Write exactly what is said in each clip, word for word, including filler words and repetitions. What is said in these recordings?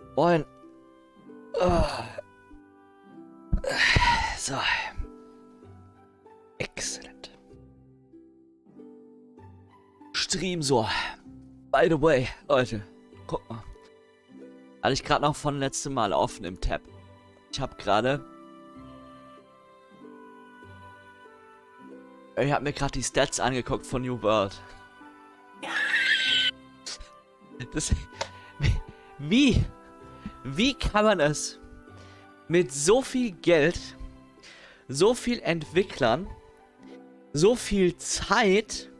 Moin. Oh. So. Excellent. Stream so. By the way, Leute. Guck mal. Hatte ich gerade noch von letztem Mal offen im Tab. Ich habe gerade... Ich habe mir gerade die Stats angeguckt von New World. Das... Wie? Wie kann man es mit so viel Geld, so viel Entwicklern, so viel Zeit,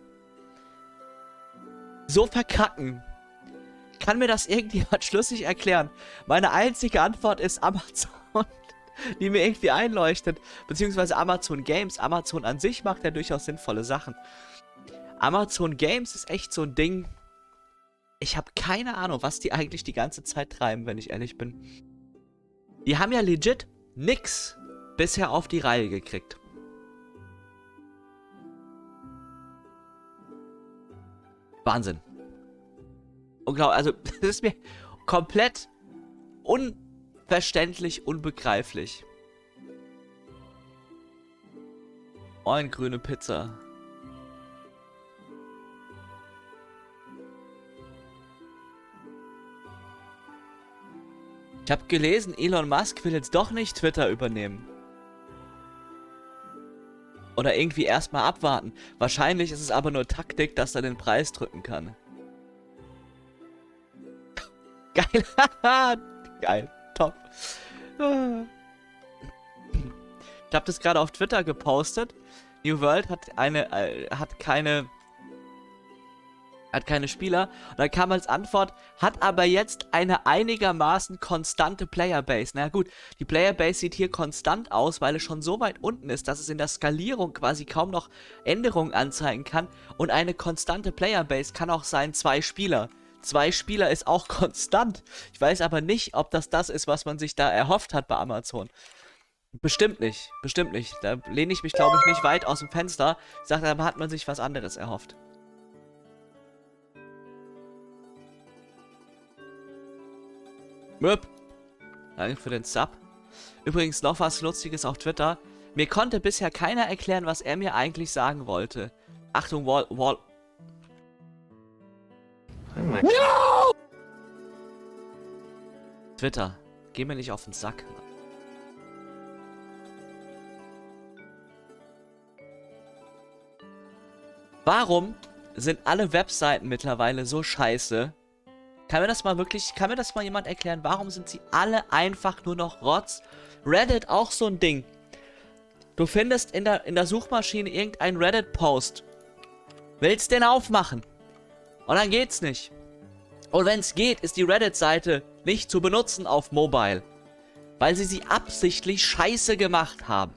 so verkacken? Kann mir das irgendjemand schlüssig erklären? Meine einzige Antwort ist Amazon, die mir irgendwie einleuchtet. Beziehungsweise Amazon Games. Amazon an sich macht ja durchaus sinnvolle Sachen. Amazon Games ist echt so ein Ding. Ich habe keine Ahnung, was die eigentlich die ganze Zeit treiben, wenn ich ehrlich bin. Die haben ja legit nix bisher auf die Reihe gekriegt. Wahnsinn. Unglaublich, also das ist mir komplett unverständlich, unbegreiflich. Moin, grüne Pizza. Ich habe gelesen, Elon Musk will jetzt doch nicht Twitter übernehmen. Oder irgendwie erstmal abwarten. Wahrscheinlich ist es aber nur Taktik, dass er den Preis drücken kann. Geil. Geil. Top. Ich habe das gerade auf Twitter gepostet. New World hat eine, äh, hat keine... hat keine Spieler. Und dann kam als Antwort, hat aber jetzt eine einigermaßen konstante Playerbase. Na gut, die Playerbase sieht hier konstant aus, weil es schon so weit unten ist, dass es in der Skalierung quasi kaum noch Änderungen anzeigen kann. Und eine konstante Playerbase kann auch sein, zwei Spieler. Zwei Spieler ist auch konstant. Ich weiß aber nicht, ob das das ist, was man sich da erhofft hat bei Amazon. Bestimmt nicht, bestimmt nicht. Da lehne ich mich, glaube ich, nicht weit aus dem Fenster. Ich sage, da hat man sich was anderes erhofft. Möp. Danke für den Sub. Übrigens noch was Lustiges auf Twitter. Mir konnte bisher keiner erklären, was er mir eigentlich sagen wollte. Achtung, Wall... Wall... Oh mein No! Twitter, geh mir nicht auf den Sack, Mann. Warum sind alle Webseiten mittlerweile so scheiße? Kann mir das mal wirklich, kann mir das mal jemand erklären? Warum sind sie alle einfach nur noch Rotz? Reddit auch so ein Ding. Du findest in der, in der Suchmaschine irgendeinen Reddit-Post. Willst den aufmachen? Und dann geht's nicht. Und wenn es geht, ist die Reddit-Seite nicht zu benutzen auf Mobile. Weil sie sie absichtlich scheiße gemacht haben.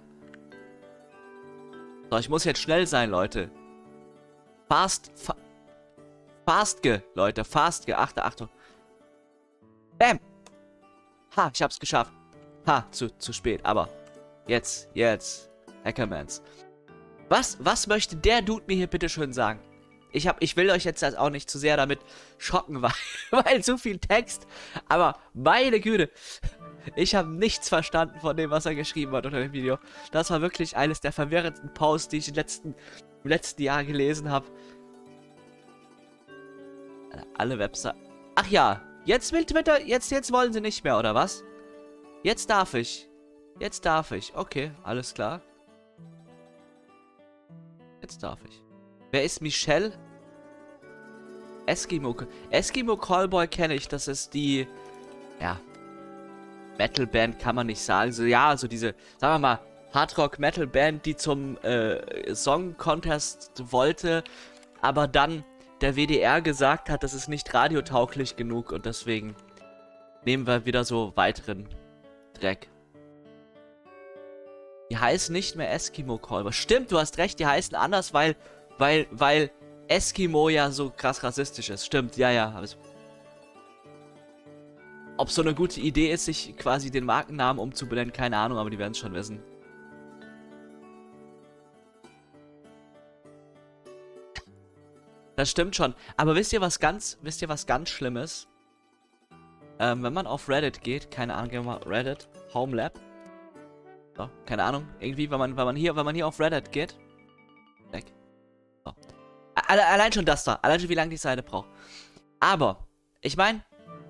So, ich muss jetzt schnell sein, Leute. Fast, fa Fastge, Leute, Fastge. Achte, Achtung. Bam. Ha, ich hab's geschafft. Ha, zu, zu spät, aber jetzt, jetzt. Hackermans. Was, was möchte der Dude mir hier bitte schön sagen? Ich hab, ich will euch jetzt auch nicht zu sehr damit schocken, weil, weil zu viel Text. Aber meine Güte. Ich habe nichts verstanden von dem, was er geschrieben hat unter dem Video. Das war wirklich eines der verwirrendsten Posts, die ich im letzten, im letzten Jahr gelesen habe. Alle Webseiten. Ach ja, jetzt will Twitter, jetzt, jetzt wollen sie nicht mehr, oder was? Jetzt darf ich. Jetzt darf ich. Okay, alles klar. Jetzt darf ich. Wer ist Michelle? Eskimo. Eskimo Callboy kenne ich. Das ist die, ja, Metal-Band kann man nicht sagen. So, ja, so diese, sagen wir mal, Hardrock-Metal-Band, die zum äh, Song-Contest wollte, aber dann der W D R gesagt hat, das ist nicht radiotauglich genug und deswegen nehmen wir wieder so weiteren Dreck. Die heißen nicht mehr Eskimo Callboy. Stimmt, du hast recht, die heißen anders, weil, weil, weil Eskimo ja so krass rassistisch ist. Stimmt, ja, ja. Also, ob so eine gute Idee ist, sich quasi den Markennamen umzubenennen, keine Ahnung, aber die werden es schon wissen. Das stimmt schon. Aber wisst ihr was ganz, wisst ihr was ganz Schlimmes? Ähm, wenn man auf Reddit geht, keine Ahnung, gehen wir mal Reddit, Home Lab. So, keine Ahnung, irgendwie, wenn man, wenn man hier, wenn man hier auf Reddit geht. Weg. So. Alle, allein schon das da, allein schon wie lange die Seite braucht. Aber, ich meine,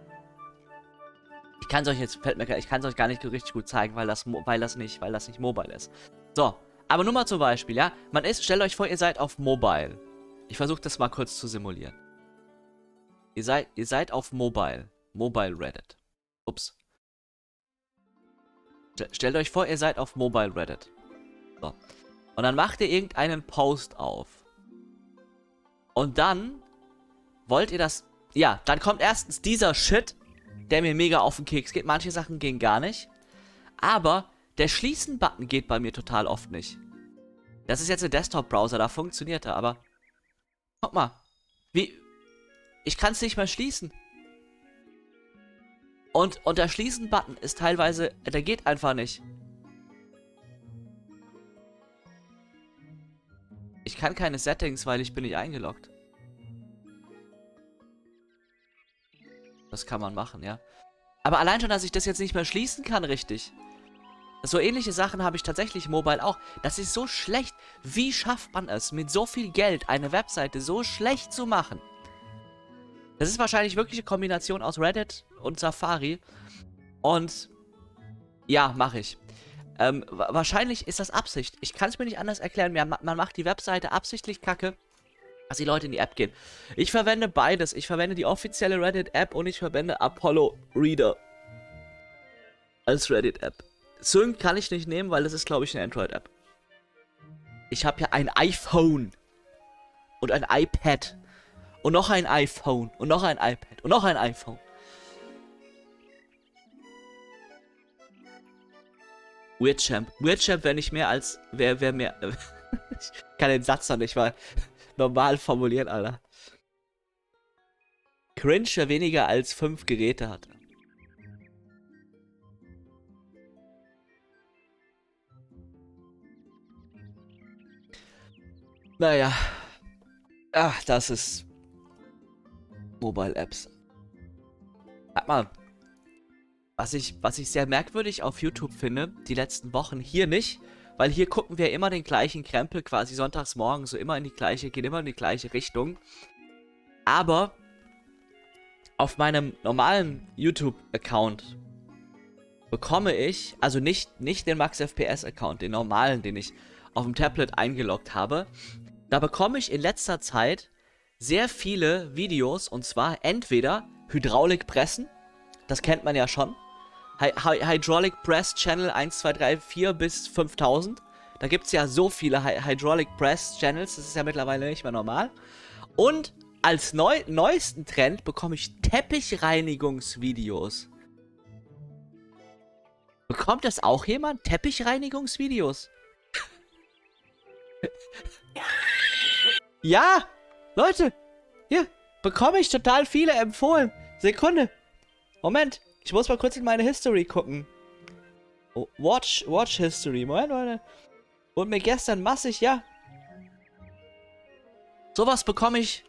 ich kann es euch jetzt, fällt mir, ich kann es euch gar nicht richtig gut zeigen, weil das, weil das nicht, weil das nicht mobile ist. So, aber nur mal zum Beispiel, ja, man ist, stellt euch vor, ihr seid auf Mobile. Ich versuche das mal kurz zu simulieren. Ihr seid, ihr seid auf Mobile. Mobile Reddit. Ups. Stellt euch vor, ihr seid auf Mobile Reddit. So. Und dann macht ihr irgendeinen Post auf. Und dann wollt ihr das... Ja, dann kommt erstens dieser Shit, der mir mega auf den Keks geht. Manche Sachen gehen gar nicht. Aber der Schließen-Button geht bei mir total oft nicht. Das ist jetzt ein Desktop-Browser, da funktioniert er, aber... Guck mal. Wie... Ich kann es nicht mehr schließen. Und, und der Schließen-Button ist teilweise... Der geht einfach nicht. Ich kann keine Settings, weil ich bin nicht eingeloggt. Das kann man machen, ja. Aber allein schon, dass ich das jetzt nicht mehr schließen kann, richtig. So ähnliche Sachen habe ich tatsächlich mobile auch. Das ist so schlecht. Wie schafft man es, mit so viel Geld eine Webseite so schlecht zu machen? Das ist wahrscheinlich wirklich eine Kombination aus Reddit und Safari. Und ja, mache ich. Ähm, wahrscheinlich ist das Absicht. Ich kann es mir nicht anders erklären. Man macht die Webseite absichtlich kacke, dass die Leute in die App gehen. Ich verwende beides. Ich verwende die offizielle Reddit-App und ich verwende Apollo Reader als Reddit-App. Sync kann ich nicht nehmen, weil das ist, glaube ich, eine Android-App. Ich habe ja ein iPhone und ein iPad und noch ein iPhone und noch ein iPad und noch ein iPhone. Weirdchamp. Weirdchamp wäre nicht mehr als... Wer wär mehr... Ich kann den Satz noch nicht mal normal formulieren, Alter. Cringe, wer weniger als fünf Geräte hat. Naja. Ach, das ist... Mobile Apps. Warte mal. Was ich, was ich sehr merkwürdig auf YouTube finde, die letzten Wochen, hier nicht, weil hier gucken wir immer den gleichen Krempel, quasi sonntags morgens, so immer in die gleiche, gehen immer in die gleiche Richtung. Aber auf meinem normalen YouTube-Account bekomme ich, also nicht, nicht den Max F P S-Account, den normalen, den ich auf dem Tablet eingeloggt habe, da bekomme ich in letzter Zeit sehr viele Videos, und zwar entweder Hydraulikpressen, das kennt man ja schon, Hy Hy Hydraulic Press Channel eins, zwei, drei, vier bis fünftausend. Da gibt es ja so viele Hy Hydraulic Press Channels, das ist ja mittlerweile nicht mehr normal. Und als neu neuesten Trend bekomme ich Teppichreinigungsvideos. Bekommt das auch jemand? Teppichreinigungsvideos? Ja! Leute! Hier! Bekomme ich total viele empfohlen. Sekunde! Moment! Ich muss mal kurz in meine History gucken. Oh, Watch, Watch History. Moment, Leute. Und mir gestern massig, ja. Sowas bekomme ich.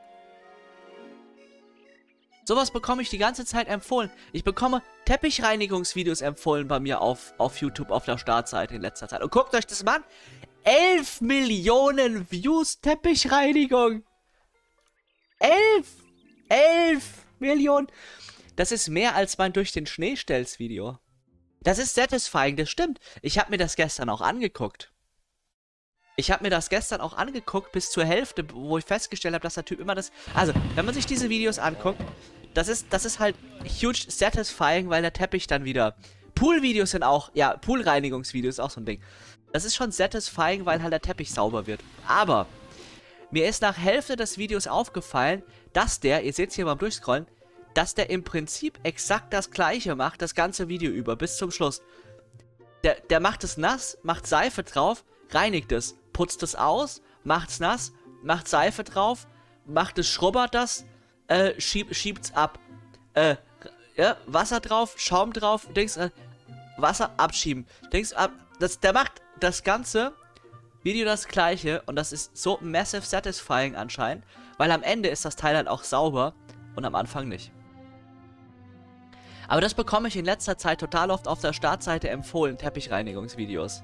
Sowas bekomme ich die ganze Zeit empfohlen. Ich bekomme Teppichreinigungsvideos empfohlen bei mir auf, auf YouTube auf der Startseite in letzter Zeit. Und guckt euch das mal an. elf Millionen Views Teppichreinigung. elf! elf Millionen. Das ist mehr als mein durch den Schnee stellst Video. Das ist satisfying, das stimmt. Ich habe mir das gestern auch angeguckt. Ich habe mir das gestern auch angeguckt bis zur Hälfte, wo ich festgestellt habe, dass der Typ immer das... Also, wenn man sich diese Videos anguckt, das ist, das ist halt huge satisfying, weil der Teppich dann wieder... Poolvideos sind auch... Ja, Poolreinigungsvideos ist auch so ein Ding. Das ist schon satisfying, weil halt der Teppich sauber wird. Aber mir ist nach Hälfte des Videos aufgefallen, dass der, ihr seht es hier beim Durchscrollen, dass der im Prinzip exakt das gleiche macht, das ganze Video über, bis zum Schluss. Der, der macht es nass, macht Seife drauf, reinigt es, putzt es aus, macht es nass, macht Seife drauf, macht es, schrubbert das, äh, schieb, schiebt's ab. Äh, ja, Wasser drauf, Schaum drauf, Dings, äh, Wasser abschieben. Dings ab, das, der macht das ganze Video das gleiche und das ist so massive satisfying anscheinend, weil am Ende ist das Teil halt auch sauber und am Anfang nicht. Aber das bekomme ich in letzter Zeit total oft auf der Startseite empfohlen, Teppichreinigungsvideos.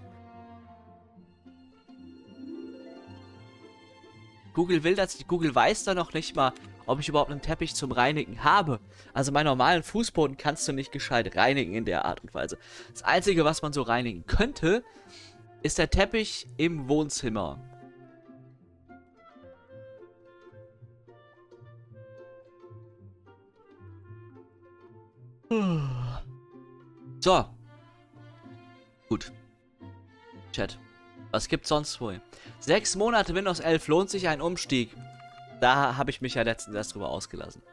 Google will das, Google weiß da noch nicht mal, ob ich überhaupt einen Teppich zum Reinigen habe. Also meinen normalen Fußboden kannst du nicht gescheit reinigen in der Art und Weise. Das Einzige, was man so reinigen könnte, ist der Teppich im Wohnzimmer. So. Gut. Chat. Was gibt's sonst wohl? Sechs Monate Windows elf, lohnt sich ein Umstieg? Da habe ich mich ja letztens erst drüber ausgelassen.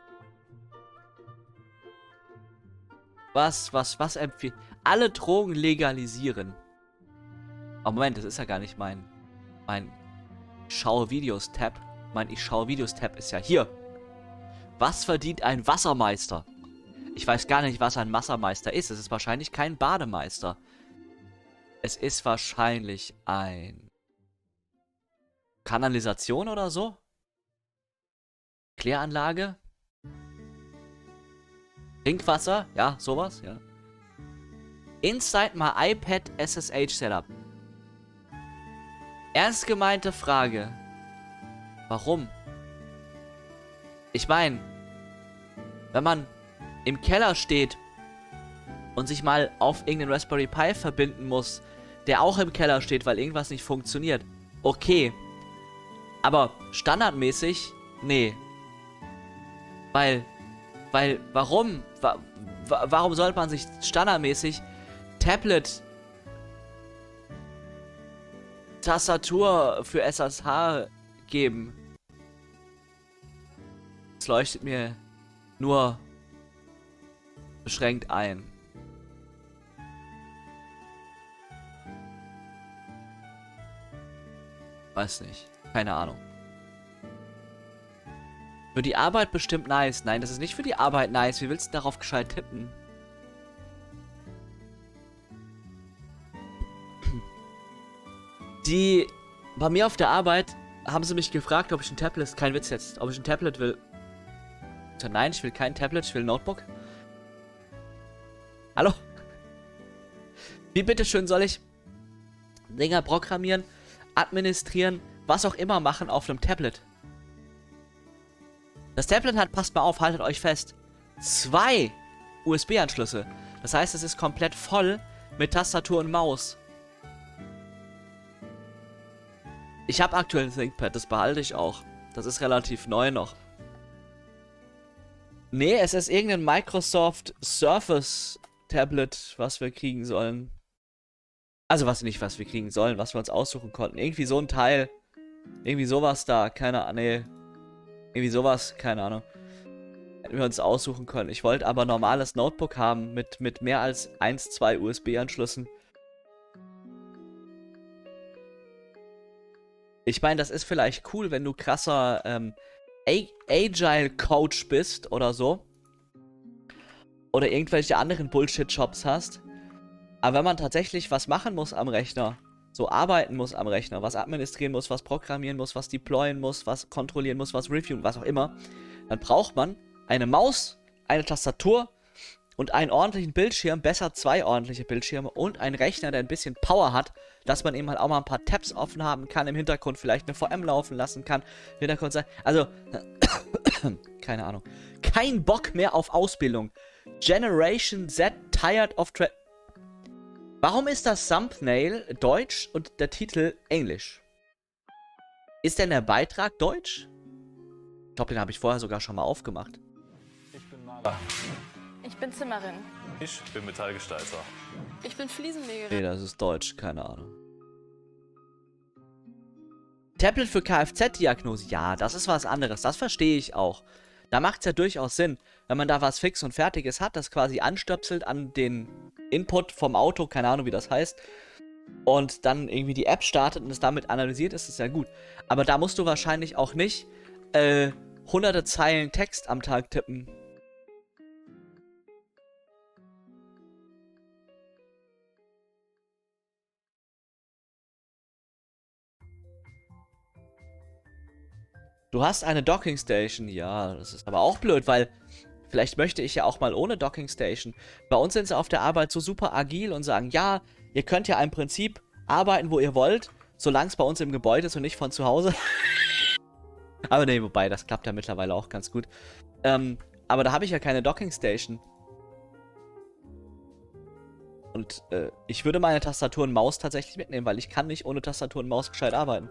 Was, was, was empfiehlt? Alle Drogen legalisieren. Aber Moment, das ist ja gar nicht mein, mein Schau-Videos-Tab. Mein Ich Schau-Videos-Tab ist ja hier. Was verdient ein Wassermeister? Ich weiß gar nicht, was ein Wassermeister ist. Es ist wahrscheinlich kein Bademeister. Es ist wahrscheinlich ein... Kanalisation oder so? Kläranlage? Trinkwasser? Ja, sowas, ja. Inside my iPad S S H Setup. Ernst gemeinte Frage. Warum? Ich meine, wenn man im Keller steht und sich mal auf irgendeinen Raspberry Pi verbinden muss, der auch im Keller steht, weil irgendwas nicht funktioniert. Okay. Aber standardmäßig, nee. Weil, weil, warum? Wa wa warum sollte man sich standardmäßig Tablet, Tastatur für S S H geben? Das leuchtet mir nur beschränkt ein. Weiß nicht. Keine Ahnung. Für die Arbeit bestimmt nice. Nein, das ist nicht für die Arbeit nice. Wie willst du darauf gescheit tippen? Die... Bei mir auf der Arbeit haben sie mich gefragt, ob ich ein Tablet... Kein Witz jetzt. Ob ich ein Tablet will. Nein, ich will kein Tablet. Ich will ein Notebook. Hallo? Wie bitteschön soll ich Dinger programmieren, administrieren, was auch immer machen auf einem Tablet? Das Tablet hat, passt mal auf, haltet euch fest, zwei U S B-Anschlüsse. Das heißt, es ist komplett voll mit Tastatur und Maus. Ich habe aktuell ein ThinkPad, das behalte ich auch. Das ist relativ neu noch. Nee, es ist irgendein Microsoft Surface Tablet, was wir kriegen sollen. Also was nicht, was wir kriegen sollen, was wir uns aussuchen konnten. Irgendwie so ein Teil. Irgendwie sowas da, keine Ahnung. Nee. Irgendwie sowas, keine Ahnung. Hätten wir uns aussuchen können. Ich wollte aber normales Notebook haben mit, mit mehr als eins, zwei U S B-Anschlüssen. Ich meine, das ist vielleicht cool, wenn du krasser ähm, Agile Coach bist oder so. Oder irgendwelche anderen Bullshit-Jobs hast. Aber wenn man tatsächlich was machen muss am Rechner, so arbeiten muss am Rechner, was administrieren muss, was programmieren muss, was deployen muss, was kontrollieren muss, was reviewen, was auch immer, dann braucht man eine Maus, eine Tastatur und einen ordentlichen Bildschirm, besser zwei ordentliche Bildschirme und einen Rechner, der ein bisschen Power hat, dass man eben halt auch mal ein paar Tabs offen haben kann, im Hintergrund vielleicht eine V M laufen lassen kann, im Hintergrund sein, also, keine Ahnung, kein Bock mehr auf Ausbildung. Generation Z tired of tra... Warum ist das Thumbnail Deutsch und der Titel Englisch? Ist denn der Beitrag Deutsch? Ich glaube, den habe ich vorher sogar schon mal aufgemacht. Ich bin Maler. Ich bin Zimmerin. Ich bin Metallgestalter. Ich bin Fliesenlegerin. Nee, das ist Deutsch, keine Ahnung. Tablet für Kfz-Diagnose, ja, das ist was anderes, das verstehe ich auch. Da macht es ja durchaus Sinn, wenn man da was fix und fertiges hat, das quasi anstöpselt an den Input vom Auto, keine Ahnung wie das heißt, und dann irgendwie die App startet und es damit analysiert, ist es ja gut. Aber da musst du wahrscheinlich auch nicht äh, hunderte Zeilen Text am Tag tippen. Du hast eine Docking Station, ja, das ist aber auch blöd, weil vielleicht möchte ich ja auch mal ohne Docking Station. Bei uns sind sie auf der Arbeit so super agil und sagen, ja, ihr könnt ja im Prinzip arbeiten, wo ihr wollt, solange es bei uns im Gebäude ist und nicht von zu Hause. Aber nee, wobei, das klappt ja mittlerweile auch ganz gut. Ähm, aber da habe ich ja keine Docking Station. Und äh, ich würde meine Tastatur und Maus tatsächlich mitnehmen, weil ich kann nicht ohne Tastatur und Maus gescheit arbeiten.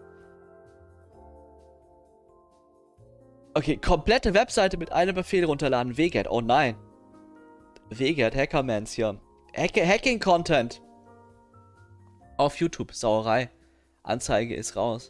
Okay, komplette Webseite mit einem Befehl runterladen. W GET, oh nein. W GET, Hackermans hier. Hack Hacking-Content. Auf YouTube, Sauerei. Anzeige ist raus.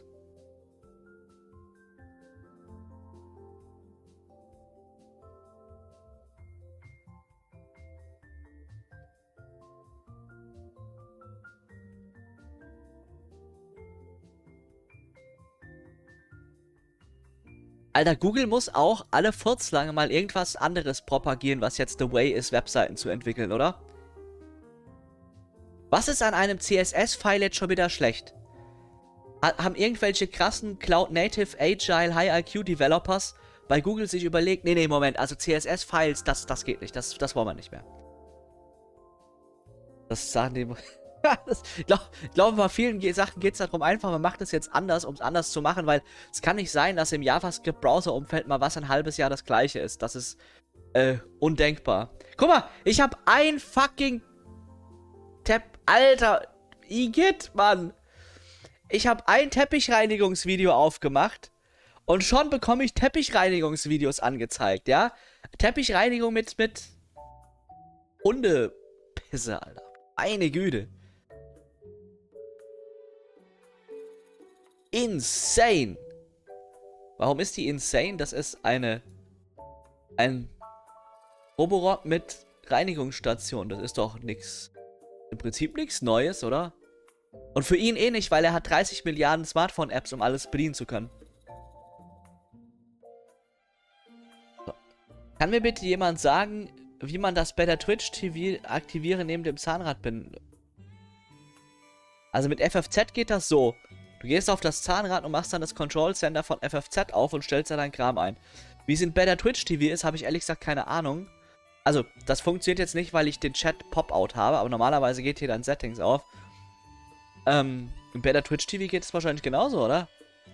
Alter, Google muss auch alle furzlange mal irgendwas anderes propagieren, was jetzt the way ist, Webseiten zu entwickeln, oder? Was ist an einem C S S-File jetzt schon wieder schlecht? Ha haben irgendwelche krassen Cloud-Native, Agile, High-I Q-Developers bei Google sich überlegt, nee, nee, Moment, also C S S-Files, das, das geht nicht, das, das wollen wir nicht mehr. Das sagen die... Ich glaube, glaub, bei vielen Sachen geht es darum, einfach, man macht es jetzt anders, um es anders zu machen, weil es kann nicht sein, dass im JavaScript-Browser-Umfeld mal was ein halbes Jahr das gleiche ist. Das ist äh, undenkbar. Guck mal, ich habe ein fucking Tab... Alter, Igitt, Mann. Ich habe ein Teppichreinigungsvideo aufgemacht und schon bekomme ich Teppichreinigungsvideos angezeigt, ja? Teppichreinigung mit, mit Hundepisse, Alter. Meine Güte. Insane. Warum ist die insane? Das ist eine... Ein Roborock mit Reinigungsstation. Das ist doch nichts... Im Prinzip nichts Neues, oder? Und für ihn eh nicht, weil er hat dreißig Milliarden Smartphone-Apps, um alles bedienen zu können. So. Kann mir bitte jemand sagen, wie man das bei der Twitch T V aktiviere neben dem Zahnrad bin? Also mit F F Z geht das so. Du gehst auf das Zahnrad und machst dann das Control Center von F F Z auf und stellst da deinen Kram ein. Wie es in Better Twitch T V ist, habe ich ehrlich gesagt keine Ahnung. Also, das funktioniert jetzt nicht, weil ich den Chat Pop-Out habe, aber normalerweise geht hier dann Settings auf. Ähm, in Better Twitch T V geht es wahrscheinlich genauso, oder?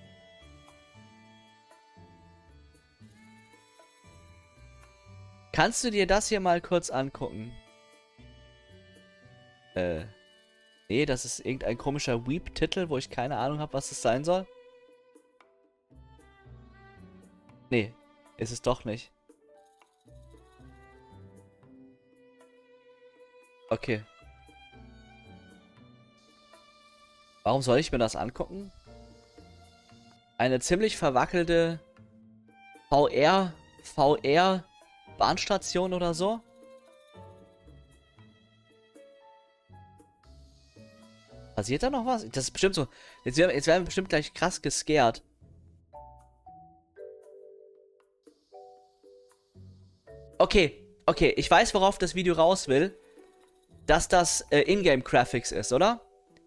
Kannst du dir das hier mal kurz angucken? Äh... Nee, das ist irgendein komischer Weep-Titel, wo ich keine Ahnung habe, was es sein soll. Nee, ist es doch nicht. Okay. Warum soll ich mir das angucken? Eine ziemlich verwackelte V R, V R Bahnstation oder so? Passiert da noch was? Das ist bestimmt so. Jetzt werden, jetzt werden wir bestimmt gleich krass gescared. Okay, okay. Ich weiß, worauf das Video raus will. Dass das äh, Ingame-Graphics ist, oder?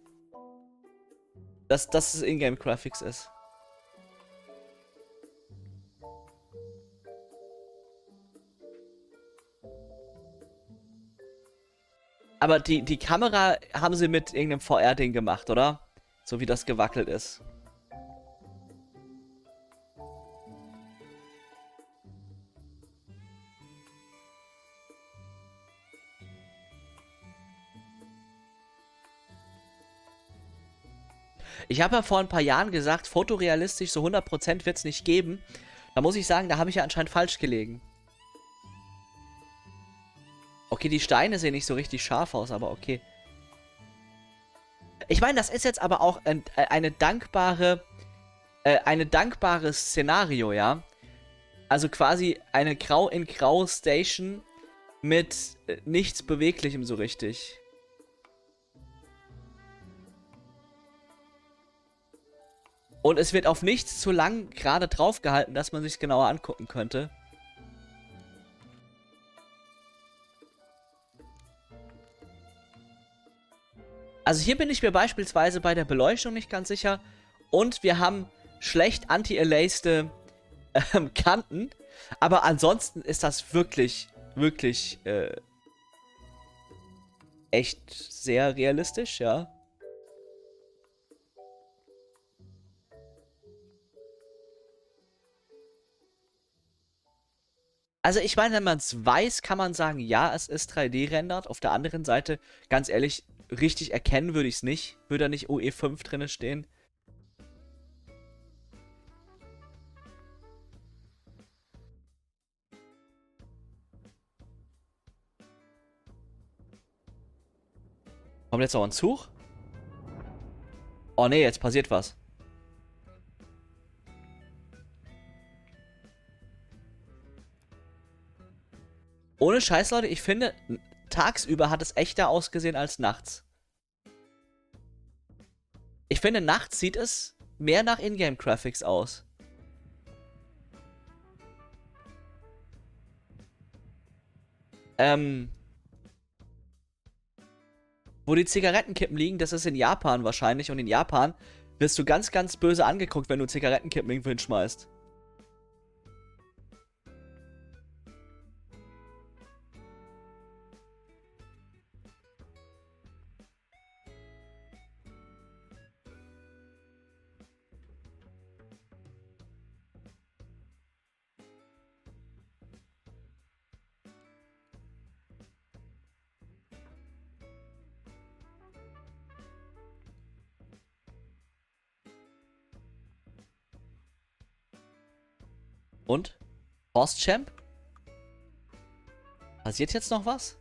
Dass, dass es Ingame-Graphics ist. Aber die, die Kamera haben sie mit irgendeinem V R-Ding gemacht, oder? So wie das gewackelt ist. Ich habe ja vor ein paar Jahren gesagt, fotorealistisch so hundert Prozent wird es nicht geben. Da muss ich sagen, da habe ich ja anscheinend falsch gelegen. Okay, die Steine sehen nicht so richtig scharf aus, aber okay. Ich meine, das ist jetzt aber auch ein, eine dankbare, äh, eine dankbares Szenario, ja? Also quasi eine Grau in Grau Station mit äh, nichts Beweglichem so richtig. Und es wird auf nichts zu lang gerade drauf gehalten, dass man sich genauer angucken könnte. Also hier bin ich mir beispielsweise bei der Beleuchtung nicht ganz sicher. Und wir haben schlecht anti-alaced ähm, Kanten. Aber ansonsten ist das wirklich, wirklich, äh, echt sehr realistisch, ja. Also ich meine, wenn man es weiß, kann man sagen, ja, es ist drei D-rendert. Auf der anderen Seite, ganz ehrlich, richtig erkennen würde ich es nicht. Würde da nicht O E fünf drin stehen. Kommt jetzt noch ein Zug? Oh nee, jetzt passiert was. Ohne Scheiß, Leute, ich finde, tagsüber hat es echter ausgesehen als nachts. Ich finde, nachts sieht es mehr nach Ingame-Graphics aus. Ähm... Wo die Zigarettenkippen liegen, das ist in Japan wahrscheinlich. Und in Japan wirst du ganz, ganz böse angeguckt, wenn du Zigarettenkippen irgendwo hinschmeißt. Und? Horst Champ? Passiert jetzt noch was?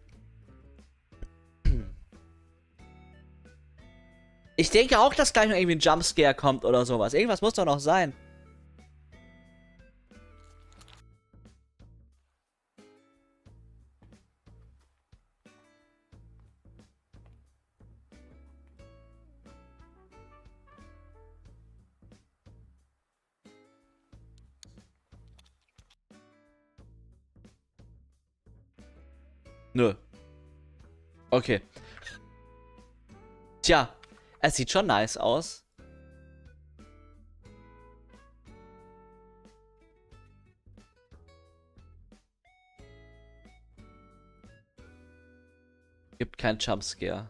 Ich denke auch, dass gleich noch irgendwie ein Jumpscare kommt oder sowas. Irgendwas muss doch noch sein. Nö. Okay. Tja, es sieht schon nice aus. Gibt kein Jumpscare.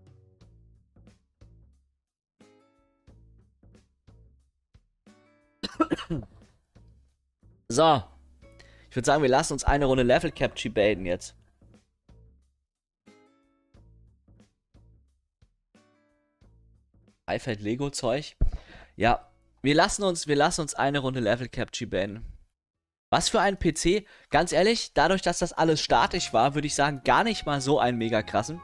So. Ich würde sagen, wir lassen uns eine Runde Level Capture baiten jetzt. Eifeld Lego Zeug. Ja, wir lassen uns, wir lassen uns eine Runde Level Capture bannen. Was für ein P C, ganz ehrlich, dadurch, dass das alles statisch war, würde ich sagen, gar nicht mal so einen mega krassen.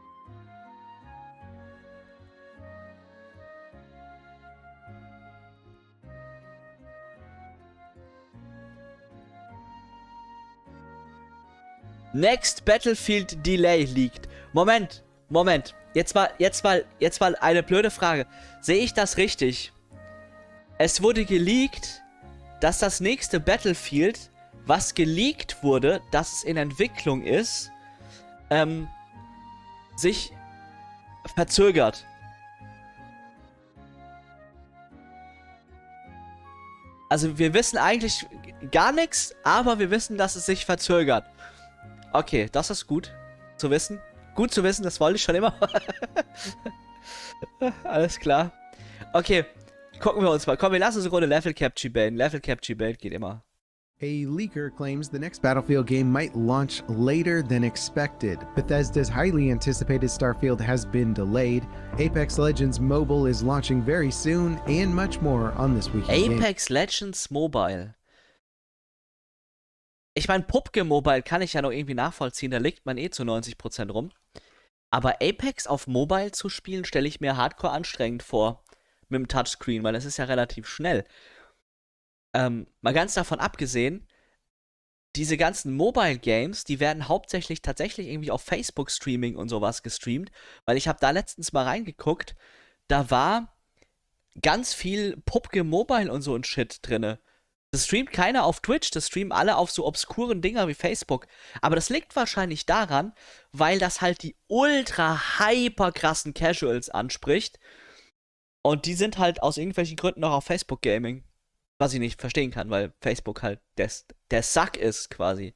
Next Battlefield Delay liegt. Moment, Moment. Jetzt mal, jetzt mal, jetzt mal eine blöde Frage. Sehe ich das richtig? Es wurde geleakt, dass das nächste Battlefield, was geleakt wurde, dass es in Entwicklung ist, ähm, sich verzögert. Also wir wissen eigentlich gar nichts, aber wir wissen, dass es sich verzögert. Okay, das ist gut zu wissen. Gut zu wissen, das wollte ich schon immer. Alles klar. Okay, gucken wir uns mal. Komm, wir lassen uns eine Runde Level Capture baiten. Level Capture Bait geht immer. A leaker claims the next Battlefield game might launch later than expected. Bethesda's highly anticipated Starfield has been delayed. Apex Legends Mobile is launching very soon, and much more on this week's game. Apex Legends Mobile. Ich meine, P U B G Mobile kann ich ja noch irgendwie nachvollziehen, da liegt man eh zu neunzig Prozent rum. Aber Apex auf Mobile zu spielen, stelle ich mir hardcore anstrengend vor. Mit dem Touchscreen, weil das ist ja relativ schnell. Ähm, mal ganz davon abgesehen, diese ganzen Mobile Games, die werden hauptsächlich tatsächlich irgendwie auf Facebook Streaming und sowas gestreamt, weil ich habe da letztens mal reingeguckt, da war ganz viel P U B G Mobile und so ein Shit drinne. Das streamt keiner auf Twitch, das streamen alle auf so obskuren Dinger wie Facebook. Aber das liegt wahrscheinlich daran, weil das halt die ultra hyper krassen Casuals anspricht. Und die sind halt aus irgendwelchen Gründen noch auf Facebook Gaming. Was ich nicht verstehen kann, weil Facebook halt des, der Sack ist, quasi.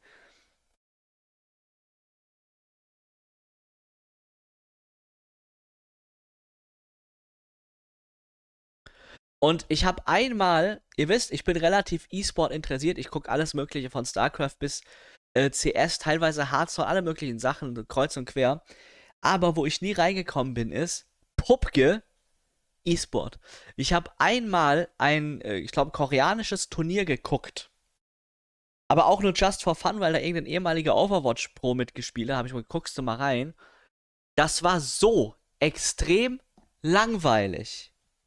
Und ich habe einmal, ihr wisst, ich bin relativ E-Sport interessiert. Ich gucke alles Mögliche von StarCraft bis äh, C S, teilweise Hearthstone, alle möglichen Sachen, kreuz und quer. Aber wo ich nie reingekommen bin, ist P U B G E-Sport. Ich habe einmal ein, äh, ich glaube, koreanisches Turnier geguckt. Aber auch nur just for fun, weil da irgendein ehemaliger Overwatch-Pro mitgespielt hat. Habe ich mal, guckst du mal rein. Das war so extrem langweilig.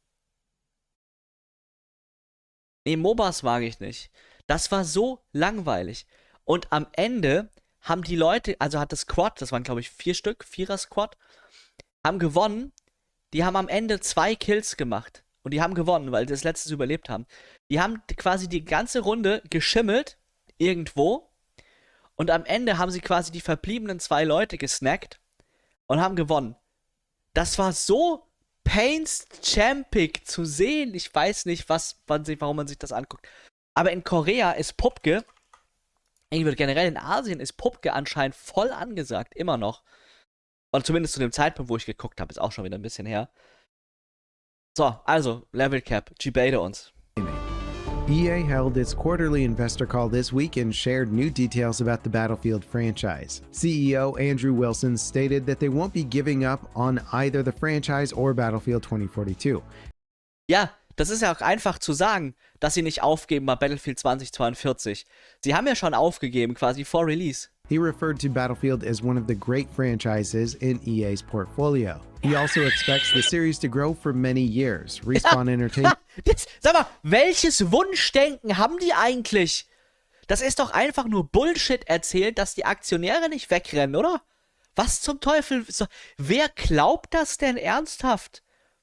Nee, MOBAs mag ich nicht. Das war so langweilig. Und am Ende haben die Leute, also hat das Squad, das waren glaube ich vier Stück, Vierer-Squad, haben gewonnen. Die haben am Ende zwei Kills gemacht. Und die haben gewonnen, weil sie das letztes überlebt haben. Die haben quasi die ganze Runde geschimmelt, irgendwo. Und am Ende haben sie quasi die verbliebenen zwei Leute gesnackt und haben gewonnen. Das war so painstampig zu sehen. Ich weiß nicht, was, wann sich, warum man sich das anguckt. Aber in Korea ist P U B G, irgendwie generell in Asien ist P U B G anscheinend voll angesagt, immer noch. Oder zumindest zu dem Zeitpunkt, wo ich geguckt habe, ist auch schon wieder ein bisschen her. So, also, Level Cap, G-Bate uns. E A held its quarterly investor call this week and shared new details about the Battlefield franchise. C E O Andrew Wilson stated that they won't be giving up on either the franchise or Battlefield twenty forty-two. Ja, das ist ja auch einfach zu sagen, dass sie nicht aufgeben bei Battlefield zwanzig zweiundvierzig. Sie haben ja schon aufgegeben, quasi vor Release. He referred to Battlefield as one of the great franchises in E A's portfolio. He also expects the series to grow for many years. Respawn Entertainment. Das, sag mal, welches Wunschdenken haben die eigentlich? Das ist doch einfach nur Bullshit erzählt, dass die Aktionäre nicht wegrennen, oder? Was zum Teufel? So, wer glaubt das denn ernsthaft?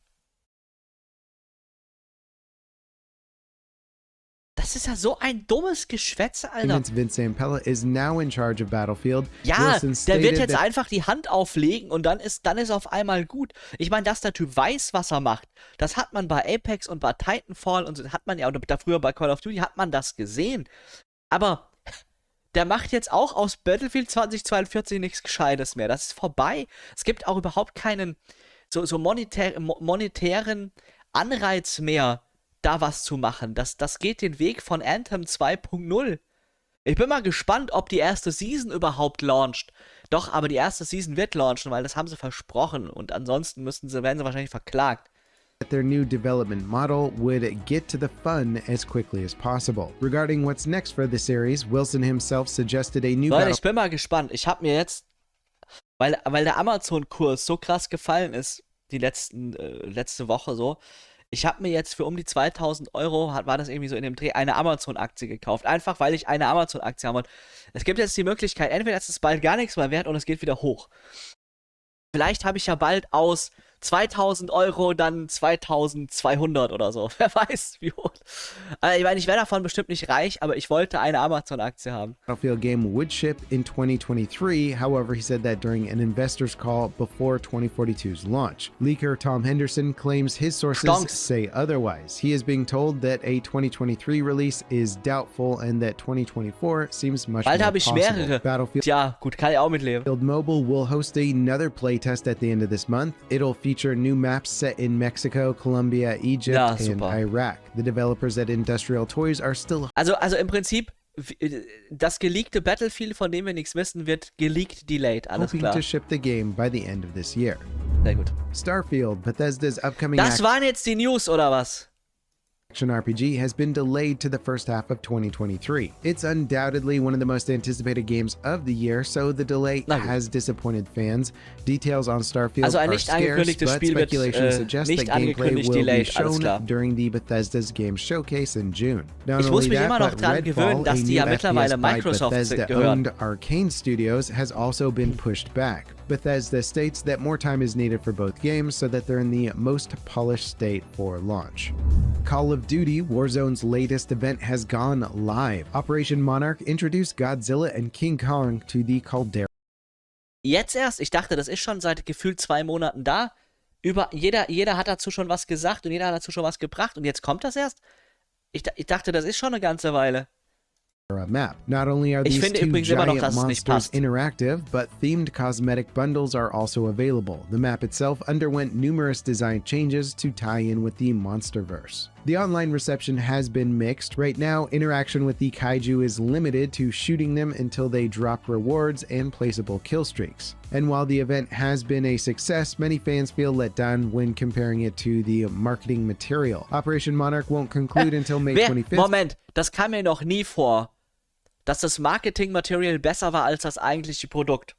Das ist ja so ein dummes Geschwätze, Alter. Vince Zampella is now in charge of Battlefield. Ja, Wilson der wird stated jetzt that einfach die Hand auflegen und dann ist, dann ist auf einmal gut. Ich meine, dass der Typ weiß, was er macht, das hat man bei Apex und bei Titanfall und so hat man ja, oder da früher bei Call of Duty hat man das gesehen. Aber der macht jetzt auch aus Battlefield zwanzig zweiundvierzig nichts Gescheites mehr. Das ist vorbei. Es gibt auch überhaupt keinen so, so monetär, mo monetären Anreiz mehr, da was zu machen. Das, das geht den Weg von Anthem zwei Punkt null. Ich bin mal gespannt, ob die erste Season überhaupt launcht. Doch, aber die erste Season wird launchen, weil das haben sie versprochen. Und ansonsten müssten sie, werden sie wahrscheinlich verklagt. their new development model would get to the fun as quickly as possible. Regarding what's next for the series, Wilson himself suggested a new Leute, battle ich bin mal gespannt. Ich habe mir jetzt, weil, weil der Amazon-Kurs so krass gefallen ist, die letzten, äh, letzte Woche so, ich habe mir jetzt für um die zweitausend Euro, hat, war das irgendwie so in dem Dreh, eine Amazon-Aktie gekauft. Einfach, weil ich eine Amazon-Aktie haben wollte. Es gibt jetzt die Möglichkeit, entweder ist es bald gar nichts mehr wert und es geht wieder hoch. Vielleicht habe ich ja bald aus zweitausend Euro dann zweitausendzweihundert oder so. Wer weiß, wie hoch. Also ich meine, ich wäre davon bestimmt nicht reich, aber ich wollte eine Amazon-Aktie haben. Battlefield game would ship in twenty twenty-three. However, he said that during an investor's call before twenty forty-two's launch. Leaker Tom Henderson claims his sources Stonks. say otherwise. He is being told that a twenty twenty-three release is doubtful and that twenty twenty-four seems much Bald more habe ich possible. mehrere. Battlefield Tja, gut, kann ich auch mitleben. Mobile will host another playtest at the end of this month. It'll feature new maps set in Mexico, Colombia, Egypt, Ja, and super. Iraq. The developers at Industrial Toys are still Also, also im Prinzip, w- das geleakte Battlefield, von dem wir nichts wissen, wird geleakt delayed. Alles hoping klar. to ship the game by the end of this year. Sehr gut. Starfield, Bethesda's upcoming Das waren jetzt die News, oder was? action R P G, has been delayed to the first half of twenty twenty-three. It's undoubtedly one of the most anticipated games of the year, so the delay Na gut. has disappointed fans. Details on Starfield Also ein are nicht scarce, angekündigtes but Spiel wird, speculation äh, suggests nicht that gameplay angekündigt will be delayed, alles klar. shown during the Bethesda's Game Showcase in June. Not Ich muss only mich that, immer noch but dran Redfall, gewöhnen, dass a die ja new mittlerweile F P S by Microsoft Bethesda gehören. owned Arcane Studios, has also been pushed back. Bethesda states that more time is needed for both games so that they're in the most polished state for launch. Call of Duty Warzone's latest event has gone live. Operation Monarch introduced Godzilla and King Kong to the Caldera. Jetzt erst? Ich dachte, das ist schon seit gefühlt zwei Monaten da. Über, jeder, jeder hat dazu schon was gesagt und jeder hat dazu schon was gebracht und jetzt kommt das erst? Ich, ich dachte, das ist schon eine ganze Weile. map. Not only are Ich these finde two übrigens immer noch, giant dass es nicht monsters passt. interactive, but themed cosmetic bundles are also available. The map itself underwent numerous design changes to tie in with the Monsterverse. The online reception has been mixed. Right now, interaction with the kaiju is limited to shooting them until they drop rewards and placeable kill streaks. And while the event has been a success, many fans feel let down when comparing it to the marketing material. Operation Monarch won't conclude until May Wer, twenty-fifth. Moment, das kam mir noch nie vor, dass das Marketingmaterial besser war als das eigentliche Produkt.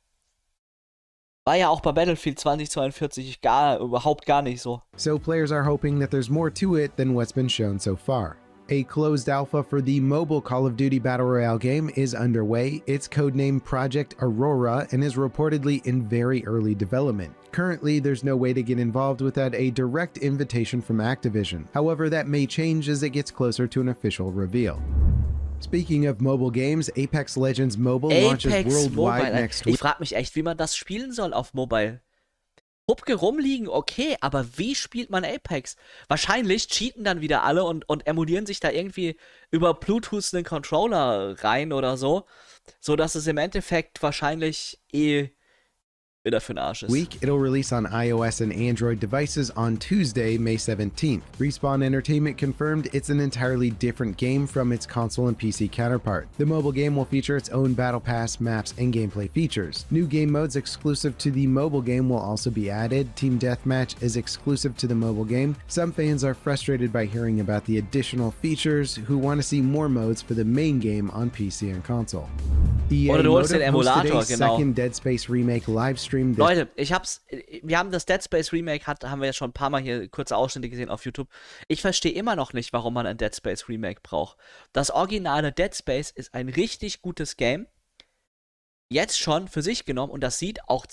War ja auch bei Battlefield zwanzig zweiundvierzig gar, überhaupt gar nicht so. So players are hoping that there's more to it than what's been shown so far. A closed alpha for the mobile Call of Duty Battle Royale game is underway. It's codenamed Project Aurora and is reportedly in very early development. Currently, there's no way to get involved without a direct invitation from Activision. However, that may change as it gets closer to an official reveal. Speaking of mobile games, Apex Legends Mobile launches Apex worldwide Mobile. next Ich week. frage mich echt, wie man das spielen soll auf Mobile. Hupke rumliegen, okay, aber wie spielt man Apex? Wahrscheinlich cheaten dann wieder alle und, und emulieren sich da irgendwie über Bluetooth einen Controller rein oder so, so dass es im Endeffekt wahrscheinlich eh wieder für den Arsch ist. Week, it'll release on iOS and Android devices on Tuesday, May seventeenth. Respawn Entertainment confirmed it's an entirely different game from its console and P C counterpart. The mobile game will feature its own battle pass, maps, and gameplay features. New game modes exclusive to the mobile game will also be added. Team Deathmatch is exclusive to the mobile game. Some fans are frustrated by hearing about the additional features who want to see more modes for the main game on P C and console. E A Oder du holst den Motive hosted Emulator, a genau. second Dead Space Remake livestream this Leute, ich hab's, wir haben das Dead Space Remake, hat, haben wir ja schon ein paar Mal hier kurze Ausschnitte gesehen auf YouTube. Ich verstehe immer noch nicht, warum man ein Dead Space Remake braucht. Das originale Dead Space ist ein richtig gutes Game. Jetzt schon für sich genommen und das sieht auch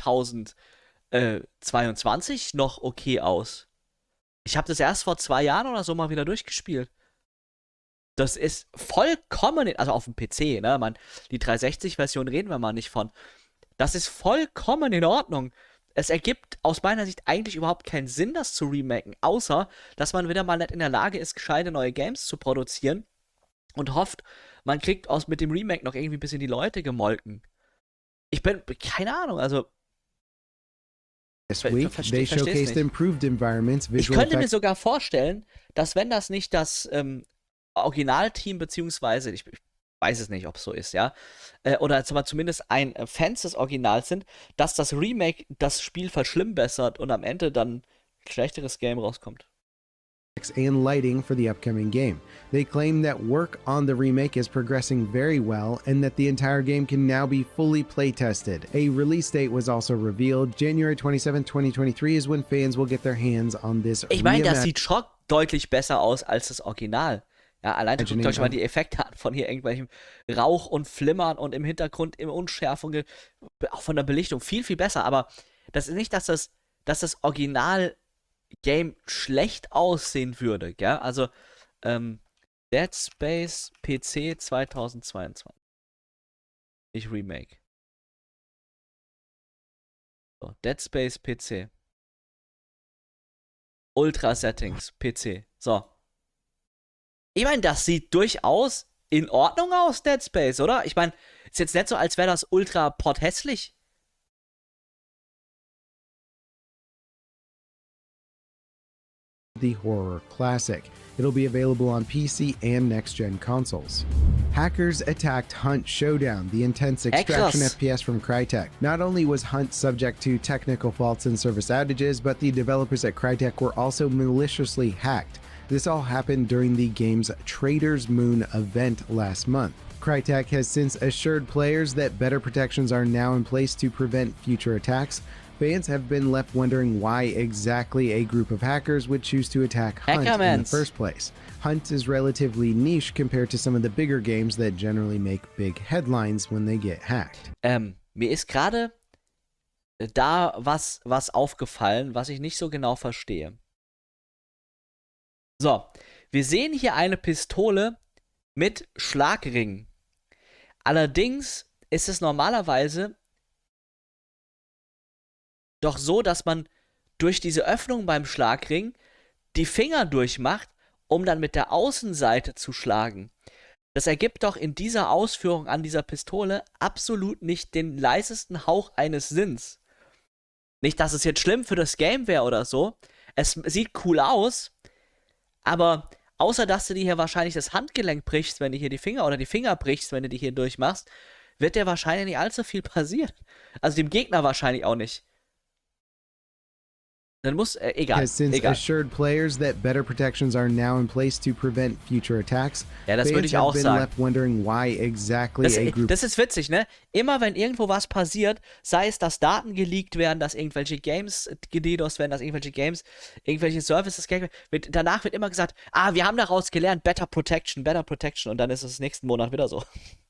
zweitausendzweiundzwanzig noch okay aus. Ich habe das erst vor zwei Jahren oder so mal wieder durchgespielt. Das ist vollkommen, in, also auf dem P C, ne, man, die dreihundertsechzig-Version reden wir mal nicht von. Das ist vollkommen in Ordnung. Es ergibt aus meiner Sicht eigentlich überhaupt keinen Sinn, das zu remaken, außer, dass man wieder mal nicht in der Lage ist, gescheite neue Games zu produzieren und hofft, man kriegt aus mit dem Remake noch irgendwie ein bisschen die Leute gemolken. Ich bin, keine Ahnung, also This Ver- week, verste- they versteh's showcased nicht. improved environments, ich visual könnte mir effects, sogar vorstellen, dass wenn das nicht das ähm, Originalteam, beziehungsweise, ich, ich weiß es nicht, ob es so ist, ja, äh, oder jetzt aber zumindest ein äh, Fans des Originals sind, dass das Remake das Spiel verschlimmbessert und am Ende dann ein schlechteres Game rauskommt. and lighting for the upcoming game. They claim that work on the remake is progressing very well and that the entire game can now be fully playtested. A release date was also revealed. January twenty-seventh, twenty twenty-three is when fans will get their hands on this Ich meine, das reimagined- sieht schon deutlich besser aus als das Original. Ja, allein guckt Imagining euch mal an. die Effekte an von hier irgendwelchem Rauch und Flimmern und im Hintergrund im Unschärfung, ge- auch von der Belichtung viel, viel besser. Aber das ist nicht, dass das, dass das Original-Game schlecht aussehen würde, gell? Also, ähm, Dead Space P C zweitausendzweiundzwanzig. Nicht Remake. So, Dead Space P C. Ultra Settings P C. So. Ich meine, das sieht durchaus in Ordnung aus, Dead Space, oder? Ich meine, ist jetzt nicht so, als wäre das ultra potthässlich. the horror classic. It'll be available on P C and next-gen consoles. Hackers attacked Hunt Showdown, the intense extraction krass. F P S from Crytek. Not only was Hunt subject to technical faults and service outages, but the developers at Crytek were also maliciously hacked. This all happened during the game's Trader's Moon event last month. Crytek has since assured players that better protections are now in place to prevent future attacks. Fans have been left wondering why exactly a group of hackers would choose to attack Hunt in the Hackermans. first place. Hunt is relatively niche compared to some of the bigger games that generally make big headlines when they get hacked. Ähm, mir ist gerade da was, was aufgefallen, was ich nicht so genau verstehe. So, wir sehen hier eine Pistole mit Schlagring. Allerdings ist es normalerweise doch so, dass man durch diese Öffnung beim Schlagring die Finger durchmacht, um dann mit der Außenseite zu schlagen. Das ergibt doch in dieser Ausführung an dieser Pistole absolut nicht den leisesten Hauch eines Sinns. Nicht, dass es jetzt schlimm für das Game wäre oder so. Es sieht cool aus, aber außer dass du dir hier wahrscheinlich das Handgelenk brichst, wenn du hier die Finger oder die Finger brichst, wenn du die hier durchmachst, wird dir wahrscheinlich nicht allzu viel passieren. Also dem Gegner wahrscheinlich auch nicht. Dann muss, äh, egal, has since egal. assured players that better protections are now in place to prevent future attacks. Ja, das würde Fans ich have auch been sagen. left wondering why exactly Das, a group das ist witzig, ne? Immer wenn irgendwo was passiert, sei es, dass Daten geleakt werden, dass irgendwelche Games gededost werden, dass irgendwelche Games, irgendwelche Services gehackt werden, wird, danach wird immer gesagt, ah, wir haben daraus gelernt, Better Protection, Better Protection, und dann ist es nächsten Monat wieder so.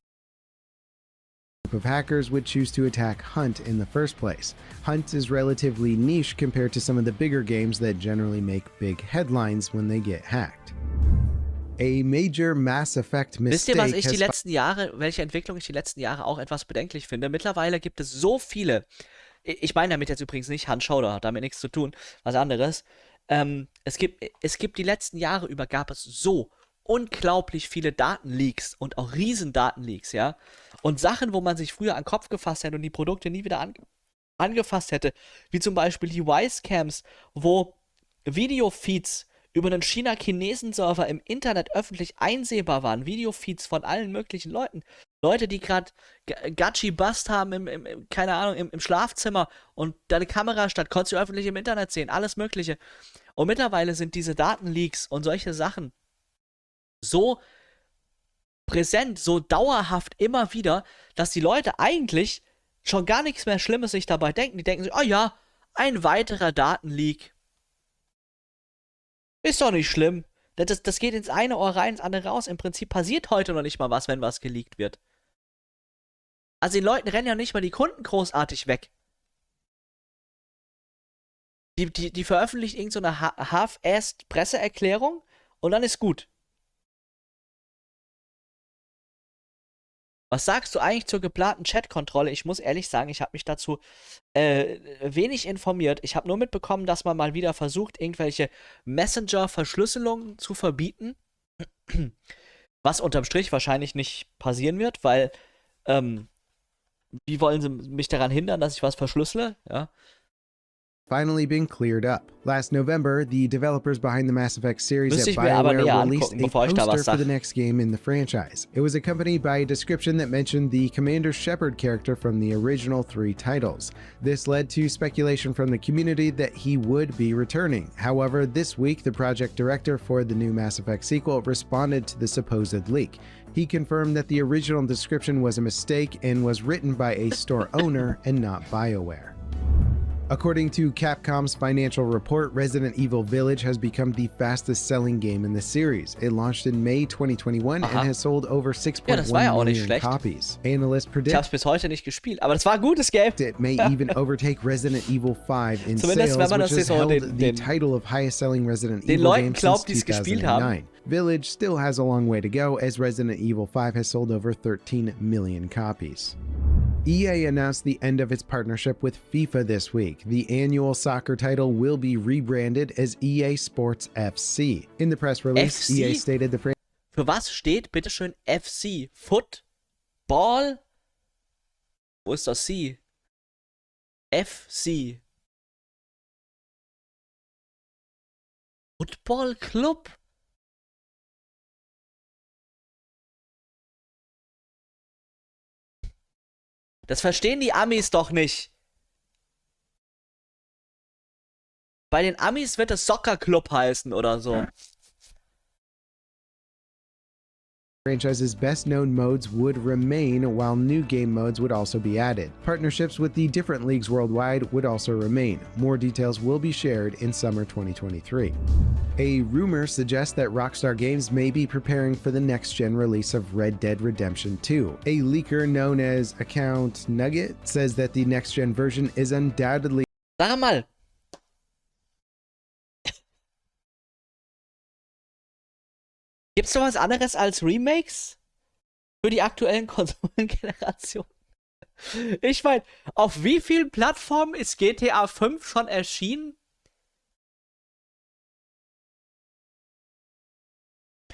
of hackers would choose to attack Hunt in the first place. Hunt is relatively niche compared to some of the bigger games that generally make big headlines when they get hacked. A major Mass Effect Wisst ihr, mistake was ich die has letzten Jahre, welche Entwicklung ich die letzten Jahre auch etwas bedenklich finde? Mittlerweile gibt es so viele, ich meine damit jetzt übrigens nicht Hunt Showdown, hat damit nichts zu tun, was anderes. Ähm, es gibt, es gibt die letzten Jahre über, gab es so unglaublich viele Datenleaks und auch Riesendatenleaks, ja. Und Sachen, wo man sich früher an den Kopf gefasst hätte und die Produkte nie wieder an, angefasst hätte, wie zum Beispiel die Wisecams, wo Videofeeds über einen China-Chinesen-Server im Internet öffentlich einsehbar waren, Videofeeds von allen möglichen Leuten. Leute, die gerade Gachi-Bust haben, im, im, im, keine Ahnung, im, im Schlafzimmer und deine Kamera statt, konntest du öffentlich im Internet sehen, alles Mögliche. Und mittlerweile sind diese Datenleaks und solche Sachen so präsent, so dauerhaft immer wieder, dass die Leute eigentlich schon gar nichts mehr Schlimmes sich dabei denken. Die denken sich, oh ja, ein weiterer Datenleak. Ist doch nicht schlimm. Das, das geht ins eine Ohr rein, ins andere raus. Im Prinzip passiert heute noch nicht mal was, wenn was geleakt wird. Also den Leuten rennen ja nicht mal die Kunden großartig weg. Die, die, die veröffentlichen irgend so eine half-assed Presseerklärung und dann ist gut. Was sagst du eigentlich zur geplanten Chatkontrolle? Ich muss ehrlich sagen, ich habe mich dazu äh, wenig informiert. Ich habe nur mitbekommen, dass man mal wieder versucht, irgendwelche Messenger-Verschlüsselungen zu verbieten. Was unterm Strich wahrscheinlich nicht passieren wird, weil ähm, wie wollen sie mich daran hindern, dass ich was verschlüssele? Ja. finally been cleared up. Last November, the developers behind the Mass Effect series Müsste at ich mir aber näher BioWare released angucken, a bevor ich da poster was for the sag. next game in the franchise. It was accompanied by a description that mentioned the Commander Shepard character from the original three titles. This led to speculation from the community that he would be returning. However, this week, the project director for the new Mass Effect sequel responded to the supposed leak. He confirmed that the original description was a mistake and was written by a store owner and not BioWare. According to Capcom's financial report, Resident Evil Village has become the fastest-selling game in the series. It launched in May twenty twenty-one Aha. and has sold over six Ja, point das war ja auch one nicht million schlecht. copies. Analysts Ich predict hab's bis heute nicht gespielt, aber das war ein gutes Game. it may even overtake Resident Evil five in Zumindest sales, wenn man which das has jetzt so held den- the den- title of highest-selling Resident den Evil Leuten game glaubt, since die es two gespielt thousand haben. nine. Village still has a long way to go, as Resident Evil five has sold over thirteen million copies. E A announced the end of its partnership with FIFA this week. The annual soccer title will be rebranded as E A Sports F C. In the press release, F C? E A stated the franchise Für was steht bitteschön F C? Football? Wo ist das C? F C. Football Club? Das verstehen die Amis doch nicht. Bei den Amis wird es Soccer Club heißen oder so. franchise's best-known modes would remain, while new game modes would also be added. Partnerships with the different leagues worldwide would also remain. More details will be shared in summer twenty twenty-three. A rumor suggests that Rockstar Games may be preparing for the next-gen release of Red Dead Redemption two. A leaker known as Account Nugget says that the next-gen version is undoubtedly Sag mal. Gibt's noch was anderes als Remakes? Für die aktuellen Konsolengenerationen? Ich meine, auf wie vielen Plattformen ist G T A fünf schon erschienen?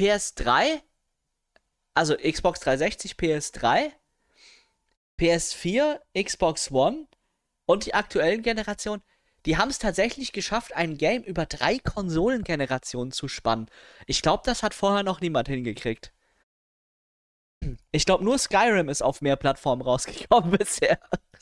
P S drei, also Xbox dreihundertsechzig, P S drei, P S vier, Xbox One und die aktuellen Generationen, die haben es tatsächlich geschafft, ein Game über drei Konsolengenerationen zu spannen. Ich glaube, das hat vorher noch niemand hingekriegt. Ich glaube, nur Skyrim ist auf mehr Plattformen rausgekommen bisher.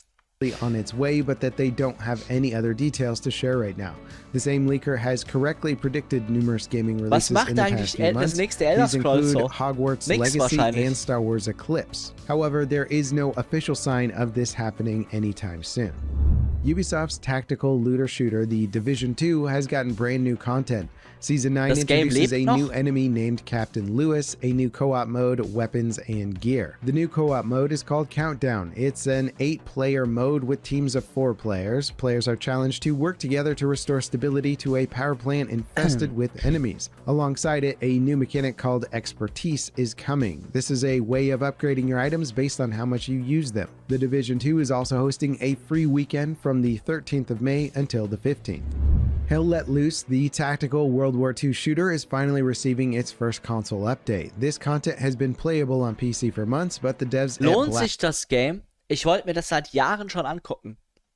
on its way, but that they don't have any other details to share right now. The same leaker has correctly predicted numerous gaming Was releases macht in the eigentlich past few El- das months. nächste Elder These Scrolls include so? Hogwarts Nix Legacy wahrscheinlich. and Star Wars Eclipse. However, there is no official sign of this happening anytime soon. Ubisoft's tactical looter shooter, The Division two, has gotten brand new content. Season nine Das Game introduces a lebt noch? new enemy named Captain Lewis, a new co-op mode, weapons, and gear. The new co-op mode is called Countdown. It's an eight-player mode with teams of four players. Players are challenged to work together to restore stability to a power plant infested with enemies. Alongside it, a new mechanic called Expertise is coming. This is a way of upgrading your items based on how much you use them. The Division two is also hosting a free weekend from the thirteenth of May until the fifteenth. Hell Let Loose, the tactical World War two shooter, is finally receiving its first console update. This content has been playable on P C for months, but the devs at Lohnt Black sich das Game? Ich wollte mir das seit Jahren schon angucken.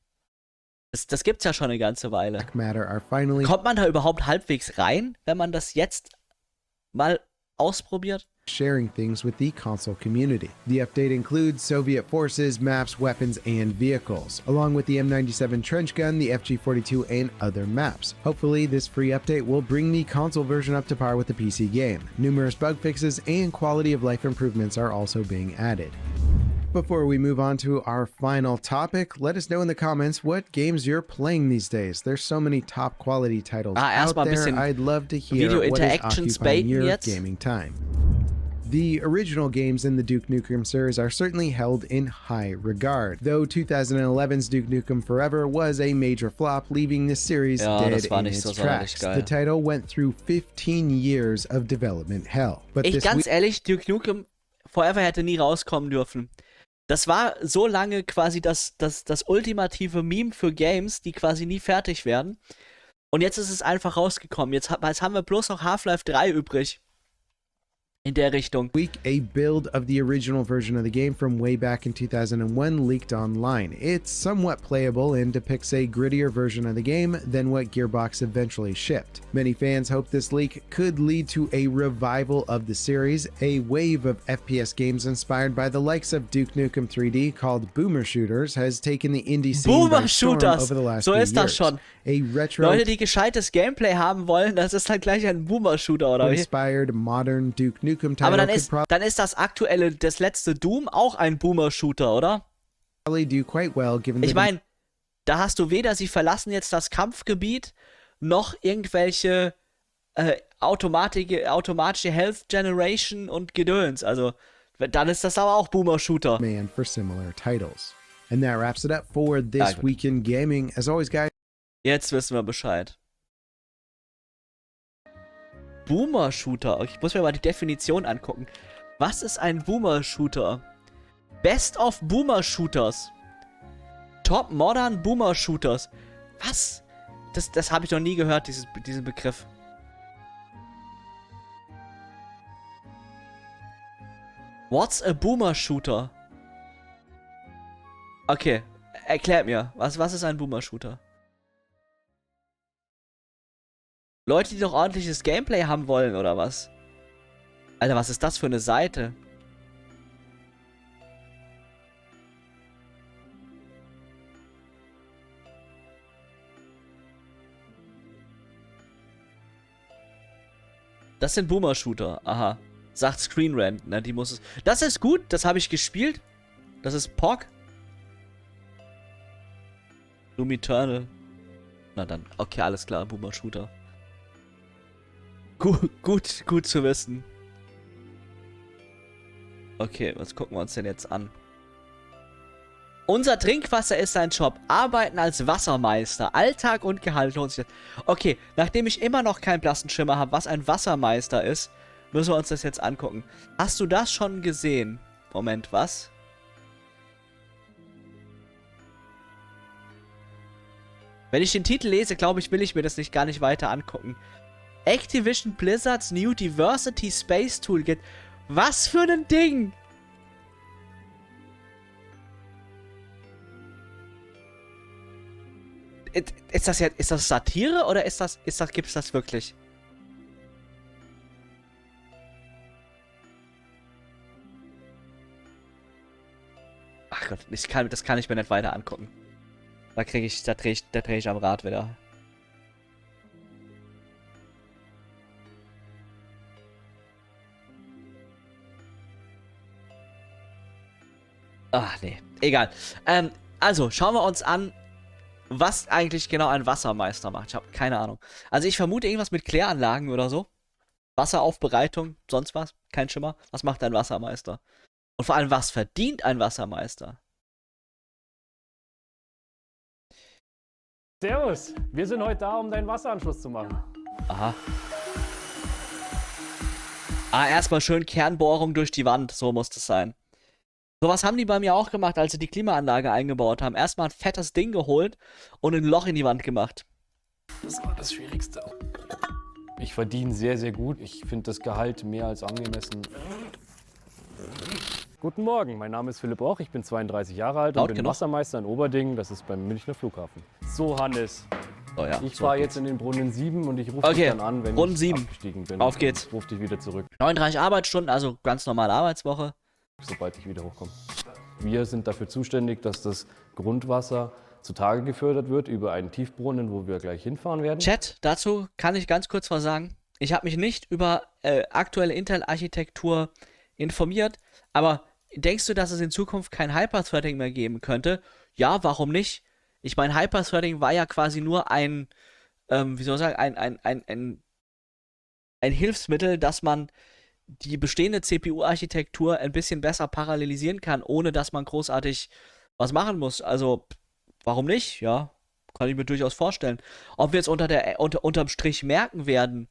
Das, das gibt's ja schon eine ganze Weile. Matter are finally Kommt man da überhaupt halbwegs rein, wenn man das jetzt mal ausprobiert? sharing things with the console community. The update includes Soviet forces, maps, weapons, and vehicles, along with the M ninety-seven trench gun, the F G forty-two, and other maps. Hopefully, this free update will bring the console version up to par with the P C game. Numerous bug fixes and quality of life improvements are also being added. Before we move on to our final topic, let us know in the comments what games you're playing these days. There's so many top quality titles Ah, out erstmal ein there. bisschen I'd love to hear Video what is Interactions occupying baiten your jetzt. gaming time. The original games in the Duke Nukem series are certainly held in high regard, though twenty eleven's Duke Nukem Forever was a major flop, leaving the series Ja, dead das war in nicht its so sonderlich tracks. geil. The title went through fifteen years of development hell. But Ich this ganz ehrlich, Duke Nukem Forever hätte nie rauskommen dürfen. Das war so lange quasi das, das, das ultimative Meme für Games, die quasi nie fertig werden. Und jetzt ist es einfach rausgekommen. Jetzt, jetzt haben wir bloß noch Half-Life drei übrig. In der Richtung. week, a build of the original version of the game from way back in two thousand one leaked online. It's somewhat playable and depicts a grittier version of the game than what Gearbox eventually shipped. Many fans hope this leak could lead to a revival of the series, a wave of F P S games inspired by the likes of Duke Nukem three D called Boomer Shooters has taken the indie scene Boomer by storm Shooters! over the last So few ist das years. schon. A retro Leute, die gescheites Gameplay haben wollen, das ist dann gleich ein Boomer-Shooter, oder wie? inspired modern Duke Nukem title Aber dann could ist, dann ist das aktuelle, das letzte Doom auch ein Boomer-Shooter, oder? probably do quite well given the Ich meine, da hast du weder sie verlassen jetzt das Kampfgebiet, noch irgendwelche äh, automatische, automatische Health Generation und Gedöns. Also, dann ist das aber auch Boomer-Shooter. demand for similar titles. And that wraps it up for this Ah, gut. week in gaming. As always, guys, Jetzt wissen wir Bescheid. Boomer-Shooter. Ich muss mir mal die Definition angucken. Was ist ein Boomer-Shooter? Best of Boomer-Shooters. Top Modern Boomer-Shooters. Was? Das, das habe ich noch nie gehört, dieses, diesen Begriff. What's a Boomer-Shooter? Okay, erklärt mir. Was, was ist ein Boomer-Shooter? Leute, die doch ordentliches Gameplay haben wollen, oder was? Alter, was ist das für eine Seite? Das sind Boomer-Shooter. Aha. Sagt Screen Rant, ne? Die muss es. Das ist gut, das habe ich gespielt. Das ist P O G. Doom Eternal. Na dann, okay, alles klar, Boomer-Shooter. Gut, gut, gut zu wissen. Okay, was gucken wir uns denn jetzt an? Unser Trinkwasser ist ein Job. Arbeiten als Wassermeister. Alltag und Gehalt lohnt sich das. Okay, nachdem ich immer noch keinen blassen Schimmer habe, was ein Wassermeister ist, müssen wir uns das jetzt angucken. Hast du das schon gesehen? Moment, was? Wenn ich den Titel lese, glaube ich, will ich mir das nicht gar nicht weiter angucken. Activision Blizzards New Diversity Space Toolkit. Was für ein Ding! Ist das jetzt, ist das Satire oder ist das, ist das, gibt's das wirklich? Ach Gott, ich kann, das kann ich mir nicht weiter angucken. Da kriege ich, da drehe ich, da drehe ich am Rad wieder. Ach nee, egal. Ähm, also schauen wir uns an, was eigentlich genau ein Wassermeister macht. Ich habe keine Ahnung. Also ich vermute irgendwas mit Kläranlagen oder so. Wasseraufbereitung, sonst was. Kein Schimmer. Was macht ein Wassermeister? Und vor allem, was verdient ein Wassermeister? Servus, wir sind heute da, um deinen Wasseranschluss zu machen. Aha. Ah, erstmal schön Kernbohrung durch die Wand. So muss das sein. Sowas haben die bei mir auch gemacht, als sie die Klimaanlage eingebaut haben. Erstmal ein fettes Ding geholt und ein Loch in die Wand gemacht. Das war das Schwierigste. Ich verdiene sehr, sehr gut. Ich finde das Gehalt mehr als angemessen. Guten Morgen, mein Name ist Philipp Auch, ich bin zweiunddreißig Jahre alt und Laut bin genug. Wassermeister in Oberdingen, das ist beim Münchner Flughafen. So, Hannes, Oh ja, ich so fahre geht's. jetzt in den Brunnen sieben und ich rufe Okay, dich dann an, wenn Brunnen ich sieben. abgestiegen bin. Auf geht's. Ich rufe dich wieder zurück, neununddreißig Arbeitsstunden, also ganz normale Arbeitswoche. sobald ich wieder hochkomme. Wir sind dafür zuständig, dass das Grundwasser zutage gefördert wird über einen Tiefbrunnen, wo wir gleich hinfahren werden. Chat, dazu kann ich ganz kurz was sagen. Ich habe mich nicht über äh, aktuelle Intel-Architektur informiert, aber denkst du, dass es in Zukunft kein Hyperthreading mehr geben könnte? Ja, warum nicht? Ich meine, Hyperthreading war ja quasi nur ein, ähm, wie soll ich sagen, ein, ein, ein, ein, ein Hilfsmittel, dass man die bestehende C P U-Architektur ein bisschen besser parallelisieren kann, ohne dass man großartig was machen muss. Also, warum nicht? Ja, kann ich mir durchaus vorstellen. Ob wir jetzt unter der, unter, unterm Strich merken werden,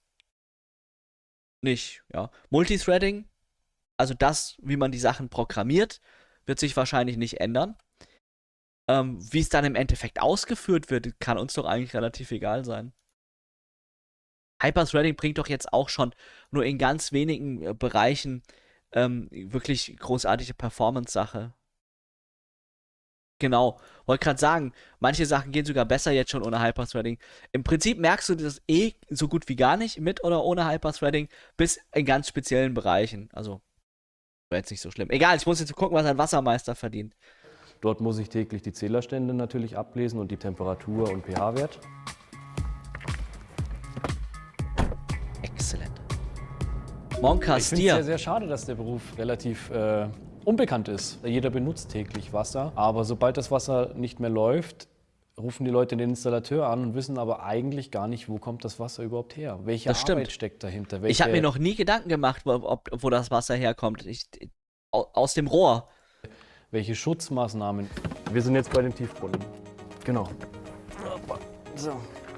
nicht, ja. Multithreading, also das, wie man die Sachen programmiert, wird sich wahrscheinlich nicht ändern. Ähm, wie es dann im Endeffekt ausgeführt wird, kann uns doch eigentlich relativ egal sein. Hyperthreading bringt doch jetzt auch schon nur in ganz wenigen äh, Bereichen ähm, wirklich großartige Performance-Sache. Genau, wollte gerade sagen, manche Sachen gehen sogar besser jetzt schon ohne Hyperthreading. Im Prinzip merkst du das eh so gut wie gar nicht mit oder ohne Hyperthreading, bis in ganz speziellen Bereichen. Also, wäre jetzt nicht so schlimm. Egal, ich muss jetzt gucken, was ein Wassermeister verdient. Dort muss ich täglich die Zählerstände natürlich ablesen und die Temperatur und pH-Wert. Exzellent. Ich Monkas finde es sehr, dir. sehr schade, dass der Beruf relativ äh, unbekannt ist. Jeder benutzt täglich Wasser, aber sobald das Wasser nicht mehr läuft, rufen die Leute den Installateur an und wissen aber eigentlich gar nicht, wo kommt das Wasser überhaupt her? Welche Das stimmt. Arbeit steckt dahinter? Ich Welche, habe mir noch nie Gedanken gemacht, wo, ob, wo das Wasser herkommt. Ich, au- aus dem Rohr. welche Schutzmaßnahmen? Wir sind jetzt bei dem Tiefbrunnen. Genau. So.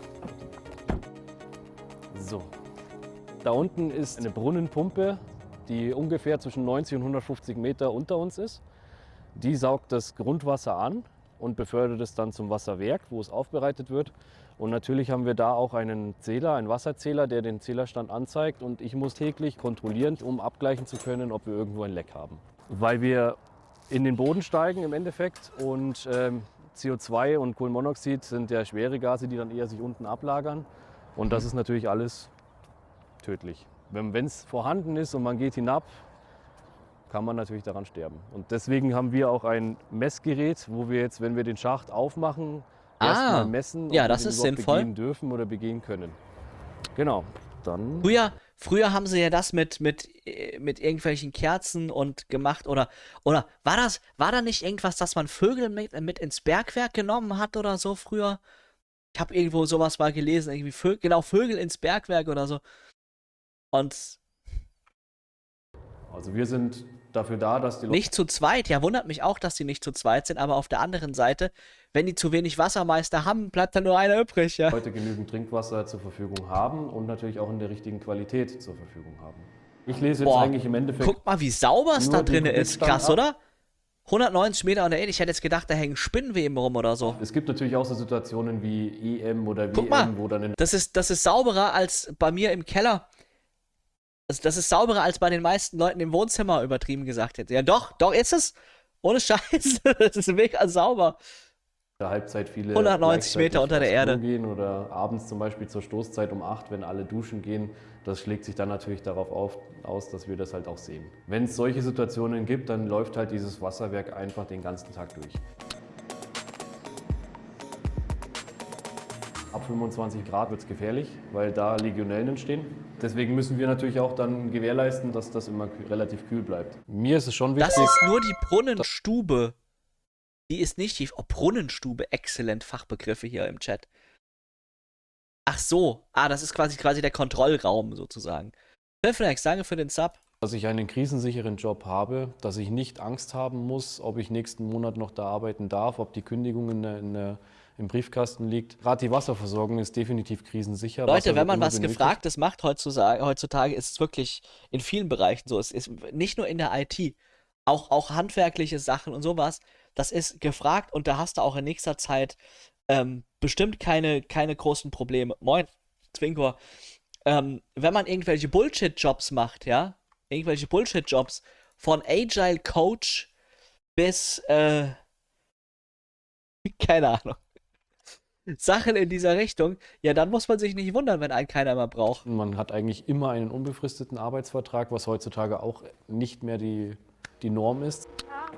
So. Da unten ist eine Brunnenpumpe, die ungefähr zwischen neunzig und hundertfünfzig Meter unter uns ist. Die saugt das Grundwasser an und befördert es dann zum Wasserwerk, wo es aufbereitet wird. Und natürlich haben wir da auch einen Zähler, einen Wasserzähler, der den Zählerstand anzeigt. Und ich muss täglich kontrollieren, um abgleichen zu können, ob wir irgendwo ein Leck haben. Weil wir in den Boden steigen im Endeffekt und ähm, C O zwei und Kohlenmonoxid sind ja schwere Gase, die dann eher sich unten ablagern. Und das ist natürlich alles tödlich. Wenn es vorhanden ist und man geht hinab, kann man natürlich daran sterben. Und deswegen haben wir auch ein Messgerät, wo wir jetzt, wenn wir den Schacht aufmachen, Ah, erstmal messen, ob ja, wir das den ist überhaupt sinnvoll. begehen dürfen oder begehen können. Genau, dann... Früher, früher haben sie ja das mit, mit, äh, mit irgendwelchen Kerzen und gemacht oder, oder war das, war da nicht irgendwas, dass man Vögel mit, mit ins Bergwerk genommen hat oder so früher? Ich habe irgendwo sowas mal gelesen, irgendwie Vögel, genau, Vögel ins Bergwerk oder so. Und Also wir sind dafür da, dass die Leute... nicht zu zweit, ja, wundert mich auch, dass die nicht zu zweit sind, aber auf der anderen Seite, wenn die zu wenig Wassermeister haben, bleibt da nur einer übrig, ja. heute genügend Trinkwasser zur Verfügung haben und natürlich auch in der richtigen Qualität zur Verfügung haben. Ich lese jetzt Boah, eigentlich im Endeffekt Guck mal, wie sauber es nur da den drin ist. Kubikstand Krass, ab. oder? hundertneunzig Meter unter Erde. Ich hätte jetzt gedacht, da hängen Spinnenweben rum oder so. Es gibt natürlich auch so Situationen wie E M oder Guck W M, mal. wo dann in Das ist, das ist sauberer als bei mir im Keller. Das, das ist sauberer als bei den meisten Leuten im Wohnzimmer, übertrieben gesagt jetzt. Ja, doch, doch ist es. Ohne Scheiß. Das ist mega sauber. der Halbzeit viele hundertneunzig gleichzeitig Meter unter der aufs Klo Erde. gehen oder abends zum Beispiel zur Stoßzeit um acht, wenn alle duschen gehen. Das schlägt sich dann natürlich darauf auf, aus, dass wir das halt auch sehen. Wenn es solche Situationen gibt, dann läuft halt dieses Wasserwerk einfach den ganzen Tag durch. Ab fünfundzwanzig Grad wird es gefährlich, weil da Legionellen entstehen. Deswegen müssen wir natürlich auch dann gewährleisten, dass das immer kü- relativ kühl bleibt. Mir ist es schon wichtig. Das ist nur die Brunnenstube. Die ist nicht die. Oh, Brunnenstube, exzellent Fachbegriffe hier im Chat. Ach so. Ah, das ist quasi, quasi der Kontrollraum sozusagen. Pfifflex, danke für den Sub. Dass ich einen krisensicheren Job habe, dass ich nicht Angst haben muss, ob ich nächsten Monat noch da arbeiten darf, ob die Kündigung in der, in der, im Briefkasten liegt. Gerade die Wasserversorgung ist definitiv krisensicher. Leute, Wasser wenn wird man immer was benötigt. Gefragtes macht heutzutage, heutzutage ist es wirklich in vielen Bereichen so. Es ist nicht nur in der I T, auch, auch handwerkliche Sachen und sowas. Das ist gefragt und da hast du auch in nächster Zeit ähm, bestimmt keine, keine großen Probleme. Moin, Zwinkor. Ähm, wenn man irgendwelche Bullshit-Jobs macht, ja, irgendwelche Bullshit-Jobs von Agile Coach bis, äh, keine Ahnung, Sachen in dieser Richtung, ja, dann muss man sich nicht wundern, wenn einen keiner mehr braucht. Man hat eigentlich immer einen unbefristeten Arbeitsvertrag, was heutzutage auch nicht mehr die, die Norm ist.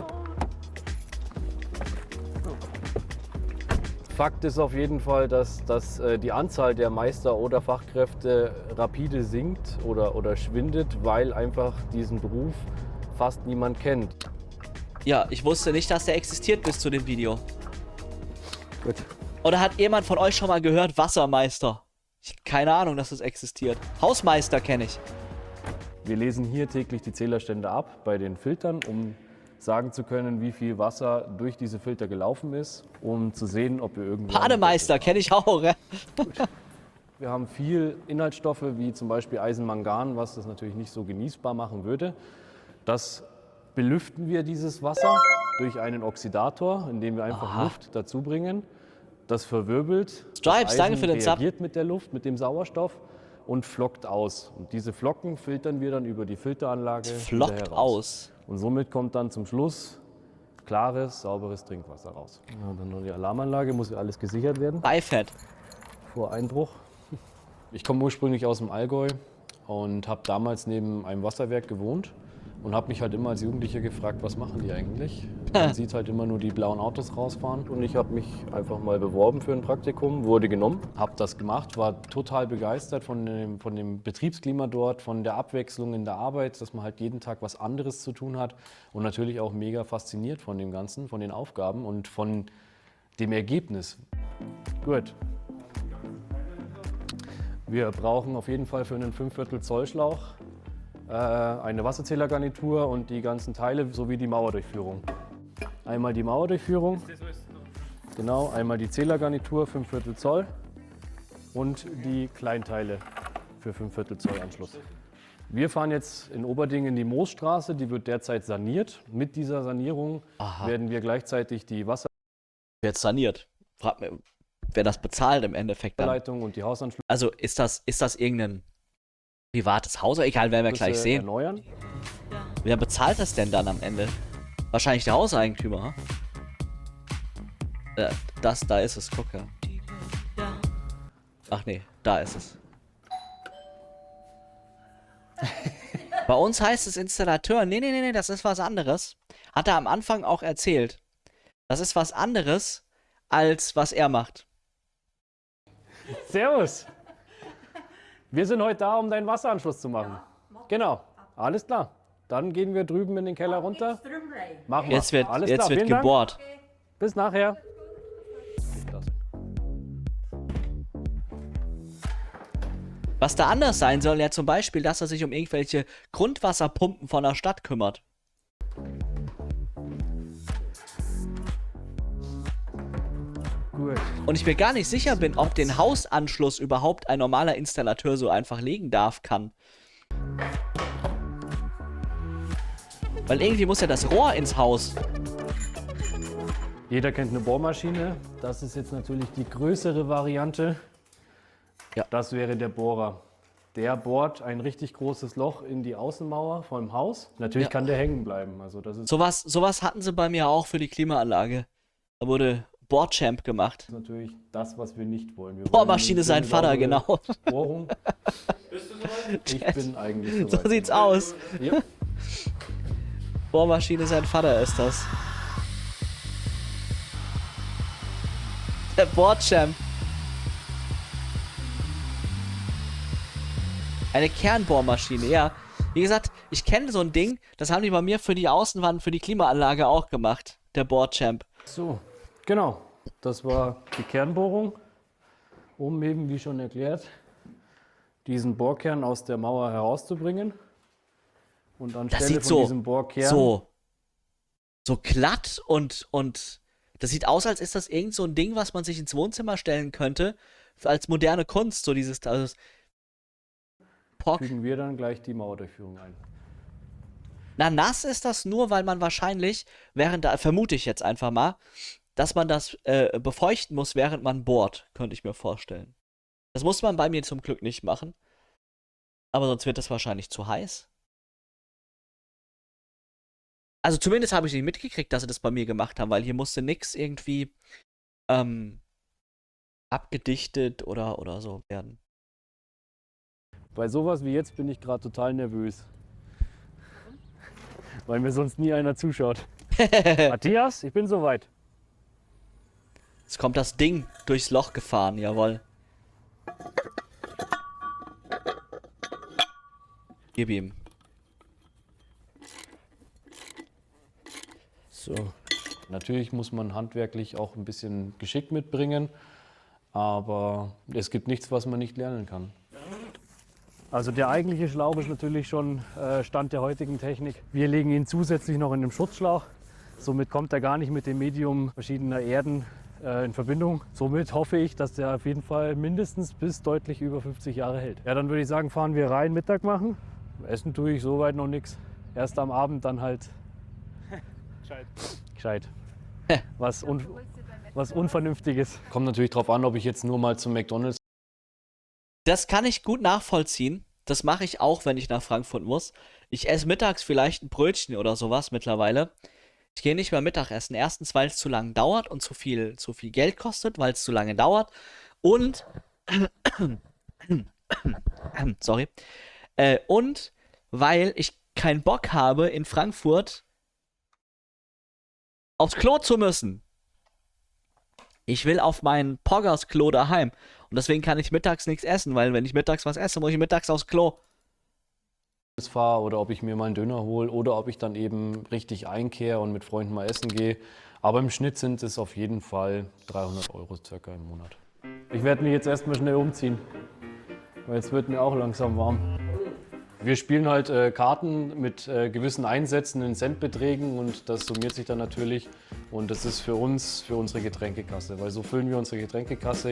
Fakt ist auf jeden Fall, dass, dass äh, die Anzahl der Meister oder Fachkräfte rapide sinkt oder, oder schwindet, weil einfach diesen Beruf fast niemand kennt. Ja, ich wusste nicht, dass der existiert bis zu dem Video. Gut. Oder hat jemand von euch schon mal gehört, Wassermeister? Ich hab keine Ahnung, dass das existiert. Hausmeister kenne ich. Wir lesen hier täglich die Zählerstände ab bei den Filtern, um sagen zu können, wie viel Wasser durch diese Filter gelaufen ist, um zu sehen, ob wir irgendwo... Bademeister kenne ich auch, ja. Wir haben viel Inhaltsstoffe, wie zum Beispiel Eisenmangan, was das natürlich nicht so genießbar machen würde. Das belüften wir, dieses Wasser, durch einen Oxidator, indem wir einfach Aha. Luft dazu bringen. Das verwirbelt. Stripes, das danke Eisen für den Sub. reagiert mit der Luft, mit dem Sauerstoff und flockt aus. Und diese Flocken filtern wir dann über die Filteranlage wieder Flockt heraus. aus. Und somit kommt dann zum Schluss klares, sauberes Trinkwasser raus. Ja, dann noch die Alarmanlage, muss ja alles gesichert werden Beifett. vor Einbruch. Ich komme ursprünglich aus dem Allgäu und habe damals neben einem Wasserwerk gewohnt und habe mich halt immer als Jugendlicher gefragt, was machen die eigentlich? Man sieht halt immer nur die blauen Autos rausfahren und ich habe mich einfach mal beworben für ein Praktikum, wurde genommen, habe das gemacht, war total begeistert von dem, von dem Betriebsklima dort, von der Abwechslung in der Arbeit, dass man halt jeden Tag was anderes zu tun hat und natürlich auch mega fasziniert von dem Ganzen, von den Aufgaben und von dem Ergebnis. Gut. Wir brauchen auf jeden Fall für einen fünfviertel Zoll Schlauch äh, eine Wasserzählergarnitur und die ganzen Teile sowie die Mauerdurchführung. Einmal die Mauerdurchführung, genau, einmal die Zählergarnitur fünfviertel Zoll und die Kleinteile für fünfviertel Zoll Anschluss. Wir fahren jetzt in Oberding in die Moosstraße, die wird derzeit saniert. Mit dieser Sanierung Aha. werden wir gleichzeitig die Wird saniert. Frag mir, wer das bezahlt im Endeffekt dann. Wasserleitung und die Hausanschlüsse Also ist das, ist das irgendein privates Haus? Egal, werden wir gleich sehen. erneuern. Wer bezahlt das denn dann am Ende? Wahrscheinlich der Hauseigentümer. Äh, das, da ist es, guck ja. Ach nee, da ist es. Bei uns heißt es Installateur. Nee, nee, nee, nee, das ist was anderes. Hat er am Anfang auch erzählt. Das ist was anderes, als was er macht. Servus. Wir sind heute da, um deinen Wasseranschluss zu machen. Genau, alles klar. Dann gehen wir drüben in den Keller runter. Machen wir. Jetzt wird, Alles jetzt klar. wird Vielen Dank. gebohrt. Bis nachher. Was da anders sein soll, ja zum Beispiel, dass er sich um irgendwelche Grundwasserpumpen von der Stadt kümmert. Gut. Und ich mir gar nicht sicher bin, ob den Hausanschluss überhaupt ein normaler Installateur so einfach legen darf, kann. Weil irgendwie muss ja das Rohr ins Haus. Jeder kennt eine Bohrmaschine. Das ist jetzt natürlich die größere Variante. Ja. Das wäre der Bohrer. Der bohrt ein richtig großes Loch in die Außenmauer vom Haus. Natürlich Ja. kann der hängen bleiben. Also das ist Sowas, sowas hatten sie bei mir auch für die Klimaanlage. Da wurde Bohrchamp gemacht. natürlich das, was wir nicht wollen. Wir Bohrmaschine wollen sein eine Vater, saubere genau. Bohrung. Ich bin eigentlich So soweit. sieht's aus. Ja. Bohrmaschine sein Vater ist das. Der Bohrchamp. Eine Kernbohrmaschine, ja. Wie gesagt, ich kenne so ein Ding, das haben die bei mir für die Außenwand, für die Klimaanlage auch gemacht. Der Bohrchamp. So, genau. Das war die Kernbohrung. Um eben, wie schon erklärt, diesen Bohrkern aus der Mauer herauszubringen. Und Das anstelle sieht von so, diesem Bohrkern. so, so glatt und, und das sieht aus, als ist das irgend so ein Ding, was man sich ins Wohnzimmer stellen könnte, als moderne Kunst, so dieses, also das- Pock. Fügen wir dann gleich die Mauerdurchführung ein. Na, nass ist das nur, weil man wahrscheinlich, während da, vermute ich jetzt einfach mal, dass man das äh, befeuchten muss, während man bohrt, könnte ich mir vorstellen. Das muss man bei mir zum Glück nicht machen. Aber sonst wird das wahrscheinlich zu heiß. Also zumindest habe ich nicht mitgekriegt, dass sie das bei mir gemacht haben, weil hier musste nix irgendwie ähm, abgedichtet oder, oder so werden. Bei sowas wie jetzt bin ich gerade total nervös. Weil mir sonst nie einer zuschaut. Matthias, ich bin soweit. Jetzt kommt das Ding durchs Loch gefahren, jawohl. Gib ihm. So. Natürlich muss man handwerklich auch ein bisschen Geschick mitbringen, aber es gibt nichts, was man nicht lernen kann. Also der eigentliche Schlauch ist natürlich schon äh, Stand der heutigen Technik. Wir legen ihn zusätzlich noch in den Schutzschlauch. Somit kommt er gar nicht mit dem Medium verschiedener Erden äh, in Verbindung. Somit hoffe ich, dass der auf jeden Fall mindestens bis deutlich über fünfzig Jahre hält. Ja, dann würde ich sagen, fahren wir rein, Mittag machen. Essen tue ich soweit noch nichts. Erst am Abend dann halt Gescheit. gescheit. Was, un was Unvernünftiges. Kommt natürlich darauf an, ob ich jetzt nur mal zum McDonald's. Das kann ich gut nachvollziehen. Das mache ich auch, wenn ich nach Frankfurt muss. Ich esse mittags vielleicht ein Brötchen oder sowas mittlerweile. Ich gehe nicht mehr Mittagessen. Erstens, weil es zu lange dauert und zu viel, zu viel Geld kostet, weil es zu lange dauert. Und, sorry. Äh, und weil ich keinen Bock habe, in Frankfurt aufs Klo zu müssen. Ich will auf mein Poggers-Klo daheim. Und deswegen kann ich mittags nichts essen, weil wenn ich mittags was esse, muss ich mittags aufs Klo. fahre oder ob ich mir mal einen Döner hole oder ob ich dann eben richtig einkehre und mit Freunden mal essen gehe. Aber im Schnitt sind es auf jeden Fall dreihundert Euro circa im Monat. Ich werde mich jetzt erstmal schnell umziehen, weil jetzt wird mir auch langsam warm. Wir spielen halt äh, Karten mit äh, gewissen Einsätzen in Centbeträgen und das summiert sich dann natürlich. Und das ist für uns, für unsere Getränkekasse, weil so füllen wir unsere Getränkekasse.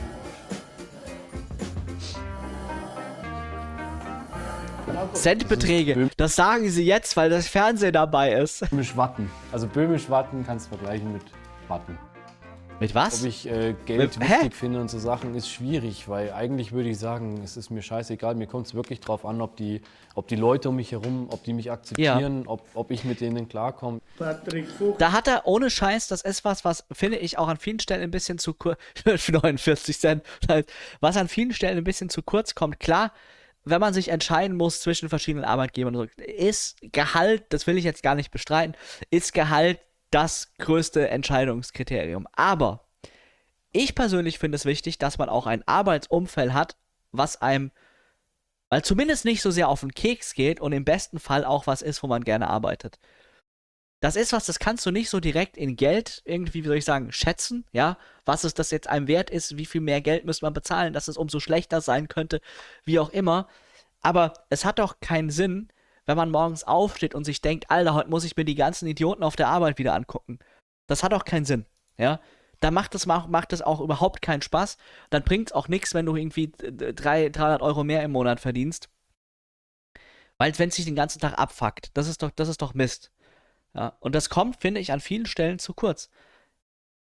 Centbeträge. Das sagen sie jetzt, weil das Fernsehen dabei ist. Böhmisch Watten. Also Böhmisch Watten kannst du vergleichen mit Watten. Mit Ob was? ich äh, Geld Hä? wichtig finde und so Sachen, ist schwierig, weil eigentlich würde ich sagen, es ist mir scheißegal. Mir kommt es wirklich drauf an, ob die, ob die Leute um mich herum, ob die mich akzeptieren, ob, ob ich mit denen klarkomme. Da hat er ohne Scheiß, das ist was, was finde ich auch an vielen Stellen ein bisschen zu kurz, für neunundvierzig Cent, was an vielen Stellen ein bisschen zu kurz kommt. Klar, wenn man sich entscheiden muss zwischen verschiedenen Arbeitgebern, und so, ist Gehalt, das will ich jetzt gar nicht bestreiten, ist Gehalt das größte Entscheidungskriterium. Aber ich persönlich finde es wichtig, dass man auch ein Arbeitsumfeld hat, was einem, weil zumindest nicht so sehr auf den Keks geht und im besten Fall auch was ist, wo man gerne arbeitet. Das ist was, das kannst du nicht so direkt in Geld irgendwie, wie soll ich sagen, schätzen, ja, was es das jetzt einem wert ist, wie viel mehr Geld müsste man bezahlen, dass es umso schlechter sein könnte, wie auch immer. Aber es hat doch keinen Sinn, wenn man morgens aufsteht und sich denkt, Alter, heute muss ich mir die ganzen Idioten auf der Arbeit wieder angucken. Das hat doch keinen Sinn, ja. Da macht es macht es auch überhaupt keinen Spaß. Dann bringt es auch nichts, wenn du irgendwie dreihundert Euro mehr im Monat verdienst. Weil wenn es sich den ganzen Tag abfuckt, das ist doch, das ist doch Mist. Ja, und das kommt, finde ich, an vielen Stellen zu kurz.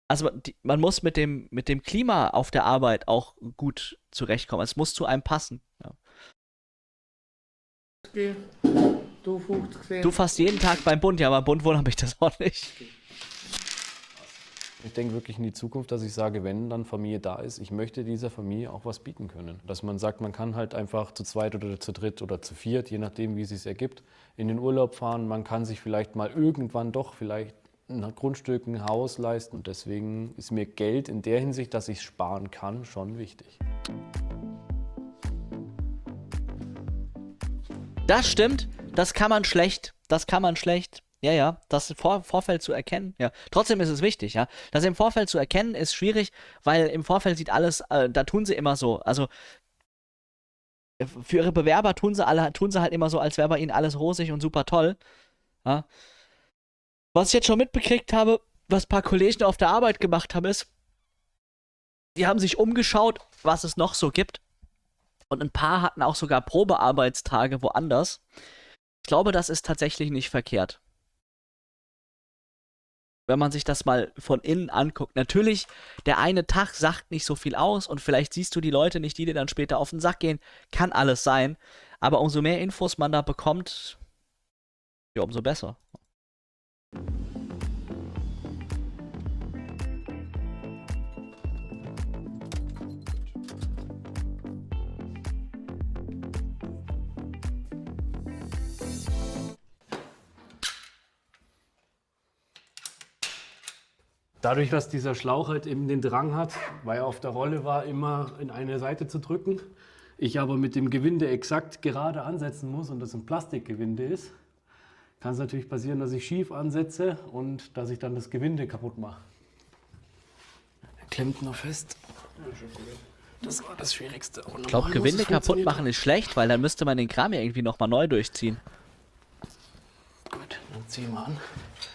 Also die, man muss mit dem, mit dem Klima auf der Arbeit auch gut zurechtkommen. Es muss zu einem passen. Ja. Du fünfzig gesehen. Du fährst jeden Tag beim Bund, ja, beim Bund wohl habe ich das auch nicht. Ich denke wirklich in die Zukunft, dass ich sage, wenn dann Familie da ist, ich möchte dieser Familie auch was bieten können. Dass man sagt, man kann halt einfach zu zweit oder zu dritt oder zu viert, je nachdem, wie es sich ergibt, in den Urlaub fahren. Man kann sich vielleicht mal irgendwann doch vielleicht ein Grundstück, ein Haus leisten. Und deswegen ist mir Geld in der Hinsicht, dass ich es sparen kann, schon wichtig. Das stimmt, das kann man schlecht, das kann man schlecht. Ja, ja, das im Vor Vorfeld zu erkennen, ja. Trotzdem ist es wichtig, ja. Das im Vorfeld zu erkennen ist schwierig, weil im Vorfeld sieht alles, äh, da tun sie immer so, also für ihre Bewerber tun sie alle, tun sie halt immer so, als wäre bei ihnen alles rosig und super toll, ja. Was ich jetzt schon mitbekriegt habe, was ein paar Kollegen auf der Arbeit gemacht haben, ist, die haben sich umgeschaut, was es noch so gibt. Und ein paar hatten auch sogar Probearbeitstage woanders. Ich glaube, das ist tatsächlich nicht verkehrt. Wenn man sich das mal von innen anguckt. Natürlich, der eine Tag sagt nicht so viel aus und vielleicht siehst du die Leute nicht, die dir dann später auf den Sack gehen. Kann alles sein. Aber umso mehr Infos man da bekommt, ja, umso besser. Dadurch, dass dieser Schlauch halt eben den Drang hat, weil er auf der Rolle war, immer in eine Seite zu drücken, ich aber mit dem Gewinde exakt gerade ansetzen muss und das ein Plastikgewinde ist, kann es natürlich passieren, dass ich schief ansetze und dass ich dann das Gewinde kaputt mache. Er klemmt noch fest. Das war das Schwierigste. Ich glaube, Gewinde kaputt machen ist schlecht, weil dann müsste man den Kram ja irgendwie nochmal neu durchziehen. Gut, dann ziehen wir an.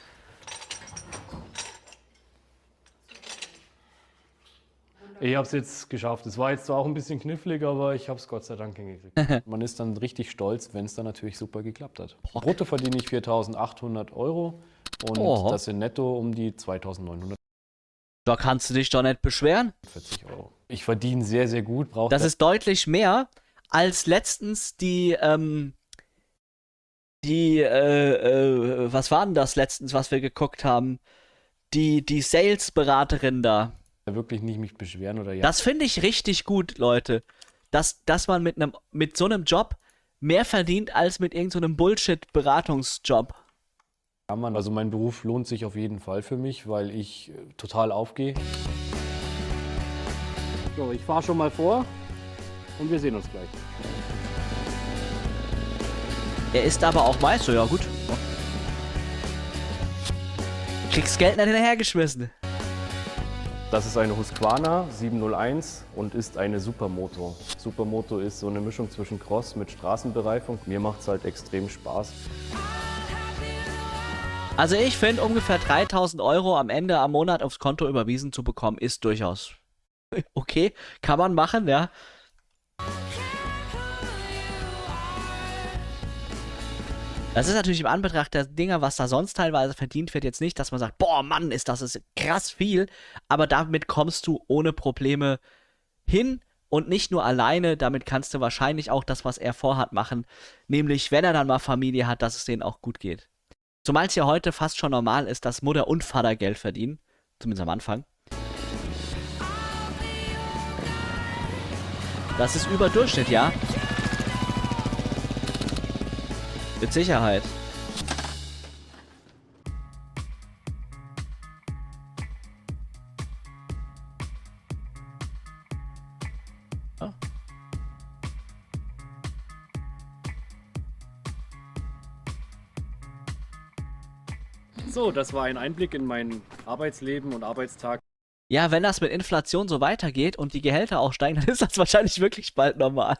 Ich habe es jetzt geschafft. Es war jetzt zwar auch ein bisschen knifflig, aber ich habe es Gott sei Dank hingekriegt. Man ist dann richtig stolz, wenn es dann natürlich super geklappt hat. Brutto verdiene ich viertausendachthundert Euro und Oh. das sind netto um die zweitausendneunhundertvierzig Da kannst du dich doch nicht beschweren. Euro. Ich verdiene sehr, sehr gut. Brauche Das ist deutlich mehr als letztens die, ähm, die, äh, äh, was war denn das letztens, was wir geguckt haben? Die, die Sales-Beraterin da. wirklich nicht mich beschweren oder ja. Das finde ich richtig gut, Leute. Dass, dass man mit einem, mit so einem Job mehr verdient als mit irgendeinem so Bullshit-Beratungsjob. Kann man. Also mein Beruf lohnt sich auf jeden Fall für mich, weil ich äh, total aufgehe. So, ich fahre schon mal vor und wir sehen uns gleich. Er ist aber auch Meister, ja gut. Kriegst Geld nicht hinterhergeschmissen. Das ist eine Husqvarna sieben null eins und ist eine Supermoto. Supermoto ist so eine Mischung zwischen Cross mit Straßenbereifung. Mir macht es halt extrem Spaß. Also ich finde, ungefähr dreitausend Euro am Ende am Monat aufs Konto überwiesen zu bekommen, ist durchaus okay. Kann man machen, ja. Das ist natürlich im Anbetracht der Dinger, was da sonst teilweise verdient wird, jetzt nicht, dass man sagt, boah, Mann, ist das ist krass viel, aber damit kommst du ohne Probleme hin und nicht nur alleine, damit kannst du wahrscheinlich auch das, was er vorhat, machen, nämlich, wenn er dann mal Familie hat, dass es denen auch gut geht. Zumal es ja heute fast schon normal ist, dass Mutter und Vater Geld verdienen, zumindest am Anfang. Das ist über Durchschnitt, ja. Mit Sicherheit. Ah. So, das war ein Einblick in mein Arbeitsleben und Arbeitstag. Ja, wenn das mit Inflation so weitergeht und die Gehälter auch steigen, dann ist das wahrscheinlich wirklich bald normal.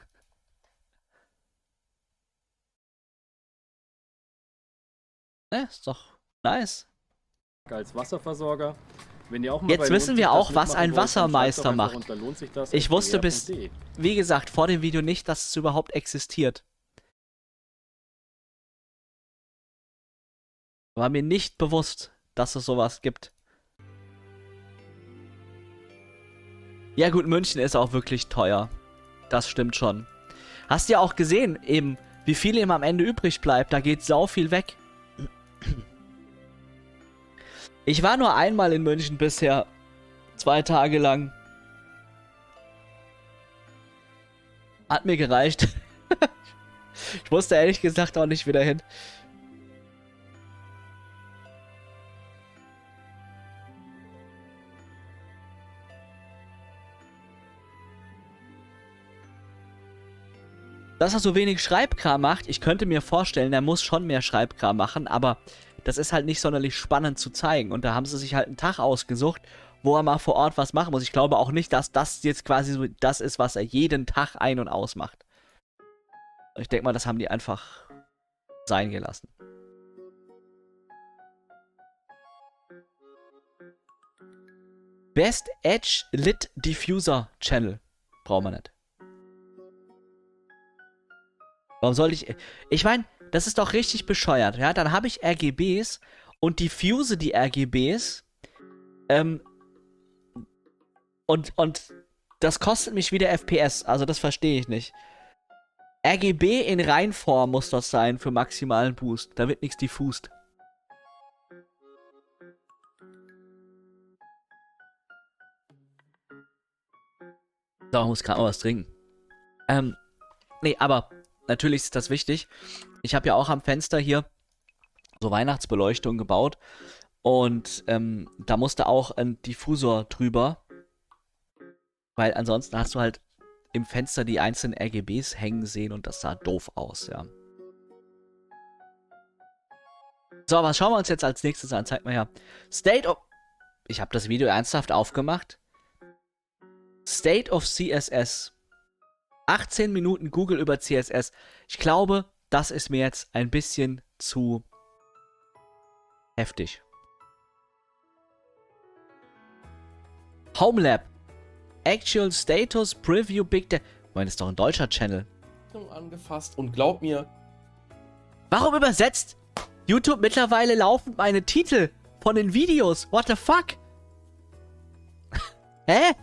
Ne, ist doch nice. Als Wasserversorger. Wenn ihr auch mal Jetzt bei wissen Lohnt wir sich auch, das was mitmachen ein wollt, dann Wassermeister schreibt doch einfach macht. unter lohnt sich das Ich wusste punkt bis, de. wie gesagt, vor dem Video nicht, dass es überhaupt existiert. War mir nicht bewusst, dass es sowas gibt. Ja gut, München ist auch wirklich teuer. Das stimmt schon. Hast du ja auch gesehen, eben, wie viel ihm am Ende übrig bleibt. Da geht sau viel weg. Ich war nur einmal in München bisher. Zwei Tage lang. Hat mir gereicht. Ich musste ehrlich gesagt auch nicht wieder hin. Dass er so wenig Schreibkram macht, ich könnte mir vorstellen, er muss schon mehr Schreibkram machen, aber das ist halt nicht sonderlich spannend zu zeigen. Und da haben sie sich halt einen Tag ausgesucht, wo er mal vor Ort was machen muss. Ich glaube auch nicht, dass das jetzt quasi so das ist, was er jeden Tag ein- und ausmacht. Ich denke mal, das haben die einfach sein gelassen. Best Edge Lit Diffuser Channel. Brauchen wir nicht. Warum soll ich... Ich meine, das ist doch richtig bescheuert. Ja, dann habe ich R G Bs und diffuse die R G Bs. Ähm... Und, und das kostet mich wieder F P S. Also das verstehe ich nicht. R G B in Reinform muss das sein für maximalen Boost. Da wird nichts diffused. So, ich muss gerade mal was trinken. Ähm, nee, aber natürlich ist das wichtig. Ich habe ja auch am Fenster hier so Weihnachtsbeleuchtung gebaut. Und ähm, da musste auch ein Diffusor drüber. Weil ansonsten hast du halt im Fenster die einzelnen R G Bs hängen sehen und das sah doof aus, ja. So, was schauen wir uns jetzt als nächstes an? Zeig mal her. State of... Ich habe das Video ernsthaft aufgemacht. State of C S S. achtzehn Minuten Google über C S S. Ich glaube, das ist mir jetzt ein bisschen zu heftig. Homelab. Actual Status Preview Big Data. Ich meine, das ist doch ein deutscher Channel. Angefasst und glaub mir. Warum übersetzt YouTube mittlerweile laufend meine Titel von den Videos? What the fuck? Hä?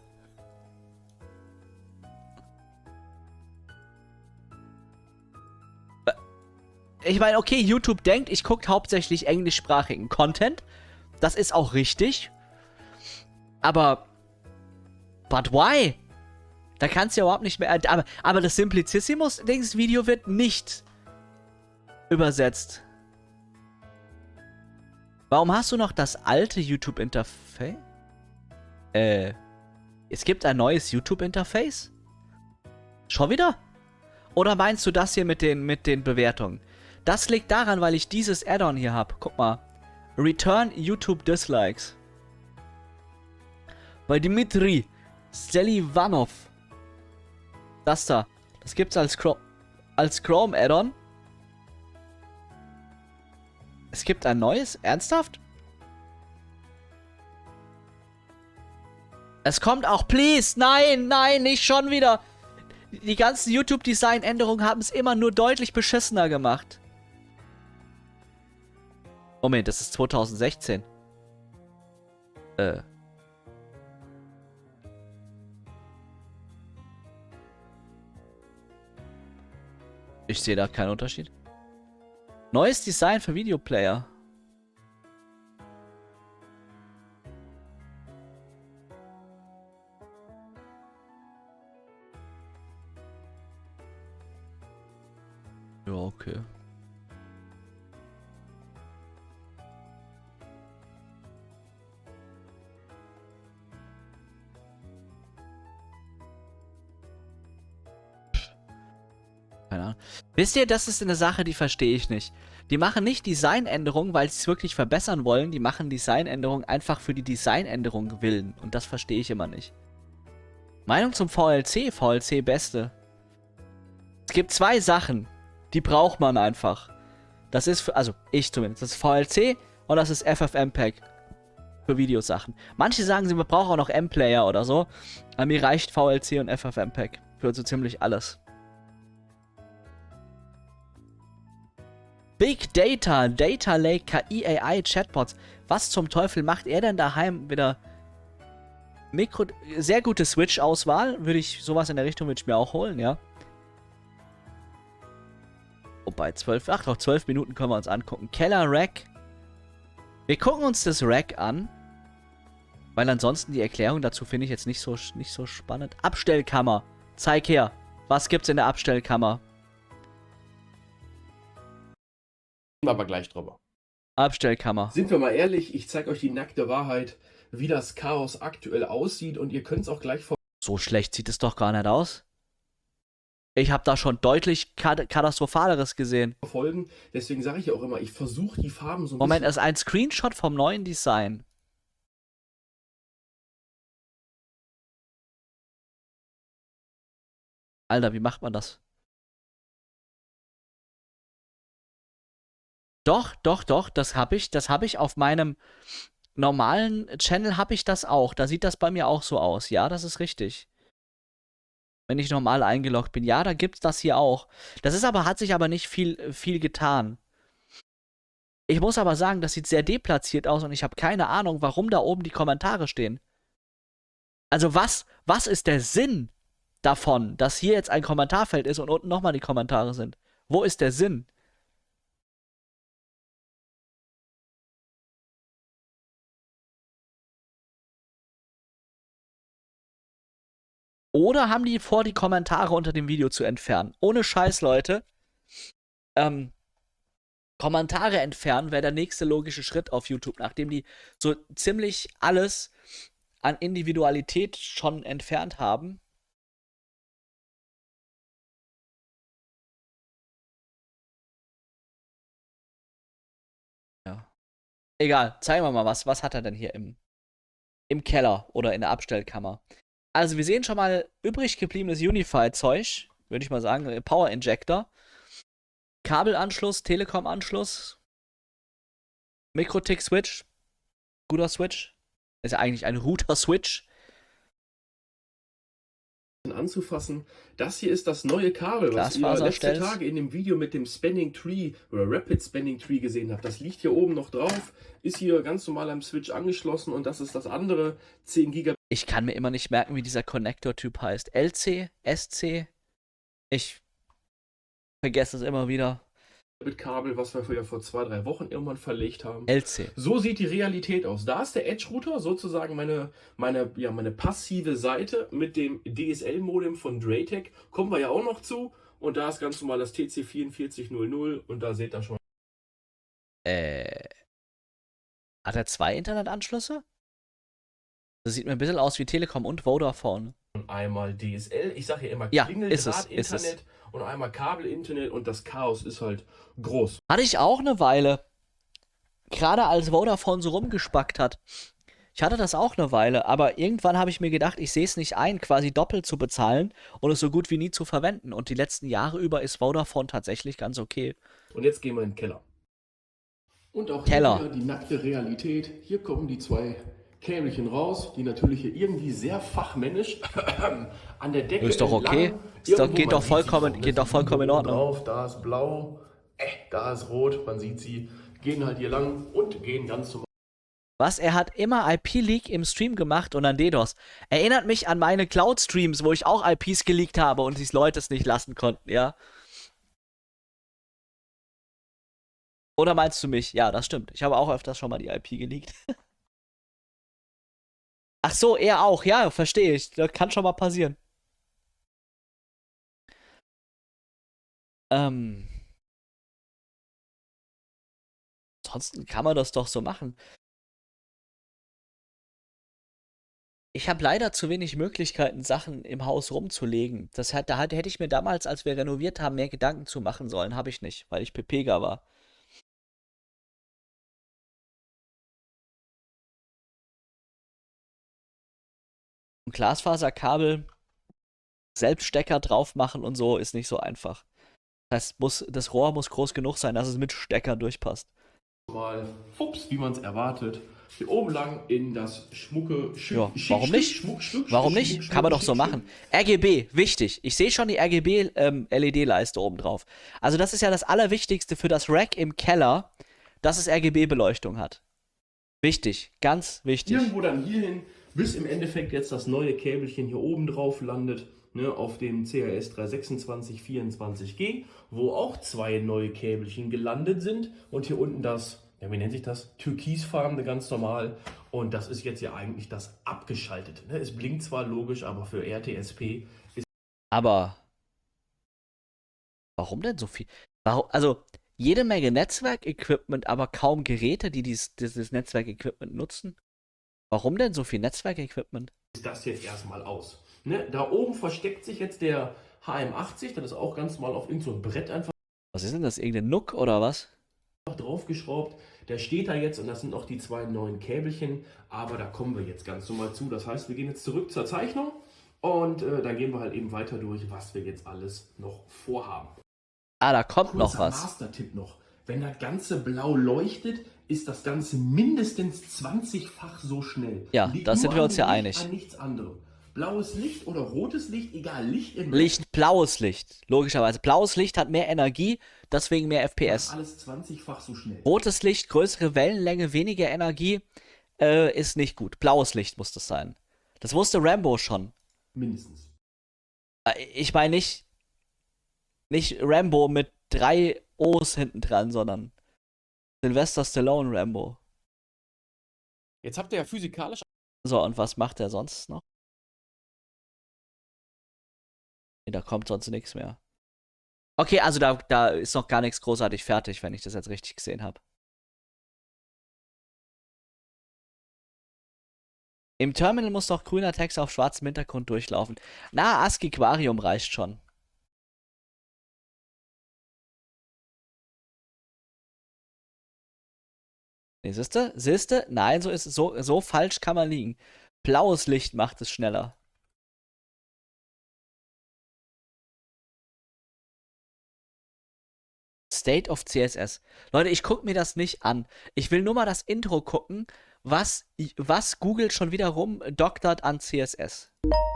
Ich meine, okay, YouTube denkt, ich gucke hauptsächlich englischsprachigen Content. Das ist auch richtig. Aber... But why? Da kannst du ja überhaupt nicht mehr... Aber, aber das Simplicissimus-Dings-Video wird nicht übersetzt. Warum hast du noch das alte YouTube-Interface? Äh... Es gibt ein neues YouTube-Interface? Schon wieder? Oder meinst du das hier mit den, mit den Bewertungen? Das liegt daran, weil ich dieses Add-on hier habe. Guck mal. Return YouTube Dislikes. Bei Dimitri Selivanov. Das da. Das gibt's als, Chro als Chrome Add-on. Es gibt ein neues? Ernsthaft? Es kommt auch, please, nein, nein, nicht schon wieder. Die ganzen YouTube-Design-Änderungen haben es immer nur deutlich beschissener gemacht. Moment, das ist zweitausendsechzehn. Äh. Ich sehe da keinen Unterschied. Neues Design für Videoplayer. Ja, okay. Keine Ahnung. Wisst ihr, das ist eine Sache, die verstehe ich nicht. Die machen nicht Designänderungen, weil sie es wirklich verbessern wollen. Die machen Designänderungen einfach für die Designänderung willen. Und das verstehe ich immer nicht. Meinung zum V L C. V L C Beste. Es gibt zwei Sachen, die braucht man einfach. Das ist, für, also ich zumindest, das ist V L C und das ist F F mpeg für Videosachen. Manche sagen, sie brauchen auch noch M-Player oder so. Aber mir reicht V L C und F F mpeg für so ziemlich alles. Big Data, Data Lake, K I, A I, Chatbots. Was zum Teufel macht er denn daheim wieder? Mikro, sehr gute Switch-Auswahl. Würde ich, sowas in der Richtung würde ich mir auch holen, ja. Wobei, zwölf, ach doch, zwölf Minuten können wir uns angucken. Keller-Rack. Wir gucken uns das Rack an. Weil ansonsten die Erklärung dazu finde ich jetzt nicht so, nicht so spannend. Abstellkammer. Zeig her. Was gibt's in der Abstellkammer? Reden wir aber gleich drüber. Abstellkammer. Sind wir mal ehrlich, ich zeige euch die nackte Wahrheit, wie das Chaos aktuell aussieht und ihr könnt es auch gleich So schlecht sieht es doch gar nicht aus. Ich habe da schon deutlich kat katastrophaleres gesehen. verfolgen. Deswegen sage ich ja auch immer, ich versuche die Farben so ein Moment, bisschen... das ist ein Screenshot vom neuen Design. Alter, wie macht man das? Doch, doch, doch, das habe ich, das habe ich auf meinem normalen Channel habe ich das auch. Da sieht das bei mir auch so aus. Ja, das ist richtig. Wenn ich normal eingeloggt bin. Ja, da gibt's das hier auch. Das ist aber, hat sich aber nicht viel, viel getan. Ich muss aber sagen, das sieht sehr deplatziert aus und ich habe keine Ahnung, warum da oben die Kommentare stehen. Also was, was ist der Sinn davon, dass hier jetzt ein Kommentarfeld ist und unten nochmal die Kommentare sind? Wo ist der Sinn? Oder haben die vor, die Kommentare unter dem Video zu entfernen? Ohne Scheiß, Leute. Ähm, Kommentare entfernen wäre der nächste logische Schritt auf YouTube, nachdem die so ziemlich alles an Individualität schon entfernt haben. Ja. Egal, zeigen wir mal was. Was hat er denn hier im, im Keller oder in der Abstellkammer? Also wir sehen schon mal übrig gebliebenes Unify-Zeug, würde ich mal sagen, Power Injector, Kabelanschluss, Telekom-Anschluss, Mikrotik-Switch, guter Switch, ist ja eigentlich ein Router-Switch. anzufassen. Das hier ist das neue Kabel, was ihr letzte Glasfaserstelz. Tage in dem Video mit dem Spanning Tree oder Rapid Spanning Tree gesehen habt. Das liegt hier oben noch drauf, ist hier ganz normal am Switch angeschlossen und das ist das andere zehn Gigabit Ich kann mir immer nicht merken, wie dieser Connector-Typ heißt. L C, S C, ich vergesse es immer wieder. Kabel, was wir ja vor zwei, drei Wochen irgendwann verlegt haben. L C. So sieht die Realität aus. Da ist der Edge-Router, sozusagen meine, meine, ja, meine passive Seite mit dem D S L-Modem von Draytec. Kommen wir ja auch noch zu. Und da ist ganz normal das T C vierundvierzig null null und da seht ihr schon. Äh. Hat er zwei Internetanschlüsse? Das sieht mir ein bisschen aus wie Telekom und Vodafone. Einmal D S L, ich sage ja immer Ja, ist es, Klingeldraht, ist es. Internet und einmal Kabel-Internet und das Chaos ist halt groß. Hatte ich auch eine Weile. Gerade als Vodafone so rumgespackt hat. Ich hatte das auch eine Weile, aber irgendwann habe ich mir gedacht, ich sehe es nicht ein, quasi doppelt zu bezahlen und es so gut wie nie zu verwenden. Und die letzten Jahre über ist Vodafone tatsächlich ganz okay. Und jetzt gehen wir in den Keller. Und auch Keller. hier wieder die nackte Realität. Hier kommen die zwei Käbelchen raus, die natürlich hier irgendwie sehr fachmännisch an der Decke Ist doch okay. entlang. Ist doch, Irgendwo, geht man doch sieht vollkommen, sie geht noch, doch vollkommen in oben Ordnung. Drauf, da ist blau, äh, da ist rot, man sieht sie, gehen halt hier lang und gehen ganz zum Was? Er hat immer I P-Leak im Stream gemacht und an DDoS. Erinnert mich an meine Cloud-Streams, wo ich auch I Ps geleakt habe und die Leute es nicht lassen konnten, ja? Oder meinst du mich? Ja, das stimmt. Ich habe auch öfters schon mal die I P geleakt. Ach so, er auch. Ja, verstehe ich. Das kann schon mal passieren. Ähm. Ansonsten kann man das doch so machen. Ich habe leider zu wenig Möglichkeiten, Sachen im Haus rumzulegen. Das hat, da hat, hätte ich mir damals, als wir renoviert haben, mehr Gedanken zu machen sollen. Habe ich nicht, weil ich Pepega war. Ein Glasfaserkabel, Selbststecker drauf machen und so ist nicht so einfach. Das heißt, muss, das Rohr muss groß genug sein, dass es mit Stecker durchpasst. mal fups, wie man es erwartet, hier oben lang in das schmucke Sch Ja, Schick- warum Stück, nicht? Schmuck, Stück, Warum Stück, nicht? Schmuck, Kann man doch Stück, so Stück, machen. R G B, wichtig. Ich sehe schon die R G B-L E D-Leiste oben drauf. Also das ist ja das Allerwichtigste für das Rack im Keller, dass es R G B-Beleuchtung hat. Wichtig, ganz wichtig. Irgendwo dann hierhin bis im Endeffekt jetzt das neue Käbelchen hier oben drauf landet, ne, auf dem C H S drei sechsundzwanzig vierundzwanzig G, wo auch zwei neue Käbelchen gelandet sind und hier unten das, ja, wie nennt sich das? Türkisfarbene, ganz normal. Und das ist jetzt ja eigentlich das abgeschaltete. Ne? Es blinkt zwar logisch, aber für R T S P ist... Aber warum denn so viel? Warum, also jede Menge Netzwerkequipment, aber kaum Geräte, die dieses, dieses Netzwerkequipment nutzen. Warum denn so viel Netzwerkequipment? Ist das jetzt erstmal aus. Ne? Da oben versteckt sich jetzt der H M achtzig, das ist auch ganz mal auf irgend so ein Brett einfach Was ist denn das? Irgendein N U C oder was? draufgeschraubt. Der steht da jetzt und das sind auch die zwei neuen Käbelchen, aber da kommen wir jetzt ganz normal zu. Das heißt, wir gehen jetzt zurück zur Zeichnung und äh, dann gehen wir halt eben weiter durch, was wir jetzt alles noch vorhaben. Ah, da kommt noch Kurzer was. Master-Tipp noch. Wenn das Ganze blau leuchtet, ist das Ganze mindestens zwanzigfach so schnell. Ja, Liegt da sind nur wir an uns ja dem einig. Licht, an nichts anderem. Blaues Licht oder rotes Licht, egal, Licht im Licht, blaues Licht. Logischerweise. Blaues Licht hat mehr Energie, deswegen mehr F P S. alles zwanzigfach so schnell. Rotes Licht, größere Wellenlänge, weniger Energie, äh, ist nicht gut. Blaues Licht muss das sein. Das wusste Rambo schon. Mindestens. Äh, Ich meine nicht, nicht Rambo mit drei O's hinten dran, sondern Sylvester Stallone Rambo. Jetzt habt ihr ja physikalisch So, und was macht er sonst noch? Nee, da kommt sonst nichts mehr. Okay, also da, da ist noch gar nichts großartig fertig, wenn ich das jetzt richtig gesehen habe. Im Terminal muss noch grüner Text auf schwarzem Hintergrund durchlaufen. Na, ASCII-Quarium reicht schon. Nee, siehste? Siehste? Nein, so ist es. So, so falsch kann man liegen. Blaues Licht macht es schneller. State of C S S. Leute, ich gucke mir das nicht an. Ich will nur mal das Intro gucken, was, was Google schon wieder rumdoktert an C S S.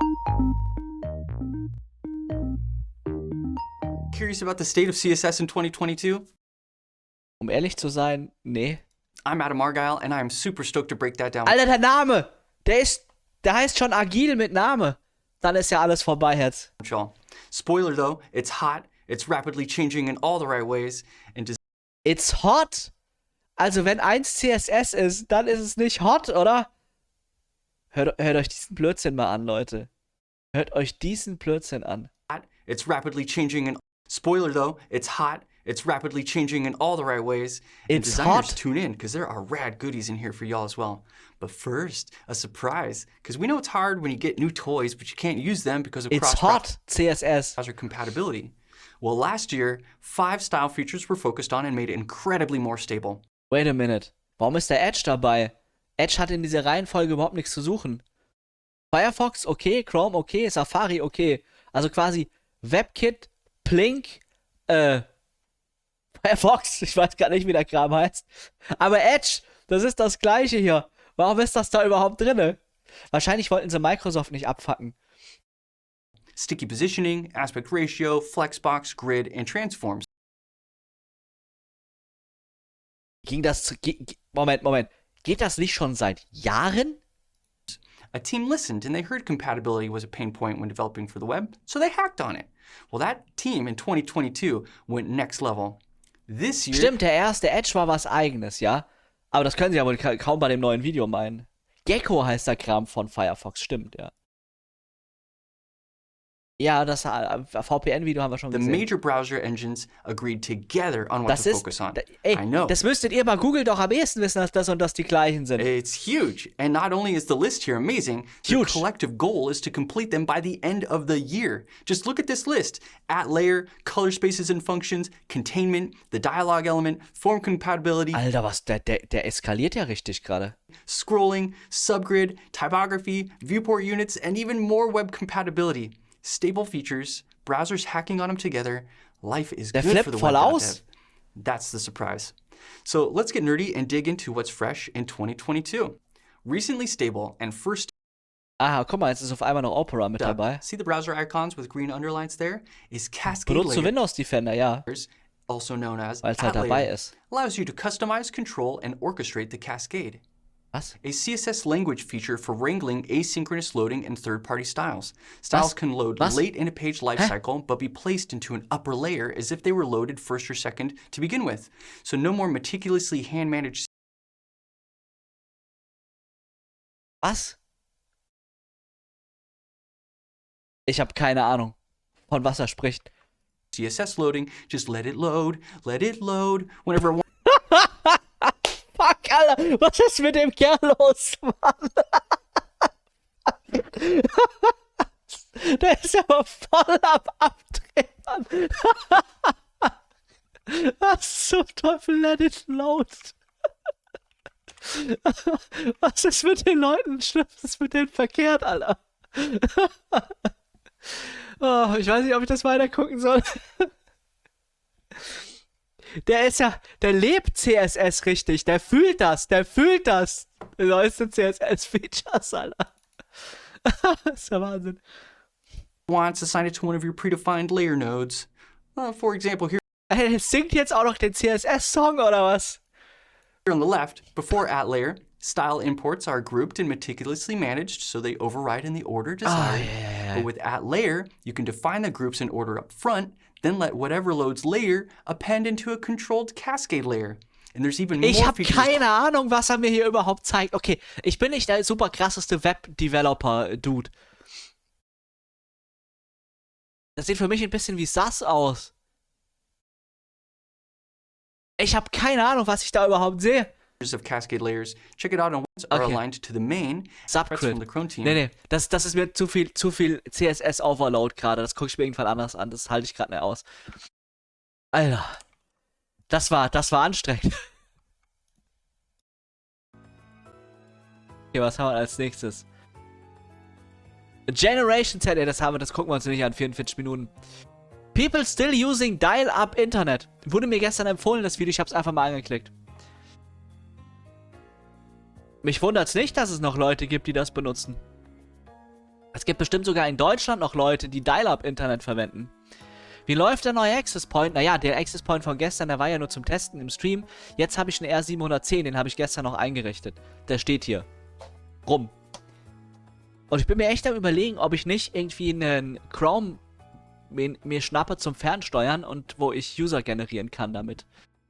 curious about the state of C S S in twenty twenty-two? Um ehrlich zu sein, nee. I'm Adam Argyle and I'm super stoked to break that down. Alter, der Name! Der ist, der heißt schon Agil mit Name. Dann ist ja alles vorbei jetzt. with y'all. Spoiler though, it's hot, it's rapidly changing in all the right ways, and does It's hot. Also wenn eins C S S ist, dann ist es nicht hot, oder? Hört, hört euch diesen Blödsinn mal an, Leute. Hört euch diesen Blödsinn an. it's rapidly changing in spoiler though, it's hot, it's rapidly changing in all the right ways. And It's designers hot. tune in because there are rad goodies in here for y'all as well. But first, a surprise, because we know it's hard when you get new toys, but you can't use them because of It's cross hot, C S S. browser compatibility. Well, last year, five style features were focused on and made it incredibly more stable. Wait a minute. Warum ist der Edge dabei? Edge hat in dieser Reihenfolge überhaupt nichts zu suchen. Firefox, okay. Chrome, okay. Safari, okay. Also quasi WebKit, Plink, äh, Firefox, ich weiß gar nicht, wie der Kram heißt. Aber Edge, das ist das gleiche hier. Warum ist das da überhaupt drinne? Wahrscheinlich wollten sie Microsoft nicht abfacken. Sticky positioning, aspect ratio, flexbox, grid, and transforms. Ging das zu, ge, ge, Moment, Moment. Geht das nicht schon seit Jahren? A team listened and they heard compatibility was a pain point when developing for the web, so they hacked on it. Well, that team in twenty twenty-two went next level. This year, Stimmt, der erste Edge war was Eigenes, ja? Aber das können sie ja wohl ka kaum bei dem neuen Video meinen. Gecko heißt der Kram von Firefox, stimmt, ja. Ja, das äh, V P N-Video haben wir schon the gesehen. major browser engines agreed together on what Das to ist, focus on. da, ey, I know. das müsstet ihr bei Google doch am ehesten wissen, dass das und das die gleichen sind. It's huge. And not only is the list here amazing, the Huge. collective goal is to complete them by the end of the year. Just look at this list. At layer, color spaces and functions, containment, the dialog element, form compatibility, Alter, was, der, der, der eskaliert ja richtig gerade. scrolling, subgrid, typography, viewport units, and even more web compatibility. Stable features, browsers hacking on them together. Life is Der good flippt for the voll web dot aus. dev. That's the surprise. So let's get nerdy and dig into what's fresh in twenty twenty-two. Recently stable and first Aha, guck mal, jetzt ist auf einmal noch Opera mit dabei. see the browser icons with green underlines there? Is Cascade Benutzt du Layer, Windows Defender, ja. also known as Weil es halt At dabei Layer, ist. allows you to customize, control, and orchestrate the cascade. Was? A C S S language feature for wrangling asynchronous loading and third-party styles. Styles Was? can load Was? late in a page lifecycle, but be placed into an upper layer as if they were loaded first or second to begin with. So no more meticulously hand-managed Was? Ich habe keine Ahnung, von was er spricht. C S S loading. Just let it load, let it load whenever it Fuck, Alter, was ist mit dem Kerl los, Mann? Der ist aber voll am Abdrehen. Was zum Teufel, let it load? Was ist mit den Leuten? Was ist mit denen verkehrt, Alter? Oh, ich weiß nicht, ob ich das weiter gucken soll. Der ist ja, der lebt C S S richtig, der fühlt das, der fühlt das. Die neueste C S S-Features, Alter. Das ist der Wahnsinn. wants, assign it to one of your predefined layer nodes. Uh, for example, here Er singt jetzt auch noch den C S S-Song, oder was? on the left, before at layer, style imports are grouped and meticulously managed so they override in the order desired. yeah, yeah, yeah. But with at layer, you can define the groups in order up front, then let whatever loads layer append into a controlled cascade layer. And there's even more Ich habe features. keine Ahnung, was er mir hier überhaupt zeigt. Okay, ich bin nicht der super krasseste Web-Developer-Dude. Das sieht für mich ein bisschen wie S A S aus. Ich habe keine Ahnung, was ich da überhaupt sehe. of cascade layers. Check it out on ones are Okay. aligned to the main. That's from Subgrid. the Chrome team. Nee, nee, das, das ist mir zu viel, zu viel C S S-Overload gerade. Das gucke ich mir irgendwann anders an. Das halte ich gerade nicht aus. Alter. Das war, das war anstrengend. Okay, was haben wir als nächstes? Generation Z, ey, das haben wir, das gucken wir uns nicht an, vierundvierzig Minuten. People still using Dial-Up Internet. Wurde mir gestern empfohlen, das Video, ich hab's einfach mal angeklickt. Mich wundert's nicht, dass es noch Leute gibt, die das benutzen. Es gibt bestimmt sogar in Deutschland noch Leute, die Dial-Up-Internet verwenden. Wie läuft der neue Access Point? Naja, der Access Point von gestern, der war ja nur zum Testen im Stream. Jetzt habe ich einen R siebenhundertzehn, den habe ich gestern noch eingerichtet. Der steht hier. Rum. Und ich bin mir echt am Überlegen, ob ich nicht irgendwie einen Chrome mir, mir schnappe zum Fernsteuern und wo ich User generieren kann damit.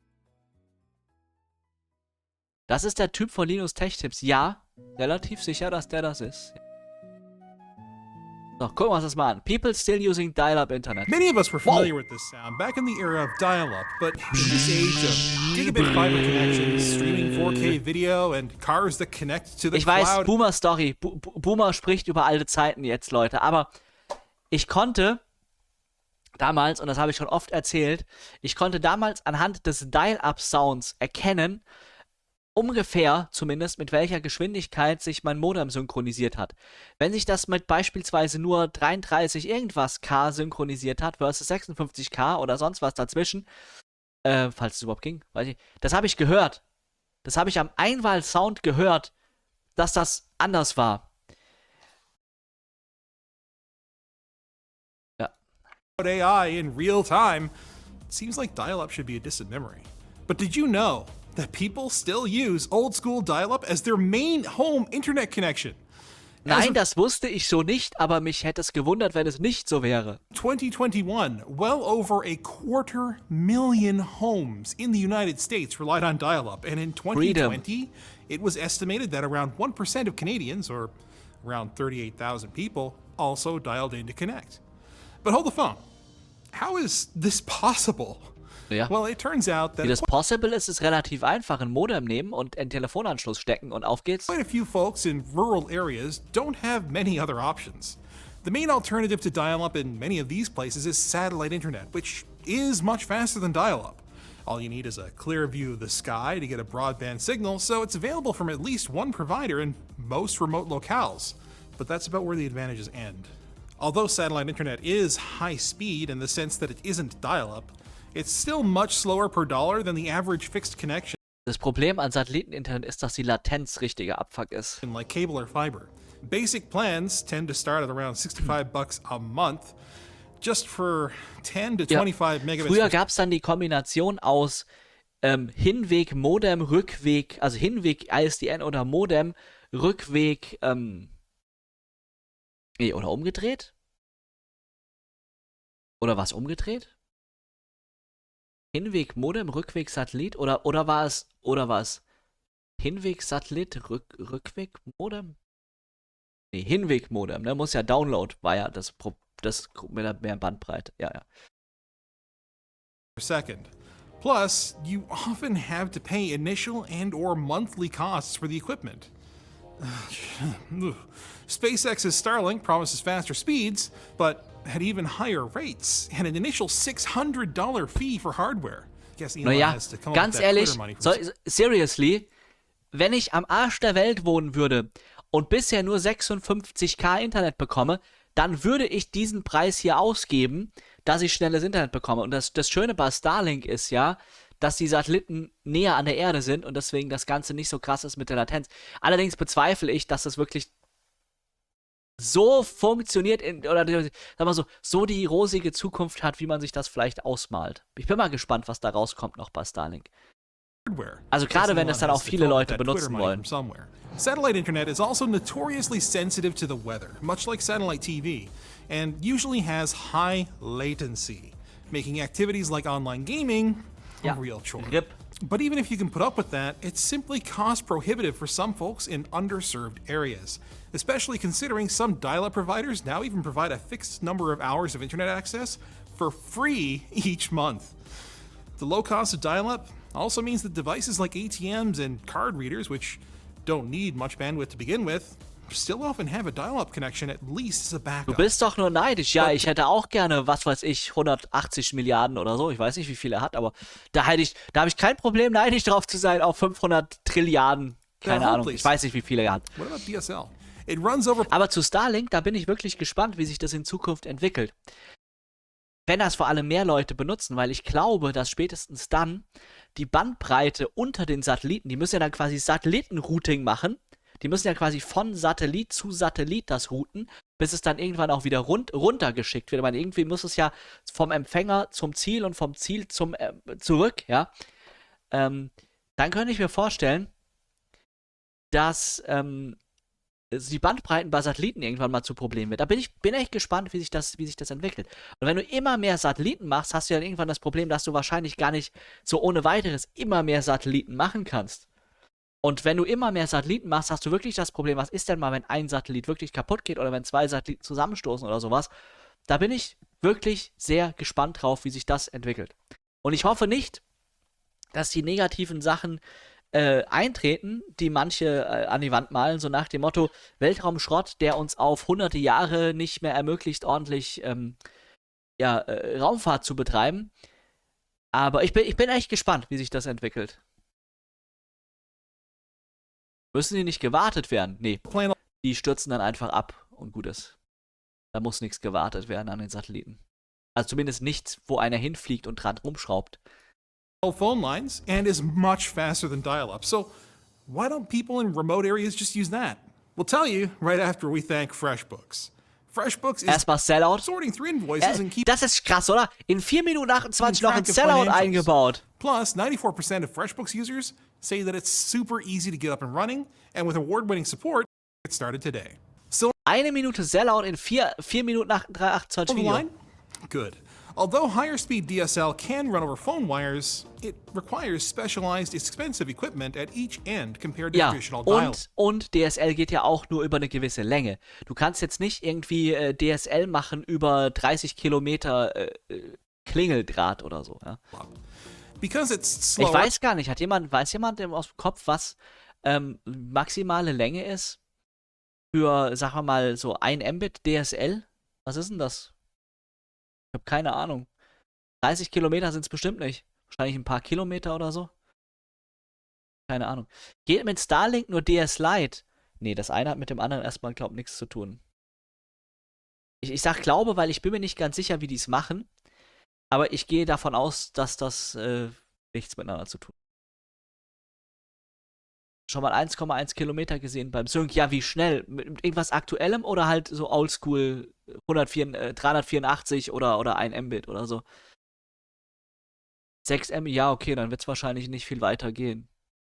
Das ist der Typ von Linus Tech Tips. Ja, relativ sicher, dass der das ist. So, gucken wir uns das mal an. People still using dial-up Internet. Many of us were familiar with this sound back in the era of dial-up, but in this age of gigabit fiber connections, streaming four K video, and cars that connect to the Ich weiß, cloud. Boomer Story. Bo Bo Boomer spricht über alte Zeiten jetzt, Leute. Aber ich konnte damals, und das habe ich schon oft erzählt, ich konnte damals anhand des Dial-Up-Sounds erkennen, ungefähr zumindest, mit welcher Geschwindigkeit sich mein Modem synchronisiert hat. Wenn sich das mit beispielsweise nur dreiunddreißig irgendwas K synchronisiert hat versus sechsundfünfzig K oder sonst was dazwischen, äh, falls es überhaupt ging, weiß ich, das habe ich gehört. Das habe ich am Einwahl-Sound gehört, dass das anders war. Ja. A I in real time, it seems like dial-up should be a distant memory. But did you know that people still use old school dial-up as their main home internet connection? Nein, das wusste ich so nicht, aber mich hätte es gewundert, wenn es nicht so wäre. twenty twenty-one, well over a quarter million homes in the United States relied on dial-up, and in twenty twenty, it was estimated that around one percent of Canadians, or around thirty-eight thousand people, also dialed in to connect. But hold the phone. How is this possible? Ja. Well, it turns out that Wie das possible ist, ist relativ einfach. Ein Modem nehmen und einen Telefonanschluss stecken und auf geht's. quite a few folks in rural areas don't have many other options. The main alternative to dial-up in many of these places is satellite internet, which is much faster than dial-up. All you need is a clear view of the sky to get a broadband signal, so it's available from at least one provider in most remote locales. But that's about where the advantages end. Although satellite internet is high speed in the sense that it isn't dial-up, it's still much slower per dollar than the average fixed connection Das Problem an Satelliteninternet ist, dass die Latenz richtiger Abfuck ist. like cable or fiber. Basic plans tend to start at around sixty-five bucks a month, just for ten to Ja. twenty-five megabits Früher per gab es dann die Kombination aus ähm, Hinweg Modem, Rückweg, also Hinweg I S D N oder Modem, Rückweg, ähm, nee, oder umgedreht? Oder was umgedreht? Hinweg Modem, Rückweg Satellit oder oder war es oder war es Hinweg Satellit, Rück, Rückweg Modem? Nee, Hinweg Modem, ne? Muss ja Download, war ja das Pro das mit der mehr Bandbreite. Ja, ja. per second. Plus, you often have to pay initial and or monthly costs for the equipment. SpaceX's Starlink promises faster speeds, but at even higher rates and an initial six hundred dollars fee for hardware. Guess Elon Naja, has to come up ganz with that ehrlich, Twitter money so, from seriously, wenn ich am Arsch der Welt wohnen würde und bisher nur sechsundfünfzig K Internet bekomme, dann würde ich diesen Preis hier ausgeben, dass ich schnelles Internet bekomme. Und das, das Schöne bei Starlink ist ja, dass die Satelliten näher an der Erde sind und deswegen das Ganze nicht so krass ist mit der Latenz. Allerdings bezweifle ich, dass das wirklich so funktioniert in, oder sag mal so, so die rosige Zukunft hat, wie man sich das vielleicht ausmalt. Ich bin mal gespannt, was da rauskommt noch bei Starlink. hardware. Also gerade wenn das dann auch Guess viele Elon has Leute to come up with that Twitter benutzen money wollen. from somewhere. Satellite internet is also notoriously sensitive to the weather, much like satellite T V, and usually has high latency, making activities like online gaming a Ja. real chore. R I P. But even if you can put up with that, it's simply cost prohibitive for some folks in underserved areas, especially considering some dial-up providers now even provide a fixed number of hours of internet access for free each month. The low cost of dial-up also means that devices like A T Ms and card readers, which don't need much bandwidth to begin with, still often have a dial-up connection at least as a Du backup. bist doch nur neidisch. Ja, ich hätte auch gerne, was weiß ich, hundertachtzig Milliarden oder so. Ich weiß nicht, wie viel er hat, aber da hätte ich, da habe ich kein Problem, neidisch drauf zu sein auf fünfhundert Trilliarden. Keine Ja, Ahnung. please. Ich weiß nicht, wie viel er hat. What about D S L? It runs over Aber zu Starlink, da bin ich wirklich gespannt, wie sich das in Zukunft entwickelt. Wenn das vor allem mehr Leute benutzen, weil ich glaube, dass spätestens dann die Bandbreite unter den Satelliten, die müssen ja dann quasi Satellitenrouting machen. Die müssen ja quasi von Satellit zu Satellit das routen, bis es dann irgendwann auch wieder rund, runtergeschickt wird. Ich meine, irgendwie muss es ja vom Empfänger zum Ziel und vom Ziel zum äh, zurück, ja. Ähm, dann könnte ich mir vorstellen, dass ähm, die Bandbreiten bei Satelliten irgendwann mal zu Problemen wird. Da bin ich bin echt gespannt, wie sich das, wie sich das entwickelt. Und wenn du immer mehr Satelliten machst, hast du ja irgendwann das Problem, dass du wahrscheinlich gar nicht so ohne weiteres immer mehr Satelliten machen kannst. Und wenn du immer mehr Satelliten machst, hast du wirklich das Problem, was ist denn mal, wenn ein Satellit wirklich kaputt geht oder wenn zwei Satelliten zusammenstoßen oder sowas. Da bin ich wirklich sehr gespannt drauf, wie sich das entwickelt. Und ich hoffe nicht, dass die negativen Sachen äh, eintreten, die manche äh, an die Wand malen, so nach dem Motto Weltraumschrott, der uns auf hunderte Jahre nicht mehr ermöglicht, ordentlich ähm, ja, äh, Raumfahrt zu betreiben. Aber ich bin, ich bin echt gespannt, wie sich das entwickelt. Müssen die nicht gewartet werden? Nee, plan die stürzen dann einfach ab und gut ist. Da muss nichts gewartet werden an den Satelliten. Also zumindest nichts, wo einer hinfliegt und dran rumschraubt. phone lines and is much faster than dial-up. So why don't people in remote areas just use that? We'll tell you right after we thank FreshBooks. FreshBooks is Erstmal Sellout. sorting through invoices Äh, and keeping das ist krass, oder? In vier Minuten achtundzwanzig noch ein track of Sellout financials. eingebaut. Plus, ninety-four percent of FreshBooks users say that it's super easy to get up and running, and with award-winning support, get started today. Still Eine Minute Sellout in vier, vier Minuten achtundzwanzig on the Video. line? Good. Although higher speed D S L can run over phone wires, it requires specialized, expensive equipment at each end compared to Ja, traditional dial. und, und D S L geht ja auch nur über eine gewisse Länge. Du kannst jetzt nicht irgendwie äh, D S L machen über dreißig Kilometer äh, äh, Klingeldraht oder so. Ja? Because it's Ich slower, weiß gar nicht, hat jemand, weiß jemand im- aus dem Kopf, was ähm, maximale Länge ist für, sagen wir mal, so ein Mbit D S L? Was ist denn das? Ich habe keine Ahnung. dreißig Kilometer sind es bestimmt nicht. Wahrscheinlich ein paar Kilometer oder so. Keine Ahnung. Geht mit Starlink nur D S Lite? Nee, das eine hat mit dem anderen erstmal, glaub, nichts zu tun. Ich, ich sag glaube, weil ich bin mir nicht ganz sicher, wie die es machen. Aber ich gehe davon aus, dass das äh, nichts miteinander zu tun hat. Schon mal eins Komma eins Kilometer gesehen beim Sync. Ja, wie schnell? Mit mit irgendwas Aktuellem oder halt so oldschool hundertvier, äh, dreihundertvierundachtzig oder, oder ein Mbit oder so? sechs Mbit, ja, okay, dann wird es wahrscheinlich nicht viel weiter gehen.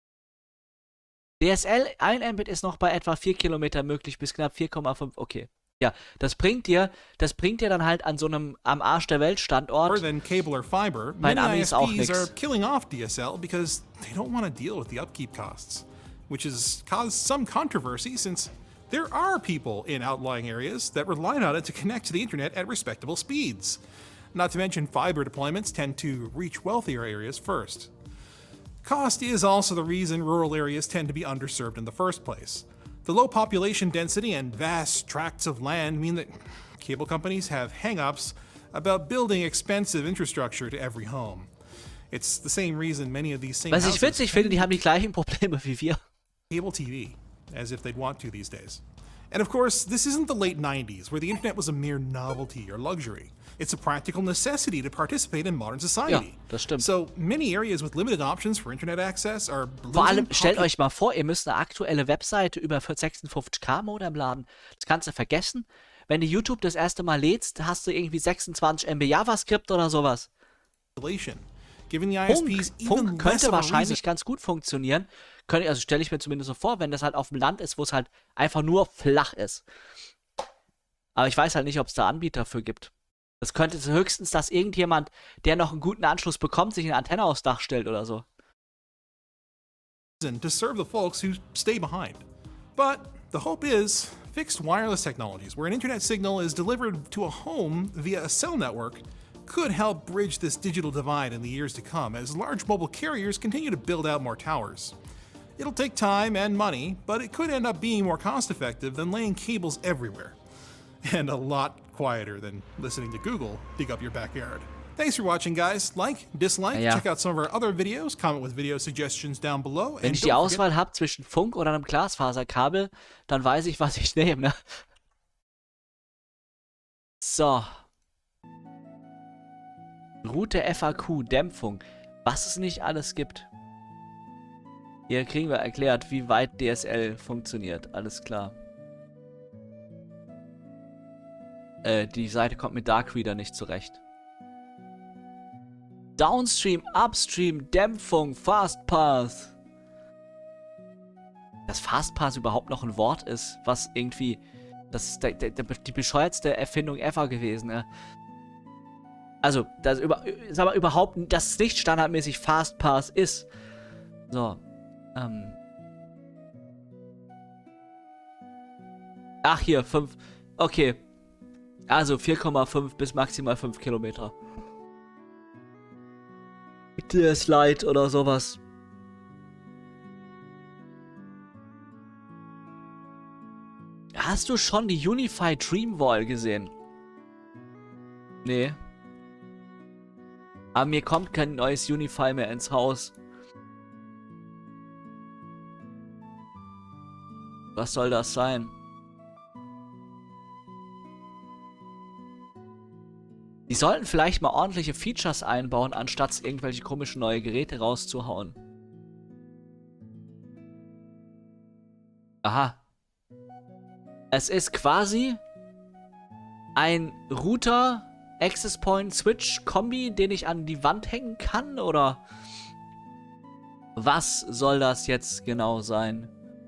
D S L, ein Mbit ist noch bei etwa vier Kilometer möglich, bis knapp vier Komma fünf, okay. Ja, das bringt dir, das bringt dir dann halt an so einem am Arsch der Welt Standort. More than cable or fiber, Bei den many Amis auch I S Ps are nix. killing off D S L because they don't want to deal with the upkeep costs, which has caused some controversy since there are people in outlying areas that relied on it to connect to the internet at respectable speeds. Not to mention fiber deployments tend to reach wealthier areas first. Cost is also the reason rural areas tend to be underserved in the first place. The low population density and vast tracts of land mean that cable companies have hang-ups about building expensive infrastructure to every home. It's the same reason many of these same Was ich houses witzig finde, die haben die gleichen Probleme wie wir. cable T V, as if they'd want to these days. And of course, this isn't the late nineties, where the internet was a mere novelty or luxury. It's a practical necessity to participate in modern society. Ja, das stimmt. So many areas with limited options for internet access are Vor allem, losing stellt popu- euch mal vor, ihr müsst eine aktuelle Webseite über sechsundfünfzig K Modem laden. Das kannst du vergessen. Wenn du YouTube das erste Mal lädst, hast du irgendwie sechsundzwanzig Mbit JavaScript oder sowas. population, giving the I S Funk, Ps even Funk less könnte of a wahrscheinlich reason ganz gut funktionieren. Könnte, also stelle ich mir zumindest so vor, wenn das halt auf dem Land ist, wo es halt einfach nur flach ist. Aber ich weiß halt nicht, ob es da Anbieter für gibt. Das könnte höchstens, dass irgendjemand, der noch einen guten Anschluss bekommt, sich eine Antenne aufs Dach stellt oder so. to serve the folks who stay behind. But the hope is fixed wireless technologies, where an internet signal is delivered to a home via a cell network, could help bridge this digital divide in the years to come as large mobile carriers continue to build out more towers. It'll take time and money, but it could end up being more cost effective than laying cables everywhere. And a lot quieter than listening to Google dig up your backyard. Thanks for watching, guys. Like, dislike, Ja. check out some of our other videos, comment with video suggestions down below. Wenn and ich die don't forget- Auswahl habe zwischen Funk oder einem Glasfaserkabel, dann weiß ich, was ich nehme, ne? So. Route F A Q, Dämpfung. Was es nicht alles gibt. Hier kriegen wir erklärt, wie weit D S L funktioniert. Alles klar. Äh, die Seite kommt mit Darkreader nicht zurecht. Downstream, Upstream, Dämpfung, Fastpath. Dass Fastpath überhaupt noch ein Wort ist, was irgendwie... Das ist der, der, der, die bescheuertste Erfindung ever gewesen, ne? Also, das über, ist aber überhaupt, dass es nicht standardmäßig Fastpath ist. So. Ähm. Ach, hier, fünf. Okay. Also vier Komma fünf bis maximal fünf Kilometer. D S Lite oder sowas. Hast du schon die Unified Dream Wall gesehen? Nee. Aber mir kommt kein neues Unify mehr ins Haus. Was soll das sein? Die sollten vielleicht mal ordentliche Features einbauen, anstatt irgendwelche komischen neue Geräte rauszuhauen. Aha. Es ist quasi ein Router Access Point Switch Kombi, den ich an die Wand hängen kann, oder was soll das jetzt genau sein?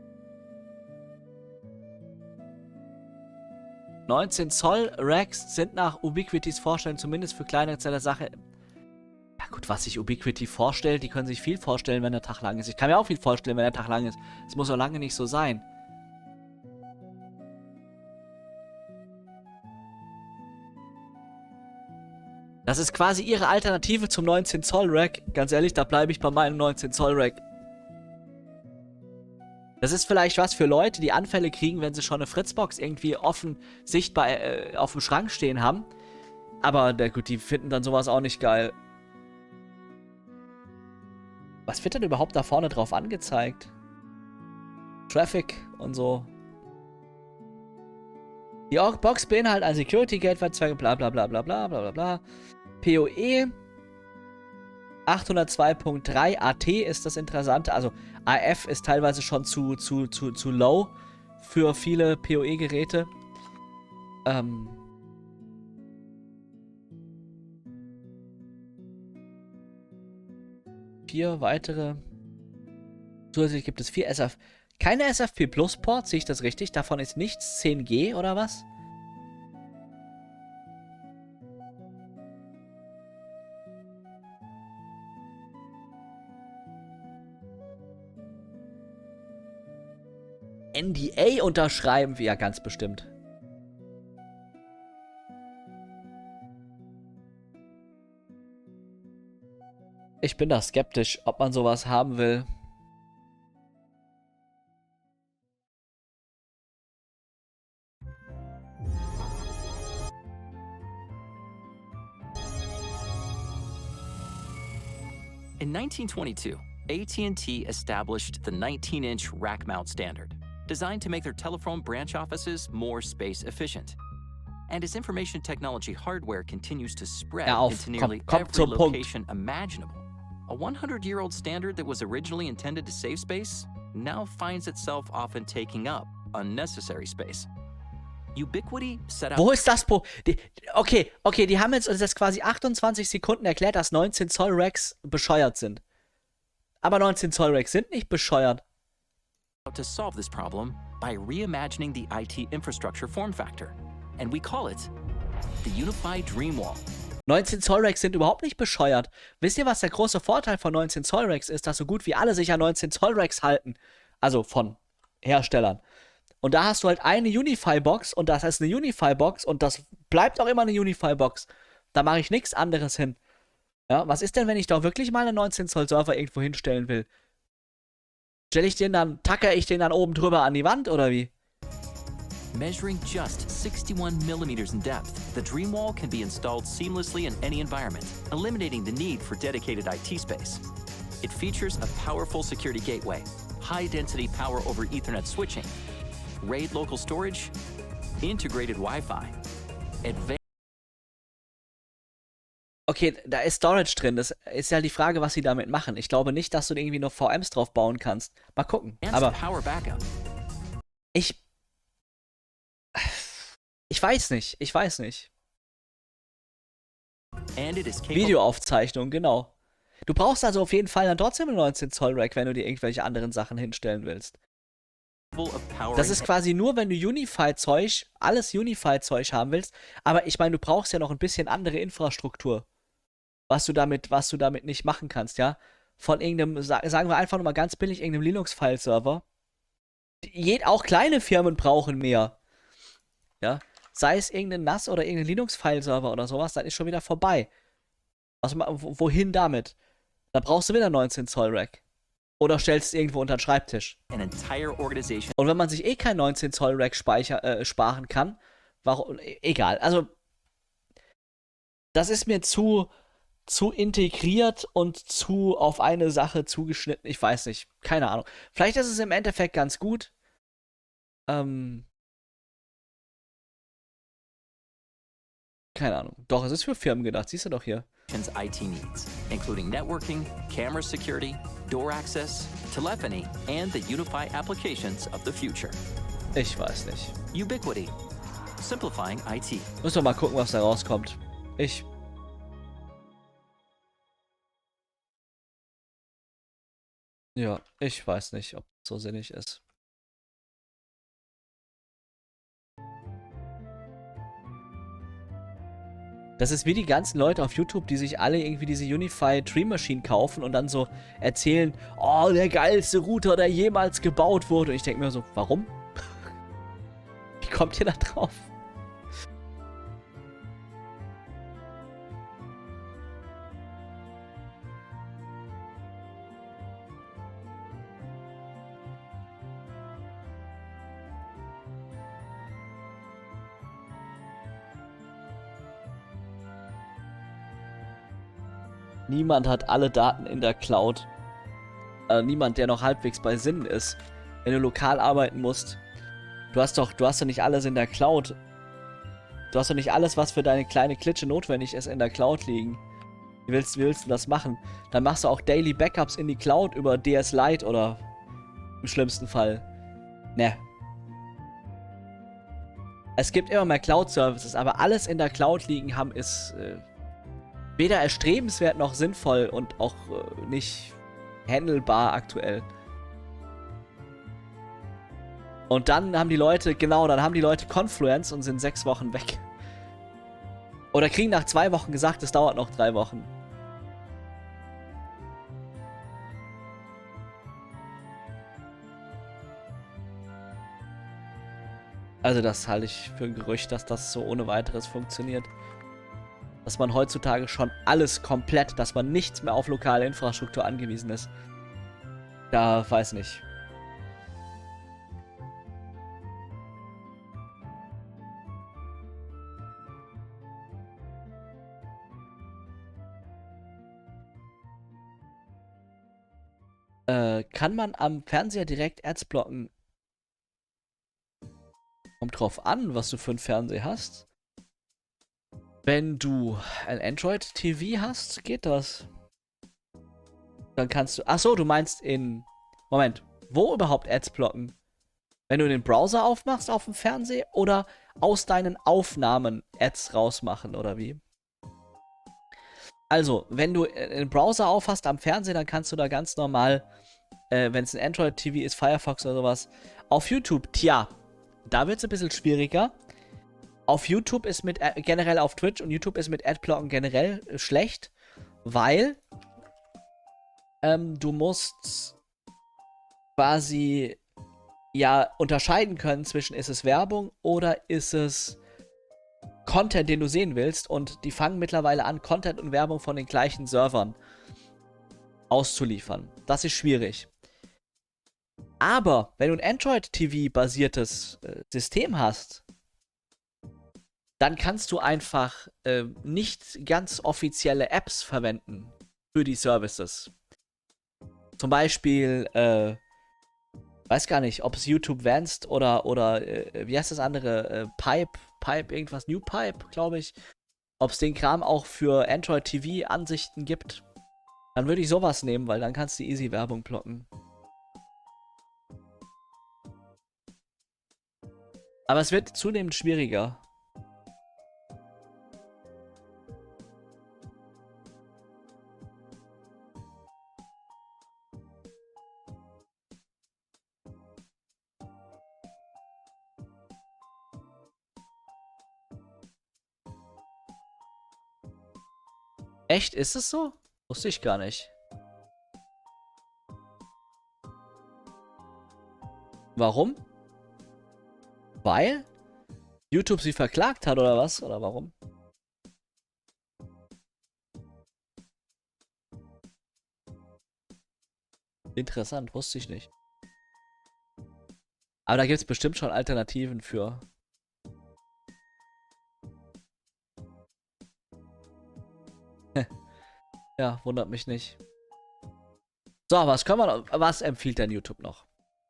neunzehn Zoll Racks sind nach Ubiquitys Vorstellung zumindest für kleinere Zelle Sache. Ja gut, was sich Ubiquity vorstellt, die können sich viel vorstellen, wenn der Tag lang ist. Ich kann mir auch viel vorstellen, wenn der Tag lang ist. Es muss so lange nicht so sein. Das ist quasi ihre Alternative zum neunzehn Zoll Rack. Ganz ehrlich, da bleibe ich bei meinem neunzehn Zoll Rack. Das ist vielleicht was für Leute, die Anfälle kriegen, wenn sie schon eine Fritzbox irgendwie offen sichtbar äh, auf dem Schrank stehen haben. Aber na gut, die finden dann sowas auch nicht geil. Was wird denn überhaupt da vorne drauf angezeigt? Traffic und so. Die Box beinhaltet ein Security Gateway, bla bla bla bla bla bla bla bla. P O E achthundertzwei Punkt drei A T ist das Interessante. Also A F ist teilweise schon zu, zu, zu, zu low für viele P O E-Geräte. Ähm. vier weitere. Zusätzlich gibt es vier S F... Keine S F P Plus Ports, sehe ich das richtig? Davon ist nichts zehn G oder was? N D A unterschreiben wir ja ganz bestimmt. Ich bin da skeptisch, ob man sowas haben will. In nineteen twenty-two, A T and T established the nineteen inch rack mount standard, designed to make their telephone branch offices more space efficient. And as information technology hardware continues to spread Ja, auf, into komm, nearly komm every zum Punkt. location imaginable, a hundred-year-old standard that was originally intended to save space now finds itself often taking up unnecessary space. Ubiquiti set out... Wo ist das Pro... Die, okay, okay, die haben jetzt uns das quasi achtundzwanzig Sekunden erklärt, dass neunzehn Zoll Racks bescheuert sind. Aber neunzehn Zoll Racks sind nicht bescheuert. to solve this problem by reimagining the I T infrastructure form factor. And we call it the Unified Dream Wall. neunzehn Zoll Racks sind überhaupt nicht bescheuert. Wisst ihr, was der große Vorteil von neunzehn Zoll Racks ist? Dass so gut wie alle sich an neunzehn Zoll Racks halten. Also von Herstellern. Und da hast du halt eine Unify-Box und das ist eine Unify-Box und das bleibt auch immer eine Unify-Box. Da mache ich nichts anderes hin. Ja, was ist denn, wenn ich doch wirklich mal einen neunzehn Zoll Server irgendwo hinstellen will? Stelle ich den dann, tackere ich den dann oben drüber an die Wand oder wie? Measuring just sixty-one millimeters in depth, the Dream Wall can be installed seamlessly in any environment, eliminating the need for dedicated I T space. It features a powerful security gateway, high-density power over Ethernet switching, RAID local storage, integrated Wi-Fi, advanced... Okay, da ist Storage drin. Das ist ja die Frage, was sie damit machen. Ich glaube nicht, dass du irgendwie noch V Ms drauf bauen kannst. Mal gucken. Aber power backup. ich... Ich weiß nicht. Ich weiß nicht. And it is capable... Videoaufzeichnung, genau. Du brauchst also auf jeden Fall dann trotzdem einen neunzehn Zoll Rack, wenn du dir irgendwelche anderen Sachen hinstellen willst. Das ist quasi nur, wenn du Unify-Zeug, alles Unify-Zeug haben willst. Aber ich meine, du brauchst ja noch ein bisschen andere Infrastruktur. Was du damit, was du damit nicht machen kannst, ja. Von irgendeinem, sagen wir einfach nochmal ganz billig, irgendeinem Linux-File-Server. Jed, auch kleine Firmen brauchen mehr. Ja. Sei es irgendein N A S oder irgendein Linux-File-Server oder sowas, dann ist schon wieder vorbei. Also, wohin damit? Da brauchst du wieder neunzehn Zoll Rack. Oder stellst es irgendwo unter den Schreibtisch. An entire organization. Und wenn man sich eh kein neunzehn Zoll Rack speicher, äh, sparen kann, warum, egal. Also, das ist mir zu, zu integriert und zu auf eine Sache zugeschnitten. Ich weiß nicht. Keine Ahnung. Vielleicht ist es im Endeffekt ganz gut. Ähm. Keine Ahnung. Doch, es ist für Firmen gedacht. Siehst du doch hier. I T needs, including networking, camera security, door access, telephony, and the Unify applications of the future. Ich weiß nicht. Ubiquiti. Simplifying I T. Müssen wir mal gucken, was da rauskommt. Ich... Ja, ich weiß nicht, ob es so sinnig ist. Das ist wie die ganzen Leute auf YouTube, die sich alle irgendwie diese Unify Dream Machine kaufen und dann so erzählen, oh, der geilste Router, der jemals gebaut wurde. Und ich denke mir so, warum? Wie kommt ihr da drauf? Niemand hat alle Daten in der Cloud. Äh, niemand, der noch halbwegs bei Sinnen ist. Wenn du lokal arbeiten musst. Du hast doch, du hast doch nicht alles in der Cloud. Du hast doch nicht alles, was für deine kleine Klitsche notwendig ist, in der Cloud liegen. Wie willst, wie willst du das machen? Dann machst du auch Daily Backups in die Cloud über D S Lite oder im schlimmsten Fall. Ne. Es gibt immer mehr Cloud-Services, aber alles in der Cloud liegen haben ist... Äh, weder erstrebenswert noch sinnvoll und auch äh, nicht handelbar aktuell. Und dann haben die Leute, genau, dann haben die Leute Confluence und sind sechs Wochen weg. Oder kriegen nach zwei Wochen gesagt, es dauert noch drei Wochen. Also das halte ich für ein Gerücht, dass das so ohne weiteres funktioniert. Dass man heutzutage schon alles komplett, dass man nichts mehr auf lokale Infrastruktur angewiesen ist. Da weiß nicht. Äh, kann man am Fernseher direkt Ads blocken? Kommt drauf an, was du für einen Fernseher hast. Wenn du ein Android-T V hast, geht das. Dann kannst du... Achso, du meinst in... Moment, wo überhaupt Ads blocken? Wenn du den Browser aufmachst auf dem Fernseher oder aus deinen Aufnahmen Ads rausmachen, oder wie? Also, wenn du einen Browser aufhast am Fernseher, dann kannst du da ganz normal, äh, wenn es ein Android-T V ist, Firefox oder sowas, auf YouTube, tja, da wird es ein bisschen schwieriger. Auf YouTube ist mit, äh, generell auf Twitch und YouTube ist mit Adblocken generell äh, schlecht, weil ähm, du musst quasi ja unterscheiden können zwischen, ist es Werbung oder ist es Content, den du sehen willst, und die fangen mittlerweile an, Content und Werbung von den gleichen Servern auszuliefern. Das ist schwierig. Aber wenn du ein Android-T V-basiertes äh, System hast, dann kannst du einfach äh, nicht ganz offizielle Apps verwenden für die Services. Zum Beispiel, äh, weiß gar nicht, ob es YouTube Vanced oder, oder äh, wie heißt das andere, äh, Pipe, Pipe, irgendwas, New Pipe, glaube ich. Ob es den Kram auch für Android-T V-Ansichten gibt, dann würde ich sowas nehmen, weil dann kannst du easy Werbung blocken. Aber es wird zunehmend schwieriger. Echt? Ist es so? Wusste ich gar nicht. Warum? Weil YouTube sie verklagt hat oder was? Oder warum? Interessant, wusste ich nicht. Aber da gibt es bestimmt schon Alternativen für. Ja, wundert mich nicht. So, was können wir noch, was empfiehlt denn YouTube noch?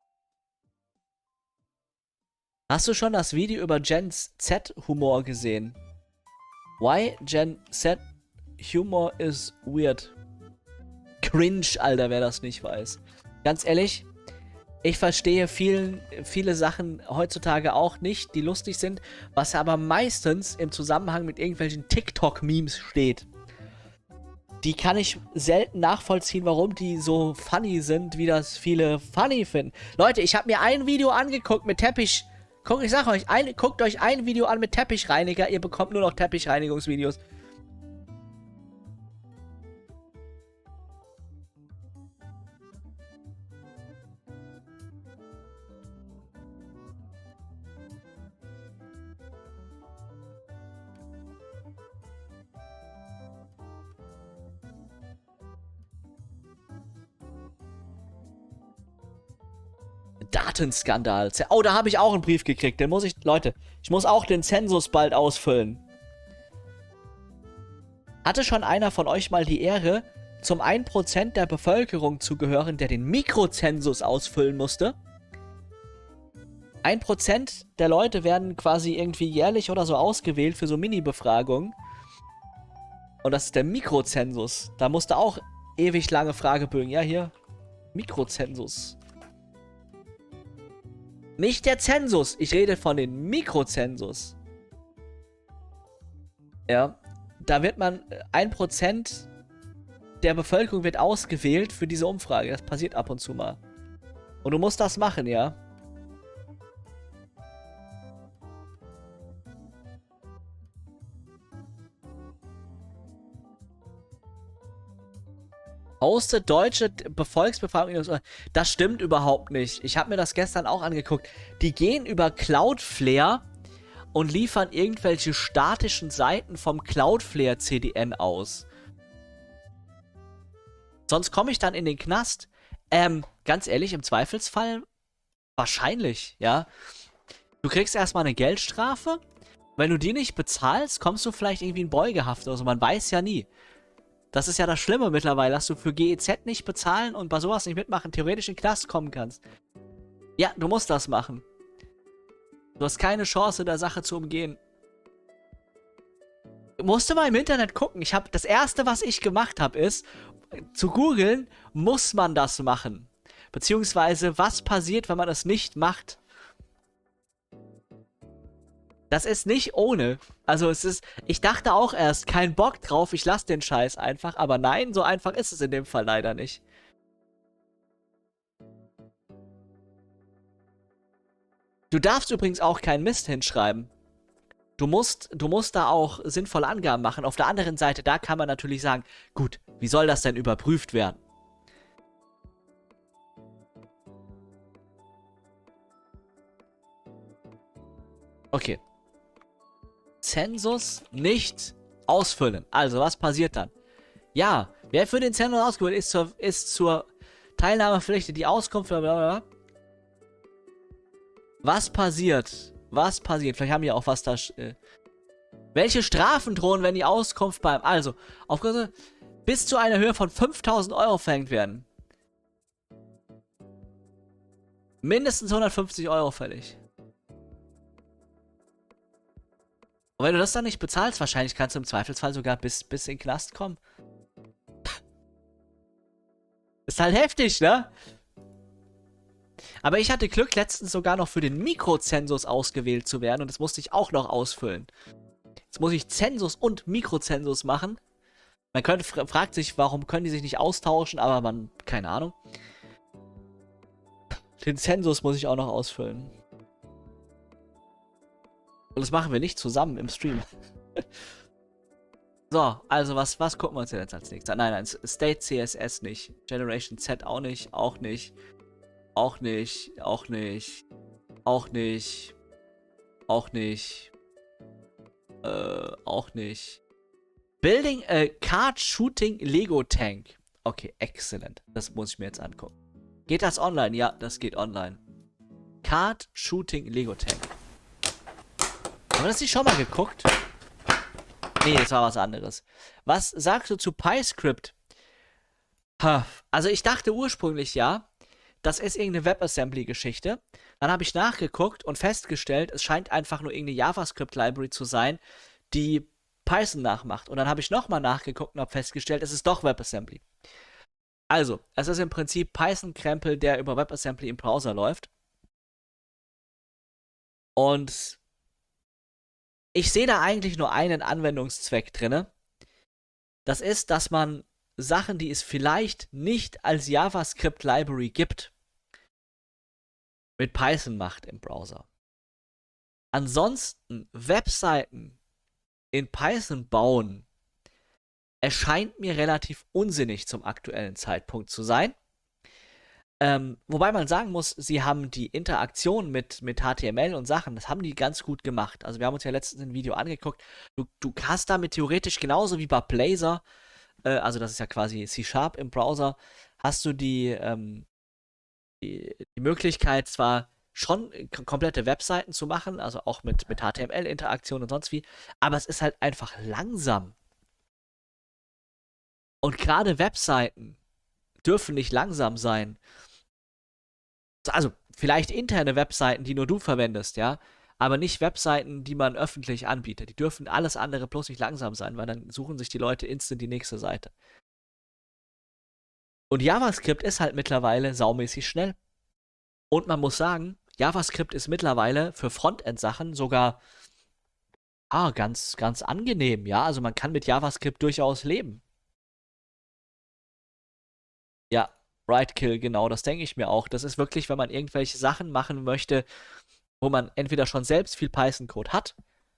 Hast du schon das Video über Gen Z Humor gesehen? Why Gen Z Humor is weird. Cringe, Alter, wer das nicht weiß. Ganz ehrlich, ich verstehe vielen, viele Sachen heutzutage auch nicht, die lustig sind, was aber meistens im Zusammenhang mit irgendwelchen TikTok-Memes steht. Die kann ich selten nachvollziehen, warum die so funny sind, wie das viele funny finden. Leute, ich habe mir ein Video angeguckt mit Teppich. Guck, ich sag euch, ein, guckt euch ein Video an mit Teppichreiniger, ihr bekommt nur noch Teppichreinigungsvideos. Datenskandal. Oh, da habe ich auch einen Brief gekriegt. Den muss ich, Leute, ich muss auch den Zensus bald ausfüllen. Hatte schon einer von euch mal die Ehre, zum ein Prozent der Bevölkerung zu gehören, der den Mikrozensus ausfüllen musste? ein Prozent der Leute werden quasi irgendwie jährlich oder so ausgewählt für so Mini-Befragungen. Und das ist der Mikrozensus. Da musste auch ewig lange Fragebögen. Ja, hier. Mikrozensus. Nicht der Zensus. Ich rede von den Mikrozensus. Ja. Da wird man ein Prozent der Bevölkerung wird ausgewählt für diese Umfrage. Das passiert ab und zu mal. Und du musst das machen, ja? Hostet deutsche Volksbefragung. Das stimmt überhaupt nicht. Ich habe mir das gestern auch angeguckt. Die gehen über Cloudflare und liefern irgendwelche statischen Seiten vom Cloudflare C D N aus. Sonst komme ich dann in den Knast. Ähm, ganz ehrlich, im Zweifelsfall wahrscheinlich, ja. Du kriegst erstmal eine Geldstrafe. Wenn du die nicht bezahlst, kommst du vielleicht irgendwie in Beugehaft oder so. Man weiß ja nie. Das ist ja das Schlimme mittlerweile, dass du für G E Z nicht bezahlen und bei sowas nicht mitmachen, theoretisch in den Knast kommen kannst. Ja, du musst das machen. Du hast keine Chance, der Sache zu umgehen. Du musst mal im Internet gucken. Ich habe das erste, was ich gemacht habe, ist zu googeln, muss man das machen? Beziehungsweise, was passiert, wenn man es nicht macht? Das ist nicht ohne. Also es ist, ich dachte auch erst, kein Bock drauf, ich lasse den Scheiß einfach. Aber nein, so einfach ist es in dem Fall leider nicht. Du darfst übrigens auch keinen Mist hinschreiben. Du musst, du musst da auch sinnvolle Angaben machen. Auf der anderen Seite, da kann man natürlich sagen, gut, wie soll das denn überprüft werden? Okay. Zensus nicht ausfüllen. Also, was passiert dann? Ja, wer für den Zensus ausgewählt ist, zur, ist zur Teilnahme verpflichtet. Die Auskunft, blablabla. Was passiert? Was passiert? Vielleicht haben wir auch was da. Äh, welche Strafen drohen, wenn die Auskunft beim. Also, aufgrund bis zu einer Höhe von fünftausend Euro verhängt werden. Mindestens hundertfünfzig Euro fällig. Und wenn du das dann nicht bezahlst, wahrscheinlich kannst du im Zweifelsfall sogar bis, bis in den Knast kommen. Ist halt heftig, ne? Aber ich hatte Glück, letztens sogar noch für den Mikrozensus ausgewählt zu werden. Und das musste ich auch noch ausfüllen. Jetzt muss ich Zensus und Mikrozensus machen. Man könnte, fragt sich, warum können die sich nicht austauschen, aber man, keine Ahnung. Den Zensus muss ich auch noch ausfüllen. Und das machen wir nicht zusammen im Stream. So, also was, was gucken wir uns denn jetzt als nächstes an? Nein, nein, State C S S nicht. Generation Z auch nicht, auch nicht. Auch nicht, auch nicht. Auch nicht. Auch nicht. Äh, auch nicht. Building a Card Shooting Lego Tank. Okay, excellent. Das muss ich mir jetzt angucken. Geht das online? Ja, das geht online. Card Shooting Lego Tank. Haben wir das nicht schon mal geguckt? Nee, das war was anderes. Was sagst du zu PyScript? Ha, also ich dachte ursprünglich ja, das ist irgendeine WebAssembly-Geschichte. Dann habe ich nachgeguckt und festgestellt, es scheint einfach nur irgendeine JavaScript-Library zu sein, die Python nachmacht. Und dann habe ich nochmal nachgeguckt und habe festgestellt, es ist doch WebAssembly. Also, es ist im Prinzip Python-Krempel, der über WebAssembly im Browser läuft. Und ich sehe da eigentlich nur einen Anwendungszweck drin. Das ist, dass man Sachen, die es vielleicht nicht als JavaScript-Library gibt, mit Python macht im Browser. Ansonsten Webseiten in Python bauen, erscheint mir relativ unsinnig zum aktuellen Zeitpunkt zu sein. Ähm, wobei man sagen muss, sie haben die Interaktion mit, mit H T M L und Sachen, das haben die ganz gut gemacht. Also wir haben uns ja letztens ein Video angeguckt. Du, du hast damit theoretisch genauso wie bei Blazor, äh, also das ist ja quasi C Sharp im Browser, hast du die, ähm, die, die Möglichkeit zwar schon komplette Webseiten zu machen, also auch mit, mit H T M L-Interaktion und sonst wie, aber es ist halt einfach langsam. Und gerade Webseiten dürfen nicht langsam sein. Also, vielleicht interne Webseiten, die nur du verwendest, ja, aber nicht Webseiten, die man öffentlich anbietet. Die dürfen alles andere bloß nicht langsam sein, weil dann suchen sich die Leute instant die nächste Seite. Und JavaScript ist halt mittlerweile saumäßig schnell. Und man muss sagen, JavaScript ist mittlerweile für Frontend-Sachen sogar ah, ganz, ganz angenehm, ja. Also man kann mit JavaScript durchaus leben. Ja, Right-Kill, genau, das denke ich mir auch. Das ist wirklich, wenn man irgendwelche Sachen machen möchte, wo man entweder schon selbst viel Python-Code hat,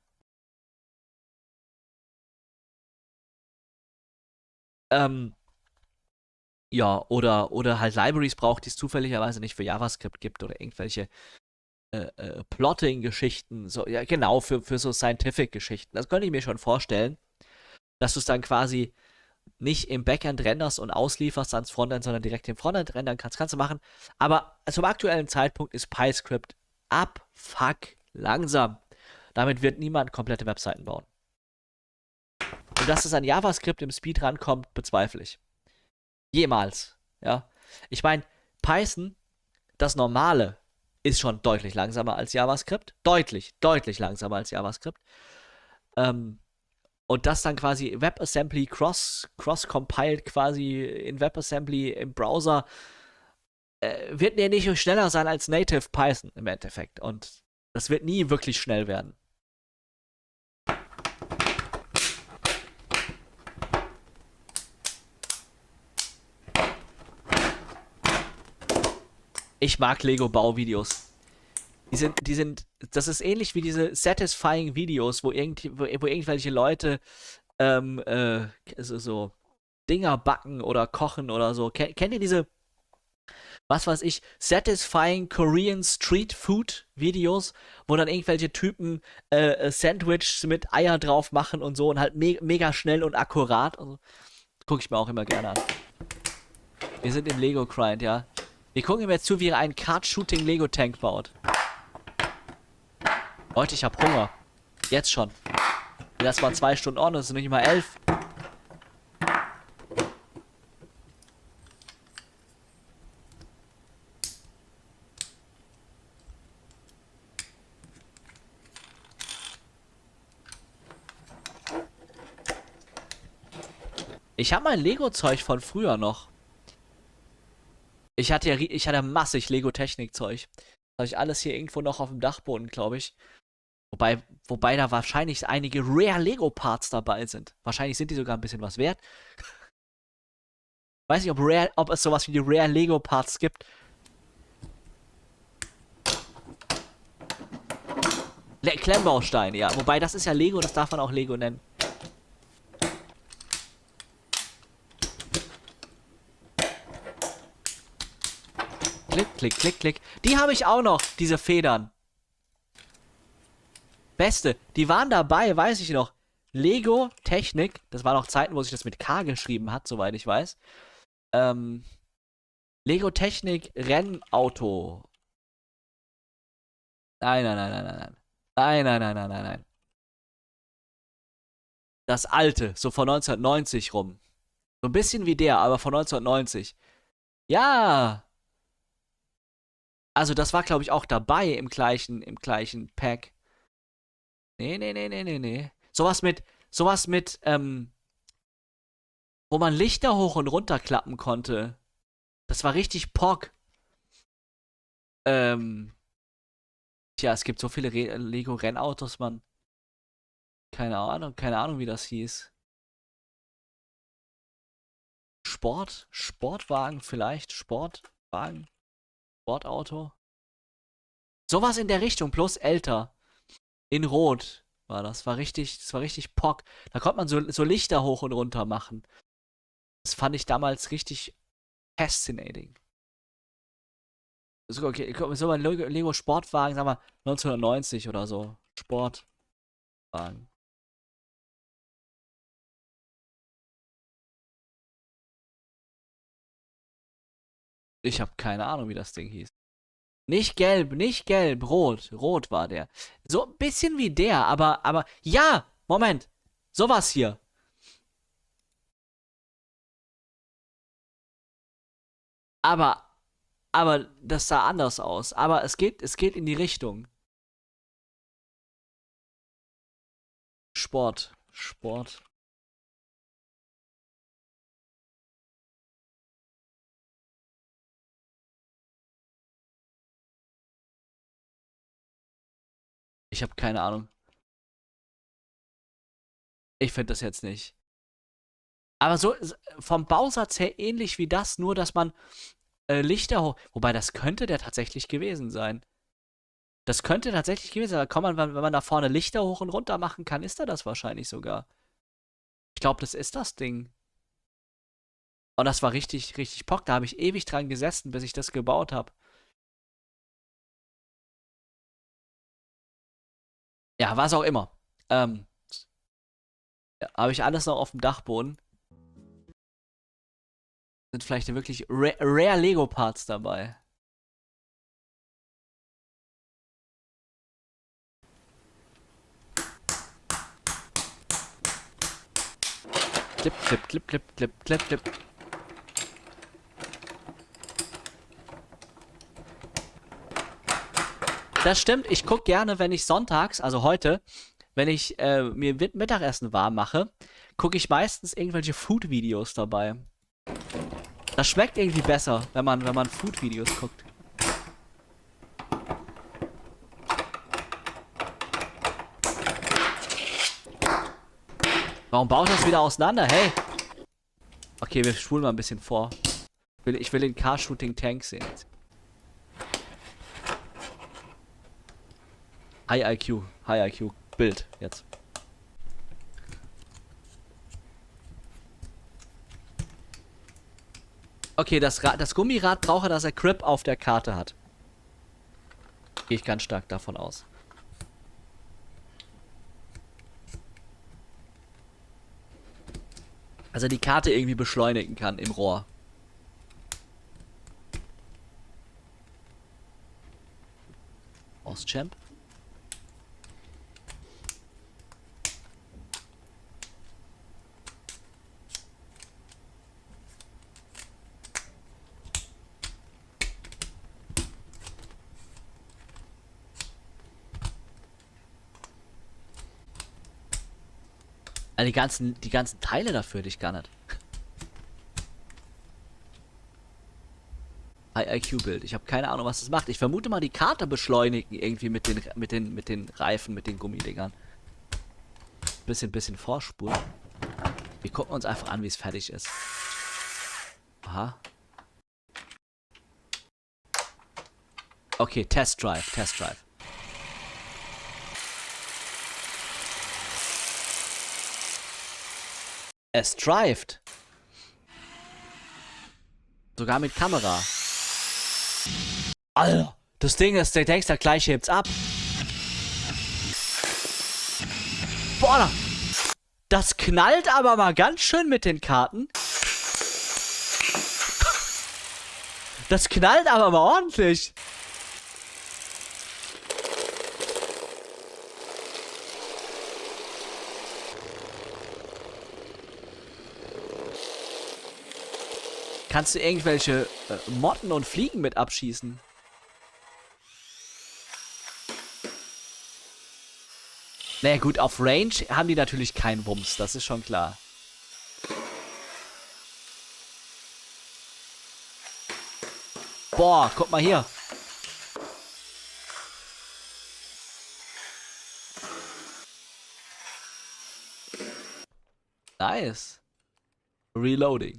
ähm, ja, oder, oder halt Libraries braucht, die es zufälligerweise nicht für JavaScript gibt oder irgendwelche äh, äh, Plotting-Geschichten, so, ja, genau, für, für so Scientific-Geschichten. Das könnte ich mir schon vorstellen, dass du es dann quasi nicht im Backend renderst und auslieferst ans Frontend, sondern direkt im Frontend rendern kannst, kannst du machen. Aber zum aktuellen Zeitpunkt ist PyScript abfuck langsam. Damit wird niemand komplette Webseiten bauen. Und dass es an JavaScript im Speed rankommt, bezweifle ich. Jemals. Ja. Ich meine, Python, das Normale, ist schon deutlich langsamer als JavaScript. Deutlich, deutlich langsamer als JavaScript. Ähm, und das dann quasi WebAssembly cross, cross-compiled quasi in WebAssembly im Browser, äh, wird ja nicht schneller sein als Native Python im Endeffekt. Und das wird nie wirklich schnell werden. Ich mag Lego-Bauvideos. Die sind, die sind, das ist ähnlich wie diese satisfying Videos, wo, irgend, wo, wo irgendwelche Leute ähm, äh, so, so Dinger backen oder kochen oder so. Ken, kennt ihr diese, was weiß ich, satisfying Korean Street Food Videos, wo dann irgendwelche Typen äh, Sandwiches mit Eier drauf machen und so und halt me mega schnell und akkurat. Und so. Gucke ich mir auch immer gerne an. Wir sind im Lego-Grind, ja. Wir gucken ihm jetzt zu, wie er einen Kart-Shooting-Lego-Tank baut. Leute, ich hab Hunger. Jetzt schon. Das war zwei Stunden on, das sind nicht mal elf. Ich habe mein Lego-Zeug von früher noch. Ich hatte ja, ich hatte massig Lego-Technik-Zeug. Das habe ich alles hier irgendwo noch auf dem Dachboden, glaube ich. Wobei, wobei da wahrscheinlich einige Rare-Lego-Parts dabei sind. Wahrscheinlich sind die sogar ein bisschen was wert. Weiß nicht, ob, Rare, ob es sowas wie die Rare-Lego-Parts gibt. Le Klemmbausteine, ja. Wobei, das ist ja Lego, das darf man auch Lego nennen. Klick, klick, klick, klick. Die habe ich auch noch, diese Federn. Beste, die waren dabei, weiß ich noch. Lego Technik, das waren noch Zeiten, wo sich das mit K geschrieben hat, soweit ich weiß. Ähm, Lego Technik Rennauto. Nein, nein, nein, nein, nein, nein. Nein, nein, nein, nein, nein, nein. Das alte, so von neunzehnhundertneunzig rum. So ein bisschen wie der, aber von neunzehnhundertneunzig. Ja! Also das war, glaube ich, auch dabei im gleichen, im gleichen Pack. Nee, nee, nee, nee, nee, nee. Sowas mit, sowas mit, ähm, wo man Lichter hoch und runter klappen konnte. Das war richtig Pock. Ähm, tja, es gibt so viele Re Lego-Rennautos, man. Keine Ahnung, keine Ahnung, wie das hieß. Sport? Sportwagen vielleicht? Sportwagen? Sportauto? Sowas in der Richtung, bloß älter. In Rot war das. War richtig, das war richtig Pock. Da konnte man so, so Lichter hoch und runter machen. Das fand ich damals richtig fascinating. So, okay, so ein Lego Sportwagen, sagen wir neunzehnhundertneunzig oder so. Sportwagen. Ich habe keine Ahnung, wie das Ding hieß. Nicht gelb, nicht gelb, rot. Rot war der. So ein bisschen wie der, aber, aber, ja, Moment. Sowas hier. Aber, aber das sah anders aus. Aber es geht, es geht in die Richtung. Sport, Sport. Ich habe keine Ahnung. Ich finde das jetzt nicht. Aber so s- vom Bausatz her ähnlich wie das, nur dass man äh, Lichter hoch. Wobei, das könnte der tatsächlich gewesen sein. Das könnte tatsächlich gewesen sein. Da kann man, wenn wenn man da vorne Lichter hoch und runter machen kann, ist er das wahrscheinlich sogar. Ich glaube, das ist das Ding. Und das war richtig, richtig Pock. Da habe ich ewig dran gesessen, bis ich das gebaut habe. Ja, was auch immer. Ähm, ja, habe ich alles noch auf dem Dachboden. Sind vielleicht wirklich ra rare Lego-Parts dabei. Clip, clip, clip, clip, clip, clip, clip. Das stimmt, ich gucke gerne, wenn ich sonntags, also heute, wenn ich äh, mir Mit- Mittagessen warm mache, gucke ich meistens irgendwelche Food-Videos dabei. Das schmeckt irgendwie besser, wenn man, wenn man Food-Videos guckt. Warum baut das wieder auseinander? Hey! Okay, wir spulen mal ein bisschen vor. Ich will, ich will den Car-Shooting-Tank sehen. High I Q. High I Q. Bild jetzt. Okay, das, Ra das Gummirad braucht er, dass er Grip auf der Karte hat. Gehe ich ganz stark davon aus. Also die Karte irgendwie beschleunigen kann im Rohr. Ostchamp. Also die ganzen, die ganzen Teile dafür hätte ich gar nicht. High I Q-Bild. Ich habe keine Ahnung, was das macht. Ich vermute mal, die Karte beschleunigen irgendwie mit den, mit den, mit den Reifen, mit den Gummidingern. Bisschen, bisschen vorspulen. Wir gucken uns einfach an, wie es fertig ist. Aha. Okay, Test Drive, Test Drive. Es drived. Sogar mit Kamera. Alter, das Ding ist, der denkst, gleich hebt's ab. Boah, das knallt aber mal ganz schön mit den Karten. Das knallt aber mal ordentlich. Kannst du irgendwelche äh, Motten und Fliegen mit abschießen? Naja gut, auf Range haben die natürlich keinen Wumms, das ist schon klar. Boah, guck mal hier. Nice. Reloading.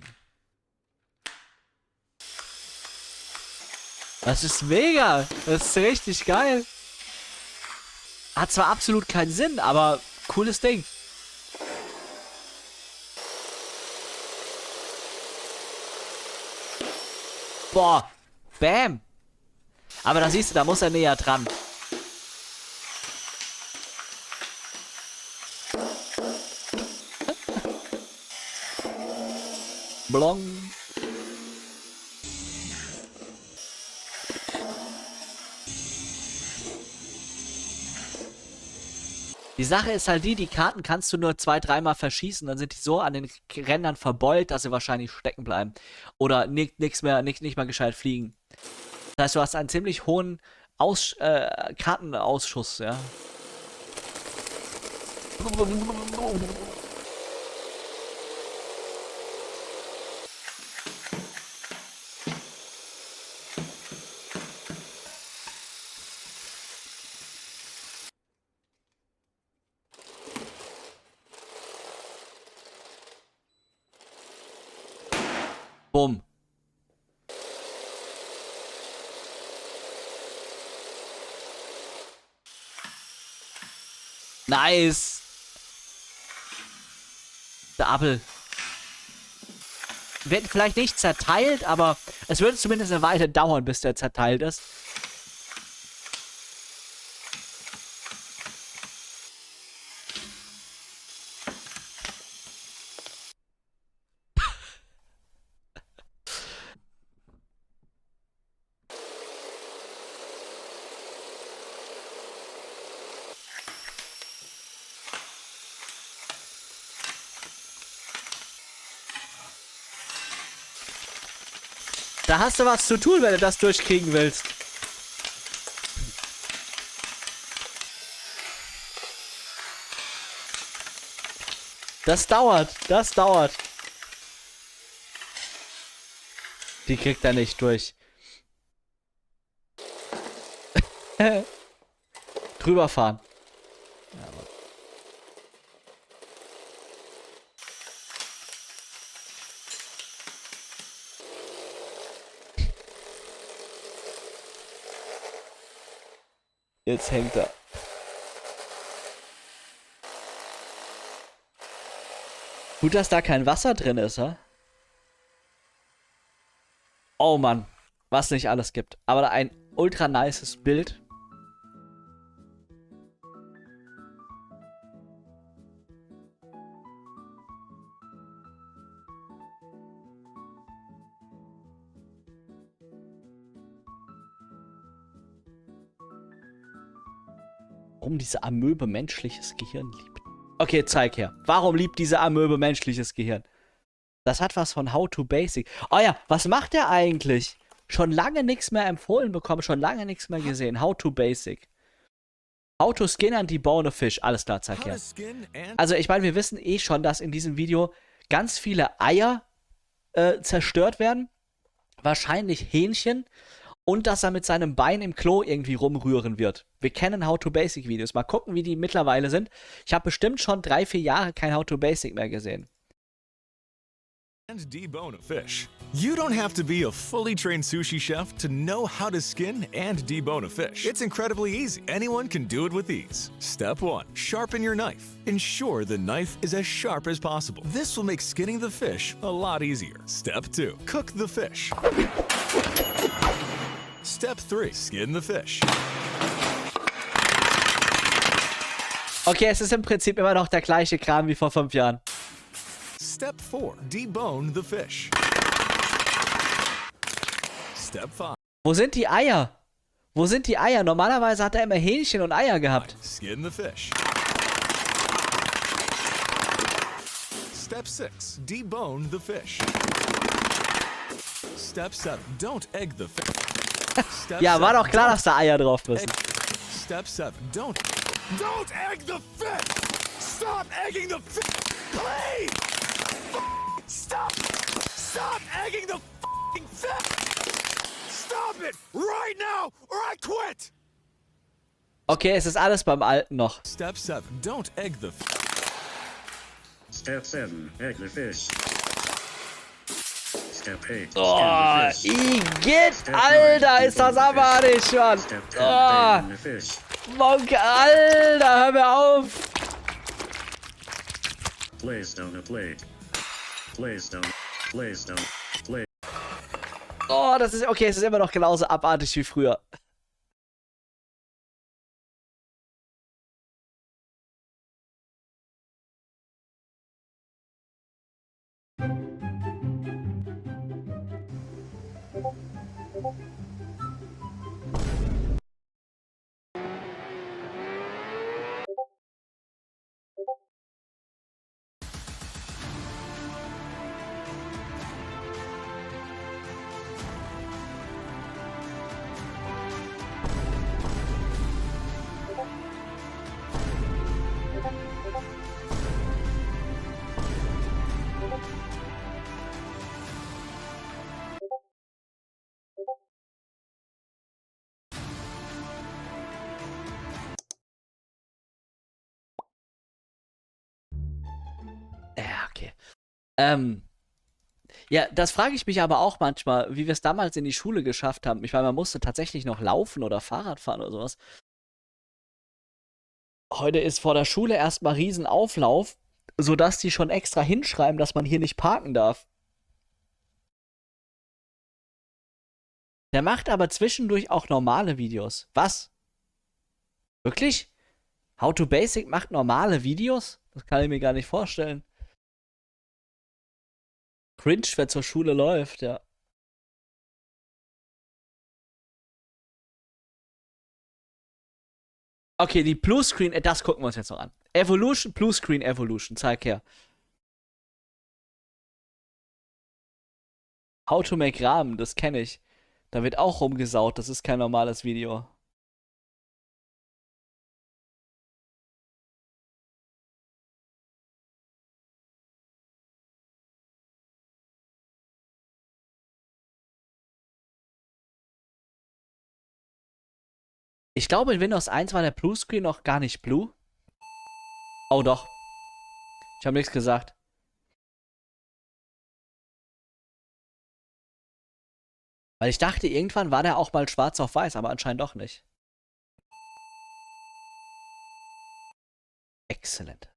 Das ist mega. Das ist richtig geil. Hat zwar absolut keinen Sinn, aber cooles Ding. Boah. Bam. Aber da siehst du, da muss er näher dran. Blong. Die Sache ist halt die, die Karten kannst du nur zwei, dreimal verschießen, dann sind die so an den Rändern verbeult, dass sie wahrscheinlich stecken bleiben. Oder nichts mehr, nicht, nicht mal gescheit fliegen. Das heißt, du hast einen ziemlich hohen Aus äh, Kartenausschuss, ja. Bumm. Nice. Der Apfel. Wird vielleicht nicht zerteilt, aber es wird zumindest eine Weile dauern, bis der zerteilt ist. Da hast du was zu tun, wenn du das durchkriegen willst. Das dauert, das dauert. Die kriegt er nicht durch. Drüber fahren. Jetzt hängt er. Gut, dass da kein Wasser drin ist, ha? Oh Mann, was nicht alles gibt. Aber ein ultra nices Bild. Warum diese Amöbe menschliches Gehirn liebt. Okay, zeig her. Warum liebt diese Amöbe menschliches Gehirn? Das hat was von How to Basic. Oh ja, was macht der eigentlich? Schon lange nichts mehr empfohlen bekommen, schon lange nichts mehr gesehen. How to Basic. How to skin and debone a fish. Alles klar, zeig her. Also ich meine, wir wissen eh schon, dass in diesem Video ganz viele Eier äh, zerstört werden. Wahrscheinlich Hähnchen. Und dass er mit seinem Bein im Klo irgendwie rumrühren wird. Wir kennen How-to-Basic-Videos. Mal gucken, wie die mittlerweile sind. Ich habe bestimmt schon drei, vier Jahre kein How-to-Basic mehr gesehen. And debone a fish. You don't have to be a fully trained sushi chef to know how to skin and debone a fish. It's incredibly easy. Anyone can do it with ease. Step one, sharpen your knife. Ensure the knife is as sharp as possible. This will make skinning the fish a lot easier. Step two, cook the fish. Step three, skin the fish. Okay, es ist im Prinzip immer noch der gleiche Kram wie vor fünf Jahren. Step four, debone the fish. Step five. Wo sind die Eier? Wo sind die Eier? Normalerweise hat er immer Hähnchen und Eier gehabt. Skin the fish. Step six, debone the fish. Step seven, don't egg the fish. Step Ja, war seven, doch klar, don't dass da Eier drauf müssen. Step seven, don't don't egg the fish. Stop egging the fish. Please. Stop. Stop egging the f***ing fish. Stop it right now or I quit. Okay, es ist alles beim Alten noch. Step seven, don't egg the fish. Step seven, egg the fish. Step eight, Oh, skin the fish. Igitt, Alter, ist das abartig schon. Step ten, Oh, bacon the fish. Monk, Alter, hör mir auf. Place down a plate. Place down. Place down. Place. Oh, das ist, okay, es ist immer noch genauso abartig wie früher. Ja, okay. Ähm, Ja, das frage ich mich aber auch manchmal, wie wir es damals in die Schule geschafft haben. Ich meine, man musste tatsächlich noch laufen oder Fahrrad fahren oder sowas. Heute ist vor der Schule erstmal Riesenauflauf, sodass die schon extra hinschreiben, dass man hier nicht parken darf. Der macht aber zwischendurch auch normale Videos. Was? Wirklich? How to Basic macht normale Videos? Das kann ich mir gar nicht vorstellen. Cringe, wer zur Schule läuft, ja. Okay, die Bluescreen, äh, das gucken wir uns jetzt noch an. Evolution, Bluescreen Evolution, zeig her. How to make Ramen, das kenne ich. Da wird auch rumgesaut, das ist kein normales Video. Ich glaube, in Windows eins war der Bluescreen noch gar nicht blue. Oh doch. Ich habe nichts gesagt. Weil ich dachte, irgendwann war der auch mal schwarz auf weiß, aber anscheinend doch nicht. Exzellent.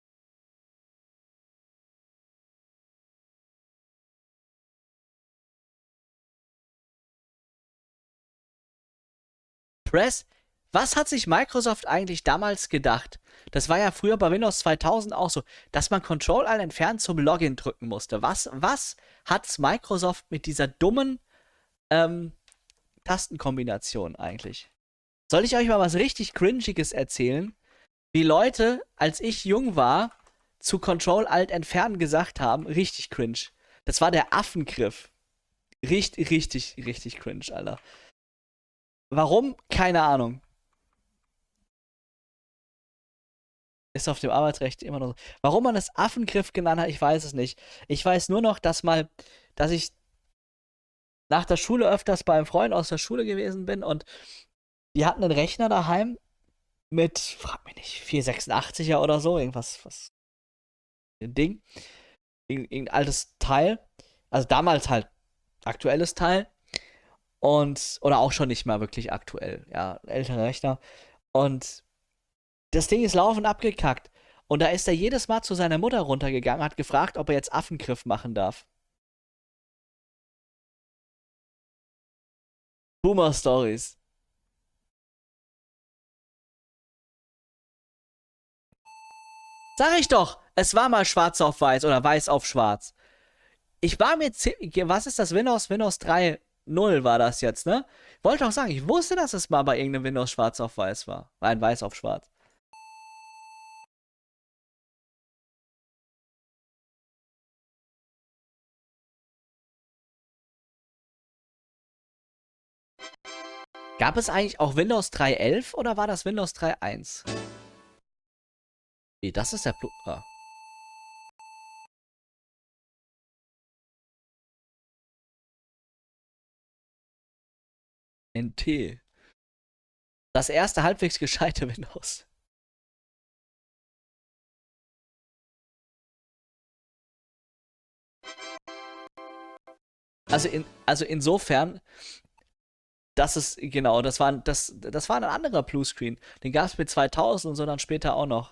Press? Was hat sich Microsoft eigentlich damals gedacht? Das war ja früher bei Windows zweitausend auch so, dass man Control Alt entfernt zum Login drücken musste. Was, was hat's Microsoft mit dieser dummen ähm, Tastenkombination eigentlich? Soll ich euch mal was richtig Cringiges erzählen? Wie Leute, als ich jung war, zu Control Alt entfernen gesagt haben, richtig cringe. Das war der Affengriff. Richtig, richtig, richtig cringe, Alter. Warum? Keine Ahnung. Ist auf dem Arbeitsrecht immer noch so. Warum man das Affengriff genannt hat, ich weiß es nicht. Ich weiß nur noch, dass mal, dass ich nach der Schule öfters bei einem Freund aus der Schule gewesen bin und die hatten einen Rechner daheim mit, frag mich nicht, vierhundertsechsundachtziger oder so, irgendwas, was, ein Ding, Ir irgendein altes Teil, also damals halt aktuelles Teil und, oder auch schon nicht mal wirklich aktuell, ja, älterer Rechner und das Ding ist laufend abgekackt und da ist er jedes Mal zu seiner Mutter runtergegangen, hat gefragt, ob er jetzt Affengriff machen darf. Boomer Stories. Sag ich doch, es war mal schwarz auf weiß oder weiß auf schwarz. Ich war mir ziemlich, was ist das Windows? Windows drei Punkt null war das jetzt, ne? Wollte auch sagen, ich wusste, dass es mal bei irgendeinem Windows schwarz auf weiß war. Nein, weiß auf schwarz. Gab es eigentlich auch Windows drei Punkt elf oder war das Windows drei Punkt eins? Nee, das ist der Blu ah. N T. Das erste halbwegs gescheite Windows. Also, in, also insofern, das ist, genau, das war, das, das war ein anderer Bluescreen. Den gab es mit zweitausend und so dann später auch noch.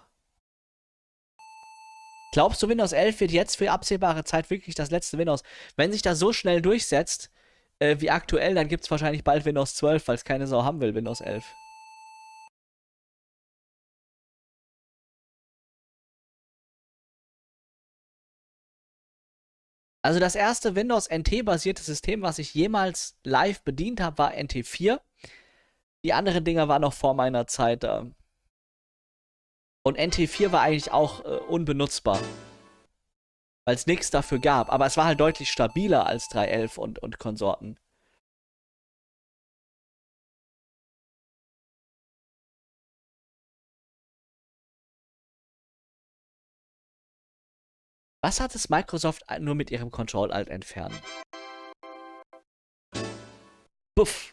Glaubst du, Windows elf wird jetzt für absehbare Zeit wirklich das letzte Windows? Wenn sich das so schnell durchsetzt, äh, wie aktuell, dann gibt es wahrscheinlich bald Windows zwölf, weil es keine Sau haben will, Windows elf. Also das erste Windows N T-basierte System, was ich jemals live bedient habe, war N T vier. Die anderen Dinger waren noch vor meiner Zeit da. Und N T vier war eigentlich auch äh, unbenutzbar. Weil es nichts dafür gab. Aber es war halt deutlich stabiler als drei Punkt elf und, und Konsorten. Was hat es Microsoft nur mit ihrem Control Alt entfernen? Buff.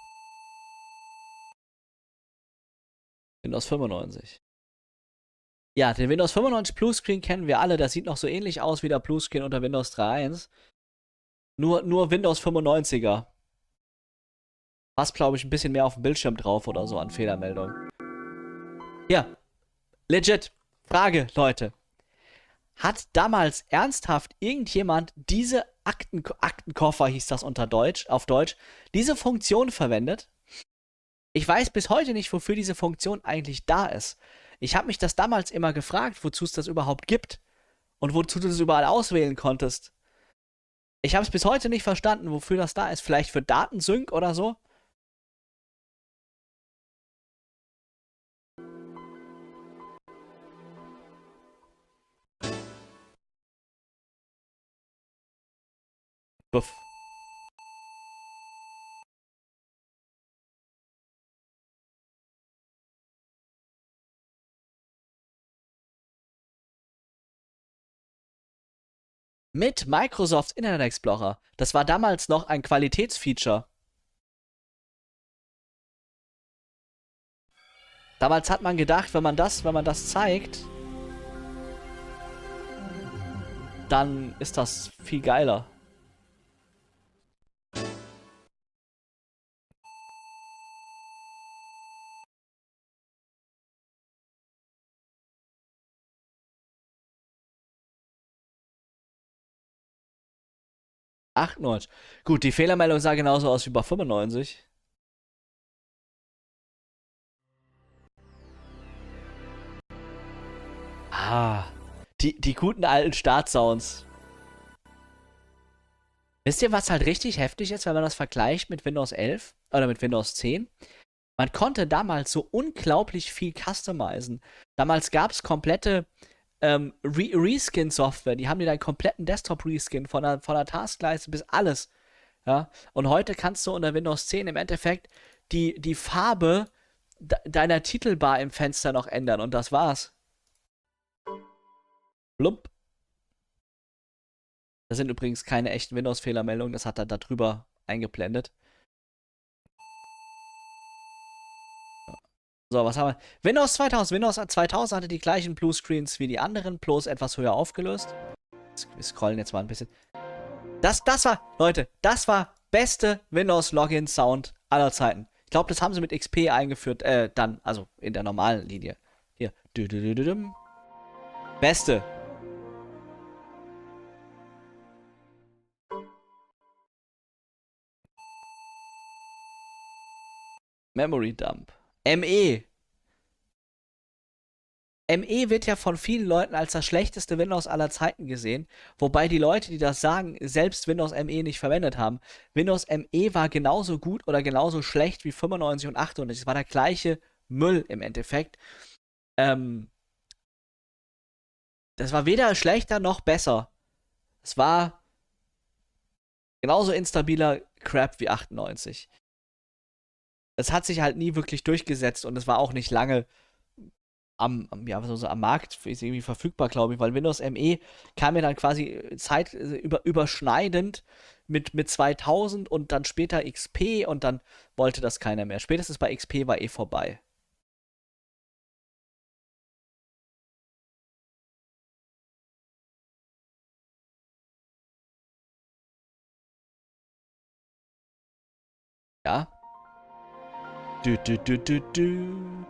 Windows fünfundneunzig. Ja, den Windows fünfundneunzig Bluescreen kennen wir alle. Der sieht noch so ähnlich aus wie der Bluescreen unter Windows drei Punkt eins. Nur, nur Windows fünfundneunziger. Passt, glaube ich, ein bisschen mehr auf dem Bildschirm drauf oder so an Fehlermeldungen. Ja, legit. Frage, Leute. Hat damals ernsthaft irgendjemand diese Akten Aktenkoffer, hieß das unter Deutsch, auf Deutsch, diese Funktion verwendet? Ich weiß bis heute nicht, wofür diese Funktion eigentlich da ist. Ich habe mich das damals immer gefragt, wozu es das überhaupt gibt und wozu du das überall auswählen konntest. Ich habe es bis heute nicht verstanden, wofür das da ist. Vielleicht für Datensync oder so? Buff. Mit Microsoft Internet Explorer. Das war damals noch ein Qualitätsfeature. Damals hat man gedacht, wenn man das, wenn man das zeigt, dann ist das viel geiler. achtundneunzig. Gut, die Fehlermeldung sah genauso aus wie bei fünfundneunzig. Ah, die, die guten alten Startsounds. Wisst ihr, was halt richtig heftig ist, wenn man das vergleicht mit Windows elf oder mit Windows zehn? Man konnte damals so unglaublich viel customizen. Damals gab es komplette ähm, Re Reskin-Software. Die haben dir deinen kompletten Desktop-Reskin von der, von der Taskleiste bis alles. Ja? Und heute kannst du unter Windows zehn im Endeffekt die, die Farbe de deiner Titelbar im Fenster noch ändern. Und das war's. Blump. Das sind übrigens keine echten Windows-Fehlermeldungen. Das hat er da drüber eingeblendet. So, was haben wir? Windows zweitausend. Windows zweitausend hatte die gleichen Bluescreens wie die anderen, bloß etwas höher aufgelöst. Wir scrollen jetzt mal ein bisschen. Das, das war, Leute, das war beste Windows-Login-Sound aller Zeiten. Ich glaube, das haben sie mit X P eingeführt, äh, dann, also in der normalen Linie. Hier. Dü -dü -dü -dü -düm. Beste. Memory Dump. M E. M E wird ja von vielen Leuten als das schlechteste Windows aller Zeiten gesehen, wobei die Leute, die das sagen, selbst Windows M E nicht verwendet haben. Windows M E war genauso gut oder genauso schlecht wie fünfundneunzig und achtundneunzig. Es war der gleiche Müll im Endeffekt. Ähm, das war weder schlechter noch besser. Es war genauso instabiler Crap wie achtundneunzig. Es hat sich halt nie wirklich durchgesetzt und es war auch nicht lange am, am, ja, so am Markt ist irgendwie verfügbar, glaube ich, weil Windows M E kam ja dann quasi Zeit über, überschneidend mit, mit zweitausend und dann später X P und dann wollte das keiner mehr. Spätestens bei X P war eh vorbei. Ja. Du, du, du, du, du.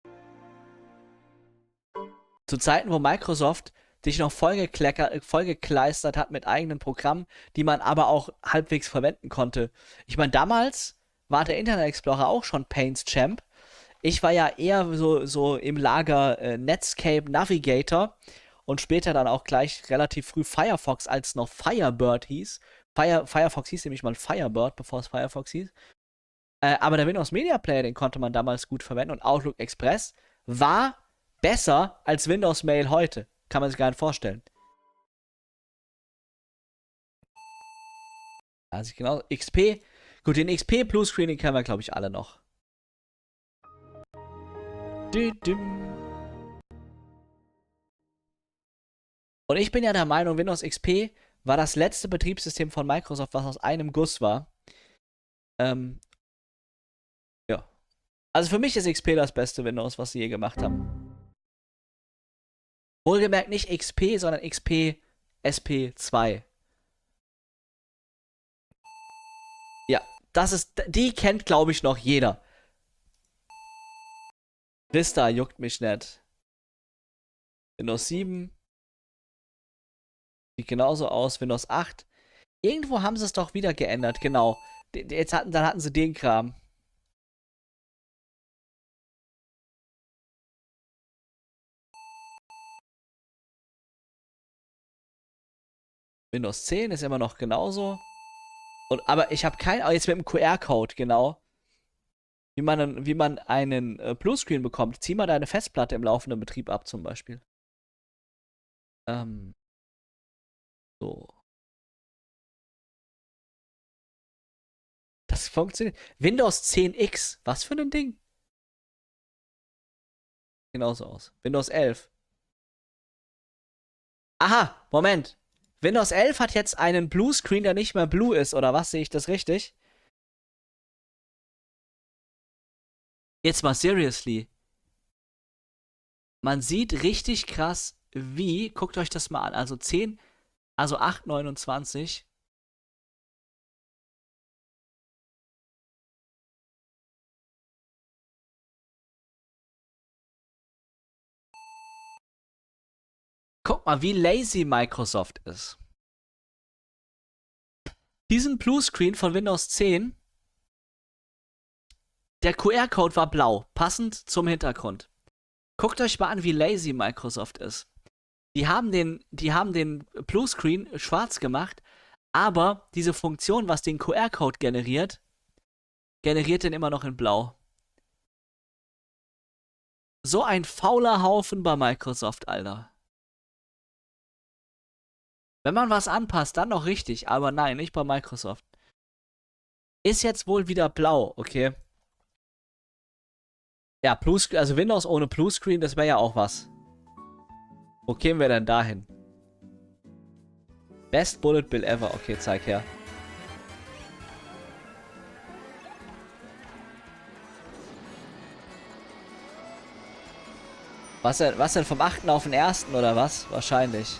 Zu Zeiten, wo Microsoft sich noch vollgekleistert hat mit eigenen Programmen, die man aber auch halbwegs verwenden konnte. Ich meine, damals war der Internet Explorer auch schon Paints Champ. Ich war ja eher so, so im Lager äh, Netscape Navigator und später dann auch gleich relativ früh Firefox, als noch Firebird hieß. Fire, Firefox hieß nämlich mal Firebird, bevor es Firefox hieß. Äh, aber der Windows Media Player, den konnte man damals gut verwenden und Outlook Express war besser als Windows Mail heute. Kann man sich gar nicht vorstellen. Also genau, X P. Gut, den X P Bluescreening kennen wir, glaube ich, alle noch. Und ich bin ja der Meinung, Windows X P war das letzte Betriebssystem von Microsoft, was aus einem Guss war. Ähm, ja. Also für mich ist X P das beste Windows, was sie je gemacht haben. Wohlgemerkt nicht X P, sondern X P S P zwei. Ja, das ist, die kennt, glaube ich, noch jeder. Vista juckt mich nicht. Windows sieben. Sieht genauso aus. Windows acht. Irgendwo haben sie es doch wieder geändert, genau. Jetzt hatten, dann hatten sie den Kram. Windows zehn ist immer noch genauso. Und, aber ich habe kein, jetzt mit dem Q R-Code, genau. Wie man, wie man einen äh, Bluescreen bekommt. Zieh mal deine Festplatte im laufenden Betrieb ab, zum Beispiel. Ähm. So. Das funktioniert. Windows zehn X. Was für ein Ding? Genauso aus. Windows elf. Aha, Moment. Windows elf hat jetzt einen Bluescreen, der nicht mehr blue ist, oder was? Sehe ich das richtig? Jetzt mal seriously. Man sieht richtig krass, wie, guckt euch das mal an, also zehn, also acht neunundzwanzig. Guck mal, wie lazy Microsoft ist. Diesen Bluescreen von Windows zehn, der Q R-Code war blau, passend zum Hintergrund. Guckt euch mal an, wie lazy Microsoft ist. Die haben den, die haben den Bluescreen schwarz gemacht, aber diese Funktion, was den Q R-Code generiert, generiert den immer noch in blau. So ein fauler Haufen bei Microsoft, Alter. Wenn man was anpasst, dann noch richtig, aber nein, nicht bei Microsoft. Ist jetzt wohl wieder blau, okay? Ja, Bluescreen, also Windows ohne Bluescreen, das wäre ja auch was. Wo kämen wir denn dahin? Best Bullet Bill ever. Okay, zeig her. Was denn, was denn vom achten auf den ersten oder was? Wahrscheinlich.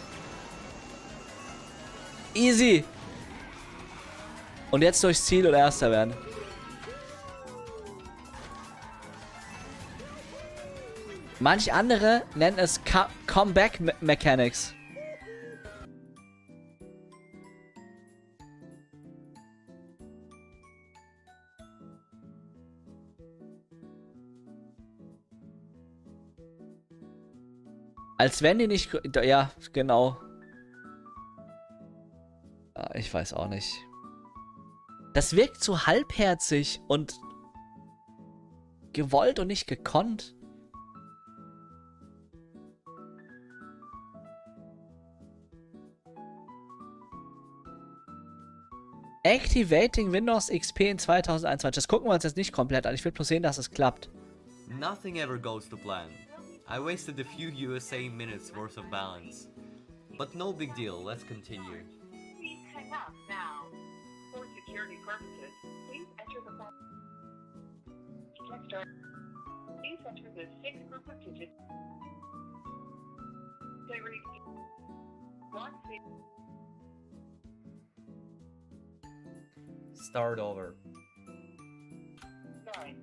Easy. Und jetzt durchs Ziel oder Erster werden. Manch andere nennen es Co Comeback Me Mechanics. Als wenn die nicht... Ja, genau. Ich weiß auch nicht. Das wirkt so halbherzig und gewollt und nicht gekonnt. Activating Windows X P in zweitausendeinundzwanzig. Das gucken wir uns jetzt nicht komplett an. Ich will bloß sehen, dass es klappt. Nothing ever goes to plan. I wasted a few U S A minutes worth of balance. But no big deal, let's continue. Please hang up now. For security purposes, please enter the phone. Let's start. Please enter the sixth group of digits. Say read. One six. Start over. Nine.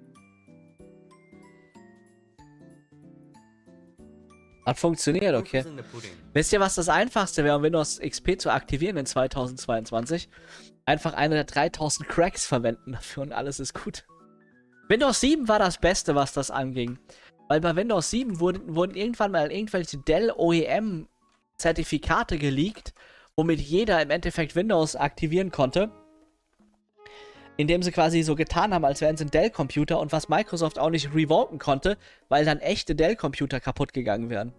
Hat funktioniert, okay. Wisst ihr, was das Einfachste wäre, um Windows X P zu aktivieren in zweitausendzweiundzwanzig? Einfach eine der dreitausend Cracks verwenden dafür und alles ist gut. Windows sieben war das Beste, was das anging. Weil bei Windows sieben wurden, wurden irgendwann mal irgendwelche Dell O E M-Zertifikate geleakt, womit jeder im Endeffekt Windows aktivieren konnte. Indem sie quasi so getan haben, als wären es ein Dell-Computer und was Microsoft auch nicht revoken konnte, weil dann echte Dell-Computer kaputt gegangen wären.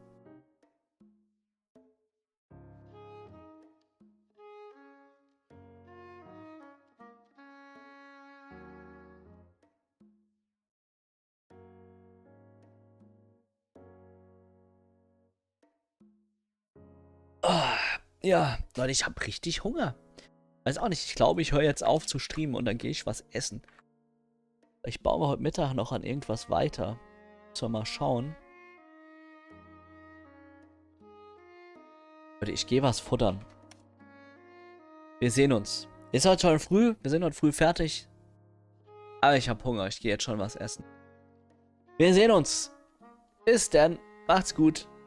Oh, ja, Leute, ich habe richtig Hunger. Weiß auch nicht, ich glaube, ich höre jetzt auf zu streamen und dann gehe ich was essen. Ich baue heute Mittag noch an irgendwas weiter. Müssen wir mal schauen. Leute, ich gehe was futtern. Wir sehen uns. Ist heute schon früh. Wir sind heute früh fertig. Aber ich habe Hunger. Ich gehe jetzt schon was essen. Wir sehen uns. Bis dann. Macht's gut.